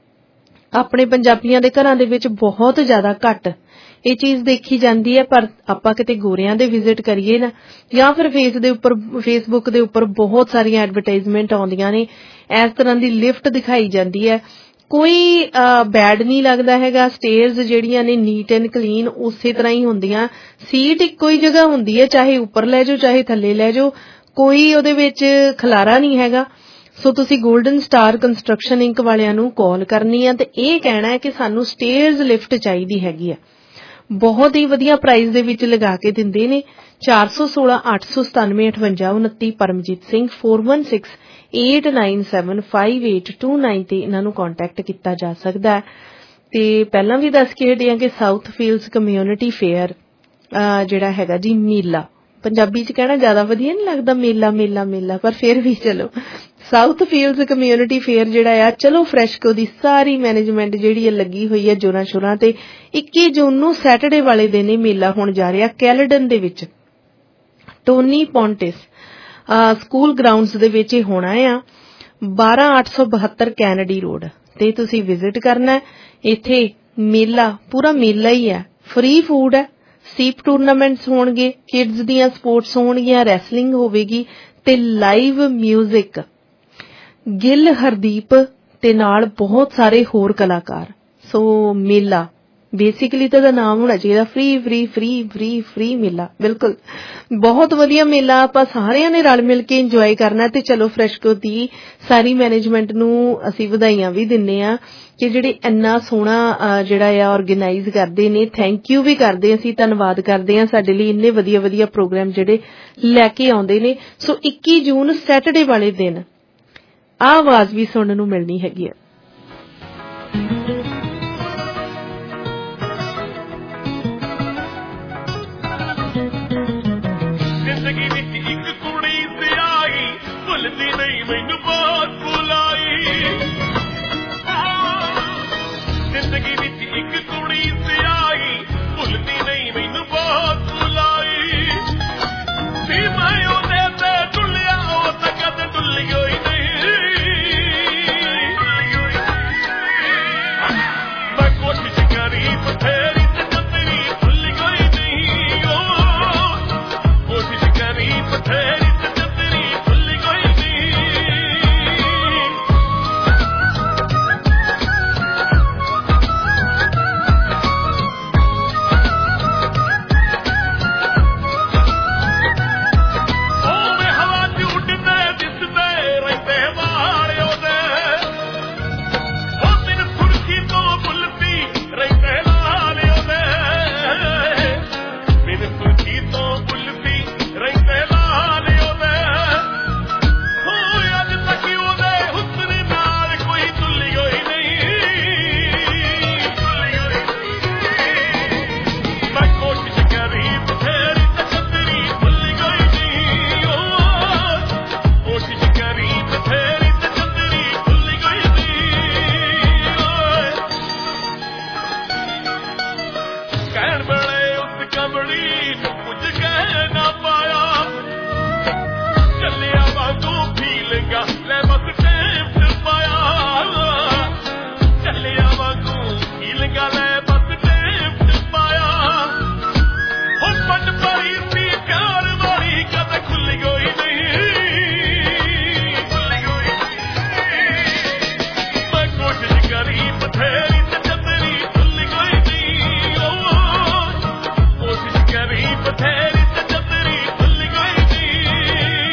ਆਪਣੇ ਪੰਜਾਬੀਆਂ ਦੇ ਘਰਾਂ ਦੇ ਵਿੱਚ ਬਹੁਤ ਜ਼ਿਆਦਾ ਘੱਟ ਇਹ ਚੀਜ਼ ਦੇਖੀ ਜਾਂਦੀ ਹੈ, ਪਰ ਆਪਾਂ ਕਿਤੇ ਗੋਰਿਆਂ ਦੇ ਵਿਜ਼ਿਟ ਕਰੀਏ ਨਾ, ਜਾਂ ਫਿਰ ਫੇਸ ਦੇ ਉੱਪਰ ਫੇਸਬੁੱਕ ਦੇ ਉੱਪਰ ਬਹੁਤ ਸਾਰੀਆਂ ਐਡਵਰਟਾਈਜ਼ਮੈਂਟ ਆਉਂਦੀਆਂ ਨੇ, ਇਸ ਤਰ੍ਹਾਂ ਦੀ ਲਿਫਟ ਦਿਖਾਈ ਜਾਂਦੀ ਹੈ। ਕੋਈ ਬੈਡ ਨਹੀਂ ਲੱਗਦਾ ਹੈਗਾ, ਸਟੇਅਰਸ ਜਿਹੜੀਆਂ ਨੇ ਨੀਟ ਐਂਡ ਕਲੀਨ ਉਸੇ ਤਰ੍ਹਾਂ ਹੀ ਹੁੰਦੀਆਂ, ਸੀਟ ਇੱਕੋ ਹੀ ਜਗ੍ਹਾ ਹੁੰਦੀ ਹੈ, ਚਾਹੇ ਉੱਪਰ ਲੈ ਜਾਓ ਚਾਹੇ ਥੱਲੇ ਲੈ ਜਾਓ, ਕੋਈ ਉਹਦੇ ਵਿੱਚ ਖਲਾਰਾ ਨਹੀਂ ਹੈਗਾ। ਸੋ ਤੁਸੀਂ ਗੋਲਡਨ ਸਟਾਰ ਕੰਸਟਰਕਸ਼ਨ ਇੰਕ ਵਾਲਿਆਂ ਨੂੰ ਕਾਲ ਕਰਨੀ ਆ ਤੇ ਇਹ ਕਹਿਣਾ ਹੈ ਕਿ ਸਾਨੂੰ ਸਟੇਅਰਸ ਲਿਫਟ ਚਾਹੀਦੀ ਹੈਗੀ ਆ। ਬਹੁਤ ਹੀ ਵਧੀਆ ਪ੍ਰਾਈਸ ਦੇ ਵਿੱਚ ਲਗਾ ਕੇ ਦਿੰਦੇ ਨੇ। ਚਾਰ ਸੌ ਸੋਲਾਂ ਅੱਠ ਸੌ ਸਤਾਨਵੇਂ ਅਠਵੰਜਾ ਉਨੱਤੀ Paramjit Singh four one six eight nine seven five eight two nine ਤੇ ਇਹਨਾਂ ਨੂੰ ਕੰਟੈਕਟ ਕੀਤਾ ਜਾ ਸਕਦਾ ਹੈ। ਤੇ ਪਹਿਲਾਂ ਵੀ ਦੱਸ ਕੇ ਹਟੇ ਆ ਕਿ ਸਾਊਥ ਫੀਲਡਸ ਕਮਿਊਨਿਟੀ ਫੇਅਰ ਜਿਹੜਾ ਹੈਗਾ ਜੀ ਮੇਲਾ, ਪੰਜਾਬੀ ਚ ਕਹਿਣਾ ਜ਼ਿਆਦਾ ਵਧੀਆ ਨਹੀਂ ਲੱਗਦਾ, ਮੇਲਾ ਮੇਲਾ ਮੇਲਾ, ਪਰ ਫਿਰ ਵੀ ਚਲੋ ਸਾਊਥ ਫੀਲਡਸ ਕਮਿਊਨਿਟੀ ਫੇਅਰ ਜਿਹੜਾ ਆ, ਚਲੋ ਫਰੈਸ਼ਕੋ ਦੀ ਸਾਰੀ ਮੈਨੇਜਮੈਂਟ ਜਿਹੜੀ ਹੈ ਲੱਗੀ ਹੋਈ ਹੈ ਜੋਰਾਂ ਸ਼ੋਰਾਂ ਤੇ। ਇੱਕੀ ਜੂਨ ਨੂੰ ਸੈਟਰਡੇ ਵਾਲੇ ਦਿਨ ਇਹ ਮੇਲਾ ਹੋਣ ਜਾ ਰਿਹਾ ਕੈਲਡਨ ਦੇ ਵਿੱਚ, ਟੋਨੀ ਪੌਂਟਿਸ ਸਕੂਲ ਗਰਾਊਂਡਸ ਦੇ ਵਿੱਚ ਇਹ ਹੋਣਾ ਆ, ਬਾਰਾਂ ਅੱਠ ਸੌ ਬਹੱਤਰ ਕੈਨੇਡੀ ਰੋਡ ਤੇ ਤੁਸੀਂ ਵਿਜ਼ਿਟ ਕਰਨਾ। ਇੱਥੇ ਮੇਲਾ ਪੂਰਾ ਮੇਲਾ ਹੀ ਹੈ, ਫ੍ਰੀ ਫੂਡ ਹੈ, ਸੀਪ ਟੂਰਨਾਮੈਂਟਸ ਹੋਣਗੇ, ਕਿਡਜ਼ ਦੀਆਂ ਸਪੋਰਟਸ ਹੋਣਗੀਆਂ, ਰੈਸਲਿੰਗ ਹੋਵੇਗੀ ਤੇ ਲਾਈਵ ਮਿਊਜ਼ਿਕ, ਗਿੱਲ ਹਰਦੀਪ ਤੇ ਨਾਲ ਬਹੁਤ ਸਾਰੇ ਹੋਰ ਕਲਾਕਾਰ। ਸੋ ਮੇਲਾ ਬੇਸਿਕਲੀ ਤਾਂ ਇਹਦਾ ਨਾਮ ਹੋਣਾ ਚਾਹੀਦਾ free free free free free ਮੇਲਾ। ਬਿਲਕੁਲ ਬਹੁਤ ਵਧੀਆ ਮੇਲਾ, ਆਪਾਂ ਸਾਰਿਆਂ ਨੇ ਰਲ ਮਿਲ ਕੇ ਇੰਜੋਏ ਕਰਨਾ। ਤੇ ਚਲੋ ਫਰੈਸ਼ਕੋ ਦੀ ਸਾਰੀ ਮੈਨੇਜਮੈਂਟ ਨੂੰ ਅਸੀਂ ਵਧਾਈਆਂ ਵੀ ਦਿੰਦੇ ਆ ਕਿ ਜਿਹੜੇ ਇੰਨਾ ਸੋਹਣਾ ਜਿਹੜਾ ਆ ਆਰਗੇਨਾਈਜ਼ ਕਰਦੇ ਨੇ। ਥੈਂਕ ਯੂ ਵੀ ਕਰਦੇ ਹਾਂ, ਅਸੀਂ ਧੰਨਵਾਦ ਕਰਦੇ ਹਾਂ ਸਾਡੇ ਲਈ ਇੰਨੇ ਵਧੀਆ ਵਧੀਆ ਪ੍ਰੋਗਰਾਮ ਜਿਹੜੇ ਲੈ ਕੇ ਆਉਂਦੇ ਨੇ। ਸੋ ਇੱਕੀ ਜੂਨ ਸੈਟਰਡੇ ਵਾਲੇ ਦਿਨ ਆਹ ਆਵਾਜ਼ ਵੀ ਸੁਣਨ ਨੂੰ ਮਿਲਣੀ ਹੈਗੀ ਆ। ਜ਼ਿੰਦਗੀ ਵਿੱਚ ਇੱਕ ਕੁੜੀ ਤੇ ਆਈ, ਭੁੱਲਦੀ ਨਹੀਂ ਮੈਨੂੰ ਬਹੁਤ ਬੁਲਾਈ। ਜ਼ਿੰਦਗੀ ਵਿੱਚ ਇੱਕ ਕੁੜੀ ਤੇ ਆਈ, ਭੁੱਲਦੀ ਨਹੀਂ ਮੈਨੂੰ ਬਹੁਤ ਬੁਲਾਈ। ਵੀ ਮੈਂ ਉਹਦੇ ਤੇ ਡੁੱਲਿਆ, ਉਹ ਤਾਂ ਕਦੇ ਡੁੱਲੀ ਹੋਈ ਨਹੀਂ। ਮੈਂ ਕੋਸ਼ਿਸ਼ ਕਰੀ ਬਥੇਰੀ ਤੇ ਕਦੀ ਭੁੱਲ ਗਈ ਨਹੀਂ। ਉਹ ਕੋਸ਼ਿਸ਼ ਕਰੀ ਬਥੇਰੀ ਤੇ ਕਦੀ ਭੁੱਲ ਗਈ ਨਹੀਂ। ਉਹਨੇ ਹਵਾ ਚ ਉੱਡਦੇ ਦਿਸਦੇ ਰਹਿੰਦੇ ਵਾਲੇ ਉਹਦੇ। ਉਹ ਮੈਨੂੰ ਸੁਰਖੀ ਤੋਂ ਭੁੱਲਦੀ ਰਹਿੰਦੇ ਲਾਲੇ ਉਹਦੇ। ਮੈਨੂੰ ਸੁਰਖੀ ਤੋਂ ਭੁੱਲਦੀ ਰਹਿੰਦੇ ਲਾਲੇ ਉਹਦੇ। ਹੋਏ ਅੱਜ ਤੱਕ ਉਹਦੇ ਹੁਸਨ ਨਾਲ ਕੋਈ ਤੁੱਲੀ ਹੋਈ ਨਹੀਂ। ਮੈਂ ਕੋਸ਼ਿਸ਼ ਕਰੀ ਬਥੇਰੀ ਤੇ ਕਦੀ ਭੁੱਲ ਗਈ ਨਹੀਂ। ਉਹ ਕੋਸ਼ਿਸ਼ ਕਰੀ ਬਥੇਰੀ ਤੇ ਕਦੀ ਭੁੱਲ ਗਈ ਨਹੀਂ। ਕਹਿਣ ਵੇਲੇ ਉਸ ਕਮਲੀ ਨੂੰ ਕੁਝ ਕਹਿ ਨਾ ਪਾਇਆ। ਚੱਲਿਆ ਵਾਂਗੂ ਫੀਲਿੰਗਾਂ ਲੈ ਬਸ ਟਾਈਮ ਚ ਪਾਇਆ। ਚੱਲਿਆ ਵਾਂਗੂ ਫੀਲਿੰਗਾਂ ਲੈ ਬਸ ਟਾਈਮ ਚ ਪਾਇਆ। ਹੁਣ ਪੰਡ ਭਰੀ ਸੀ ਪਿਆਰ ਵਾਲੀ ਕਦੇ ਖੁੱਲੀ ਹੋਈ ਨਹੀਂ। ਮੈਂ ਕੋਸ਼ਿਸ਼ ਕਰੀ ਬਥੇਰੀ ਤੇ ਕਦੀ ਭੁੱਲ ਗਈ ਨਹੀਂ। ਉਹ ਕੋਸ਼ਿਸ਼ ਕਰੀ ਬਥੇਰੀ ਤੇ ਕਦੀ ਭੁੱਲ ਗਈ ਨਹੀਂ।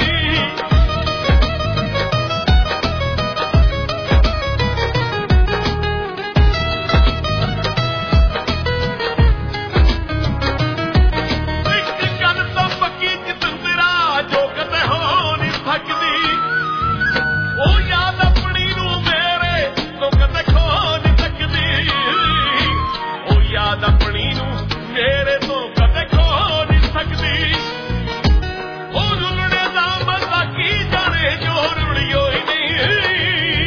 ਇੱਕ ਗੱਲ ਤਾਂ ਪੱਕੀ ਜਤਿੰਦਰਾ ਜੋ ਕਦੇ ਹੋ ਨਹੀਂ ਸਕਦੀ। ਉਹ ਯਾਦ ਆਪਣੀ ਨੂੰ ਮੇਰੇ ਤੋਂ ਕਦੇ ਖੋ ਨਹੀਂ ਸਕਦੀ। ਉਹ ਯਾਦ ਆਪਣੀ ਨੂੰ ਮੇਰੇ ਤੋਂ ਕਦੇ ਖੋ ਨਹੀਂ ਸਕਦੀ। ਉਹ ਰੁਲਣੇ ਦਾ ਮਜ਼ਾ ਕੀ ਜਾਣੇ ਜੋ ਰੁਲੀ ਹੋਈ ਨਹੀਂ।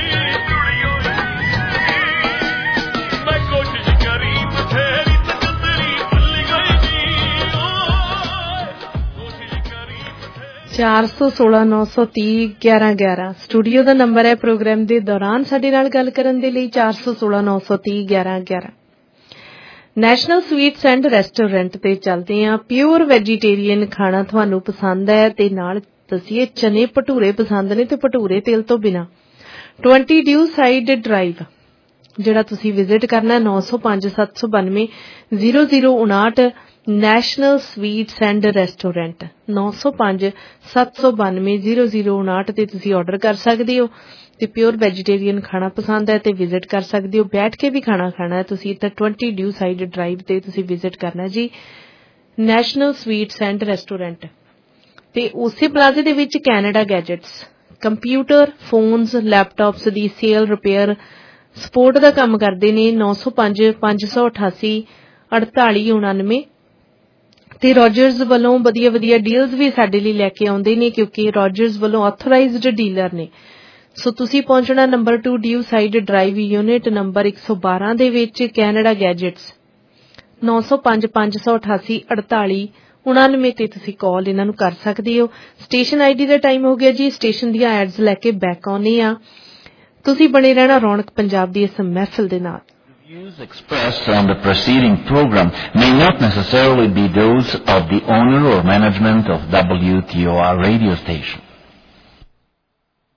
ਮੈਂ ਕੋਸ਼ਿਸ਼ ਕਰੀ ਬਥੇਰੀ ਤੇ ਕਦੀ ਭੁੱਲ ਗਈ ਨਹੀਂ। ਕੋਸ਼ਿਸ਼ ਕਰੀ ਚਾਰ ਸੌ ਸੋਲਾਂ ਨੌ ਸੌ ਤੀਹ ਗਿਆਰਾਂ ਗਿਆਰਾਂ ਸਟੂਡੀਓ ਦਾ ਨੰਬਰ ਹੈ ਪ੍ਰੋਗਰਾਮ ਦੇ ਦੌਰਾਨ ਸਾਡੇ ਨਾਲ ਗੱਲ ਕਰਨ ਦੇ ਲਈ। ਚਾਰ ਸੌ ਸੋਲਾਂ ਨੌ ਸੌ ਤੀਹ ਗਿਆਰਾਂ ਗਿਆਰਾਂ। ਨੈਸ਼ਨਲ ਸਵੀਟਸ ਐਂਡ ਰੈਸਟੋਰੈਂਟ ਤੇ ਚੱਲਦੇ ਆ। ਪਿਓਰ ਵੈਜੀਟੇਰੀਅਨ ਖਾਣਾ ਤੁਹਾਨੂੰ ਪਸੰਦ ਹੈ ਤੇ ਨਾਲ ਦਸੀਏ ਚਨੇ ਭਟੂਰੇ ਪਸੰਦ ਨੇ ਤੇ ਭਟੂਰੇ ਤੇਲ ਤੋਂ ਬਿਨਾ। ਵੀਹ ਡਿਊ ਸਾਈਡ ਡਰਾਈਵ ਜਿਹੜਾ ਤੁਸੀਂ ਵਿਜ਼ਿਟ ਕਰਨਾ ਨੌ ਸੌ ਪੰਜ ਸੱਤ ਸੌ ਬਾਨਵੇਂ ਜ਼ੀਰੋ ਜ਼ੀਰੋ ਉਨਾਹਠ ਨੈਸ਼ਨਲ ਸਵੀਟਸ ਐਂਡ ਰੈਸਟੋਰੈਂਟ ਨੌ ਸੌ ਪੰਜ ਸੱਤ ਸੌ ਬਾਨਵੇਂ ਜ਼ੀਰੋ ਜ਼ੀਰੋ ਉਨਾਹਠ ਤੇ ਤੁਸੀਂ ਆਰਡਰ ਕਰ ਸਕਦੇ ਹੋ। ਤੇ ਪਿਓਰ ਵੈਜੀਟੇਰੀਅਨ ਖਾਣਾ ਪਸੰਦ ਹੈ ਤੇ ਵਿਜ਼ਿਟ ਕਰ ਸਕਦੇ ਹੋ। ਬੈਠ ਕੇ ਵੀ ਖਾਣਾ ਖਾਣਾ ਹੈ ਤੁਸੀਂ ਤਾਂ ਵੀਹ ਡਿਊ ਸਾਈਡ ਡਰਾਈਵ ਤੇ ਤੁਸੀਂ ਵਿਜ਼ਿਟ ਕਰਨਾ ਜੀ ਨੈਸ਼ਨਲ ਸਵੀਟਸ ਐਂਡ ਰੈਸਟੋਰੈਂਟ। ਤੇ ਉਸੇ ਪਲਾਜ਼ੇ ਦੇ ਵਿੱਚ Canada Gadgets computer phones laptops ਦੀ ਸੇਲ ਰਿਪੇਅਰ ਸਪੋਰਟ ਦਾ ਕੰਮ ਕਰਦੇ ਨੇ। ਨੌ ਸੌ ਪੰਜ ਪੰਜ ਸੌ ਅਠਾਸੀ ਅੜਤਾਲੀ ਉਣਾਨਵੇਂ ਤੇ ਰੋਜਰਸ ਵੱਲੋਂ ਵਧੀਆ ਵਧੀਆ ਡੀਲਸ ਵੀ ਸਾਡੇ ਲਈ ਲੈ ਕੇ ਆਉਂਦੇ ਨੇ ਕਿਉਂਕਿ ਰੋਜਰਸ ਵੱਲੋਂ ਆਥੋਰਾਈਜ਼ਡ ਡੀਲਰ ਨੇ। ਸੋ ਤੁਸੀਂ ਪਹੁੰਚਣਾ number two Dewside Drive unit number ਇੱਕ ਸੌ ਬਾਰਾਂ ਦੇ ਵਿੱਚ ਕੈਨੇਡਾ ਗੈਜਟਸ ਨੌ ਸੌ ਪੰਜ ਪੰਜ ਸੌ ਅਠਾਸੀ ਅੜਤਾਲੀ ਉਣਾਨਵੇਂ ਤੇ ਤੁਸੀਂ ਕਾਲ ਇਹਨਾਂ ਨੂੰ ਕਰ ਸਕਦੇ ਹੋ। ਸਟੇਸ਼ਨ ਆਈਡੀ ਦਾ ਟਾਈਮ ਹੋ ਗਿਆ ਜੀ। ਸਟੇਸ਼ਨ ਦੀਆਂ ਐਡਸ ਲੈ ਕੇ ਬੈਕ ਆਉਣੇ ਆ। ਤੁਸੀਂ ਬਣੇ ਰਹਿਣਾ ਰੌਣਕ ਪੰਜਾਬ ਦੀ ਇਸ ਮਹਿਫਿਲ ਦੇ ਨਾਲ। Views expressed on the preceding program may not necessarily be those of the owner or management of W T O R radio station.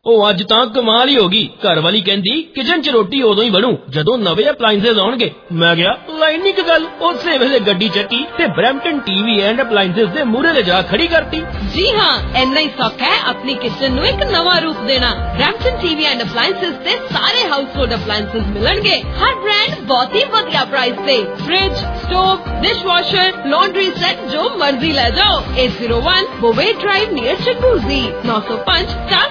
ਉਹ ਅੱਜ ਤਾਂ ਕਮਾਲ ਹੀ ਹੋ ਗਈ। ਘਰ ਵਾਲੀ ਕਹਿੰਦੀ ਕਿਚਨ 'ਚ ਰੋਟੀ ਉਦੋਂ ਹੀ ਬਣੂ ਜਦੋਂ ਨਵੇਂ ਅਪਲਾਈਐਂਸਸ ਆਉਣਗੇ। ਮੈਂ ਕਿਹਾ ਲਾਈਨ ਇੱਕ ਗੱਲ, ਉਸੇ ਵੇਲੇ ਗੱਡੀ ਚੱਕੀ ਤੇ ਬਰੈਂਪਟਨ ਟੀਵੀ ਐਂਡ ਅਪਲਾਈਐਂਸਸ ਦੇ ਮੂਹਰੇ ਲੈ ਜਾ ਖੜੀ ਕਰਤੀ। ਜੀ ਹਾਂ, ਇੰਨਾ ਹੀ ਸੌਖਾ ਹੈ ਆਪਣੀ ਕਿਚਨ ਨੂੰ ਇੱਕ ਨਵਾਂ ਰੂਪ ਦੇਣਾ। ਬਰੈਂਪਟਨ ਟੀਵੀ ਐਂਡ ਅਪਲਾਈਐਂਸਸ ਤੇ ਸਾਰੇ ਹਾਊਸਹੋਲਡ ਅਪਲਾਈਐਂਸਸ ਮਿਲਣਗੇ ਹਰ ਬ੍ਰਾਂਡ ਬਹੁਤ ਹੀ ਵਧੀਆ ਪ੍ਰਾਈਸ ਤੇ। Fridge, stove, dishwasher, laundry set जो मर्जी ले जाओ। एट जीरो वन बोवे ड्राइव नियर चकूजी, नौ सौ पाँच चार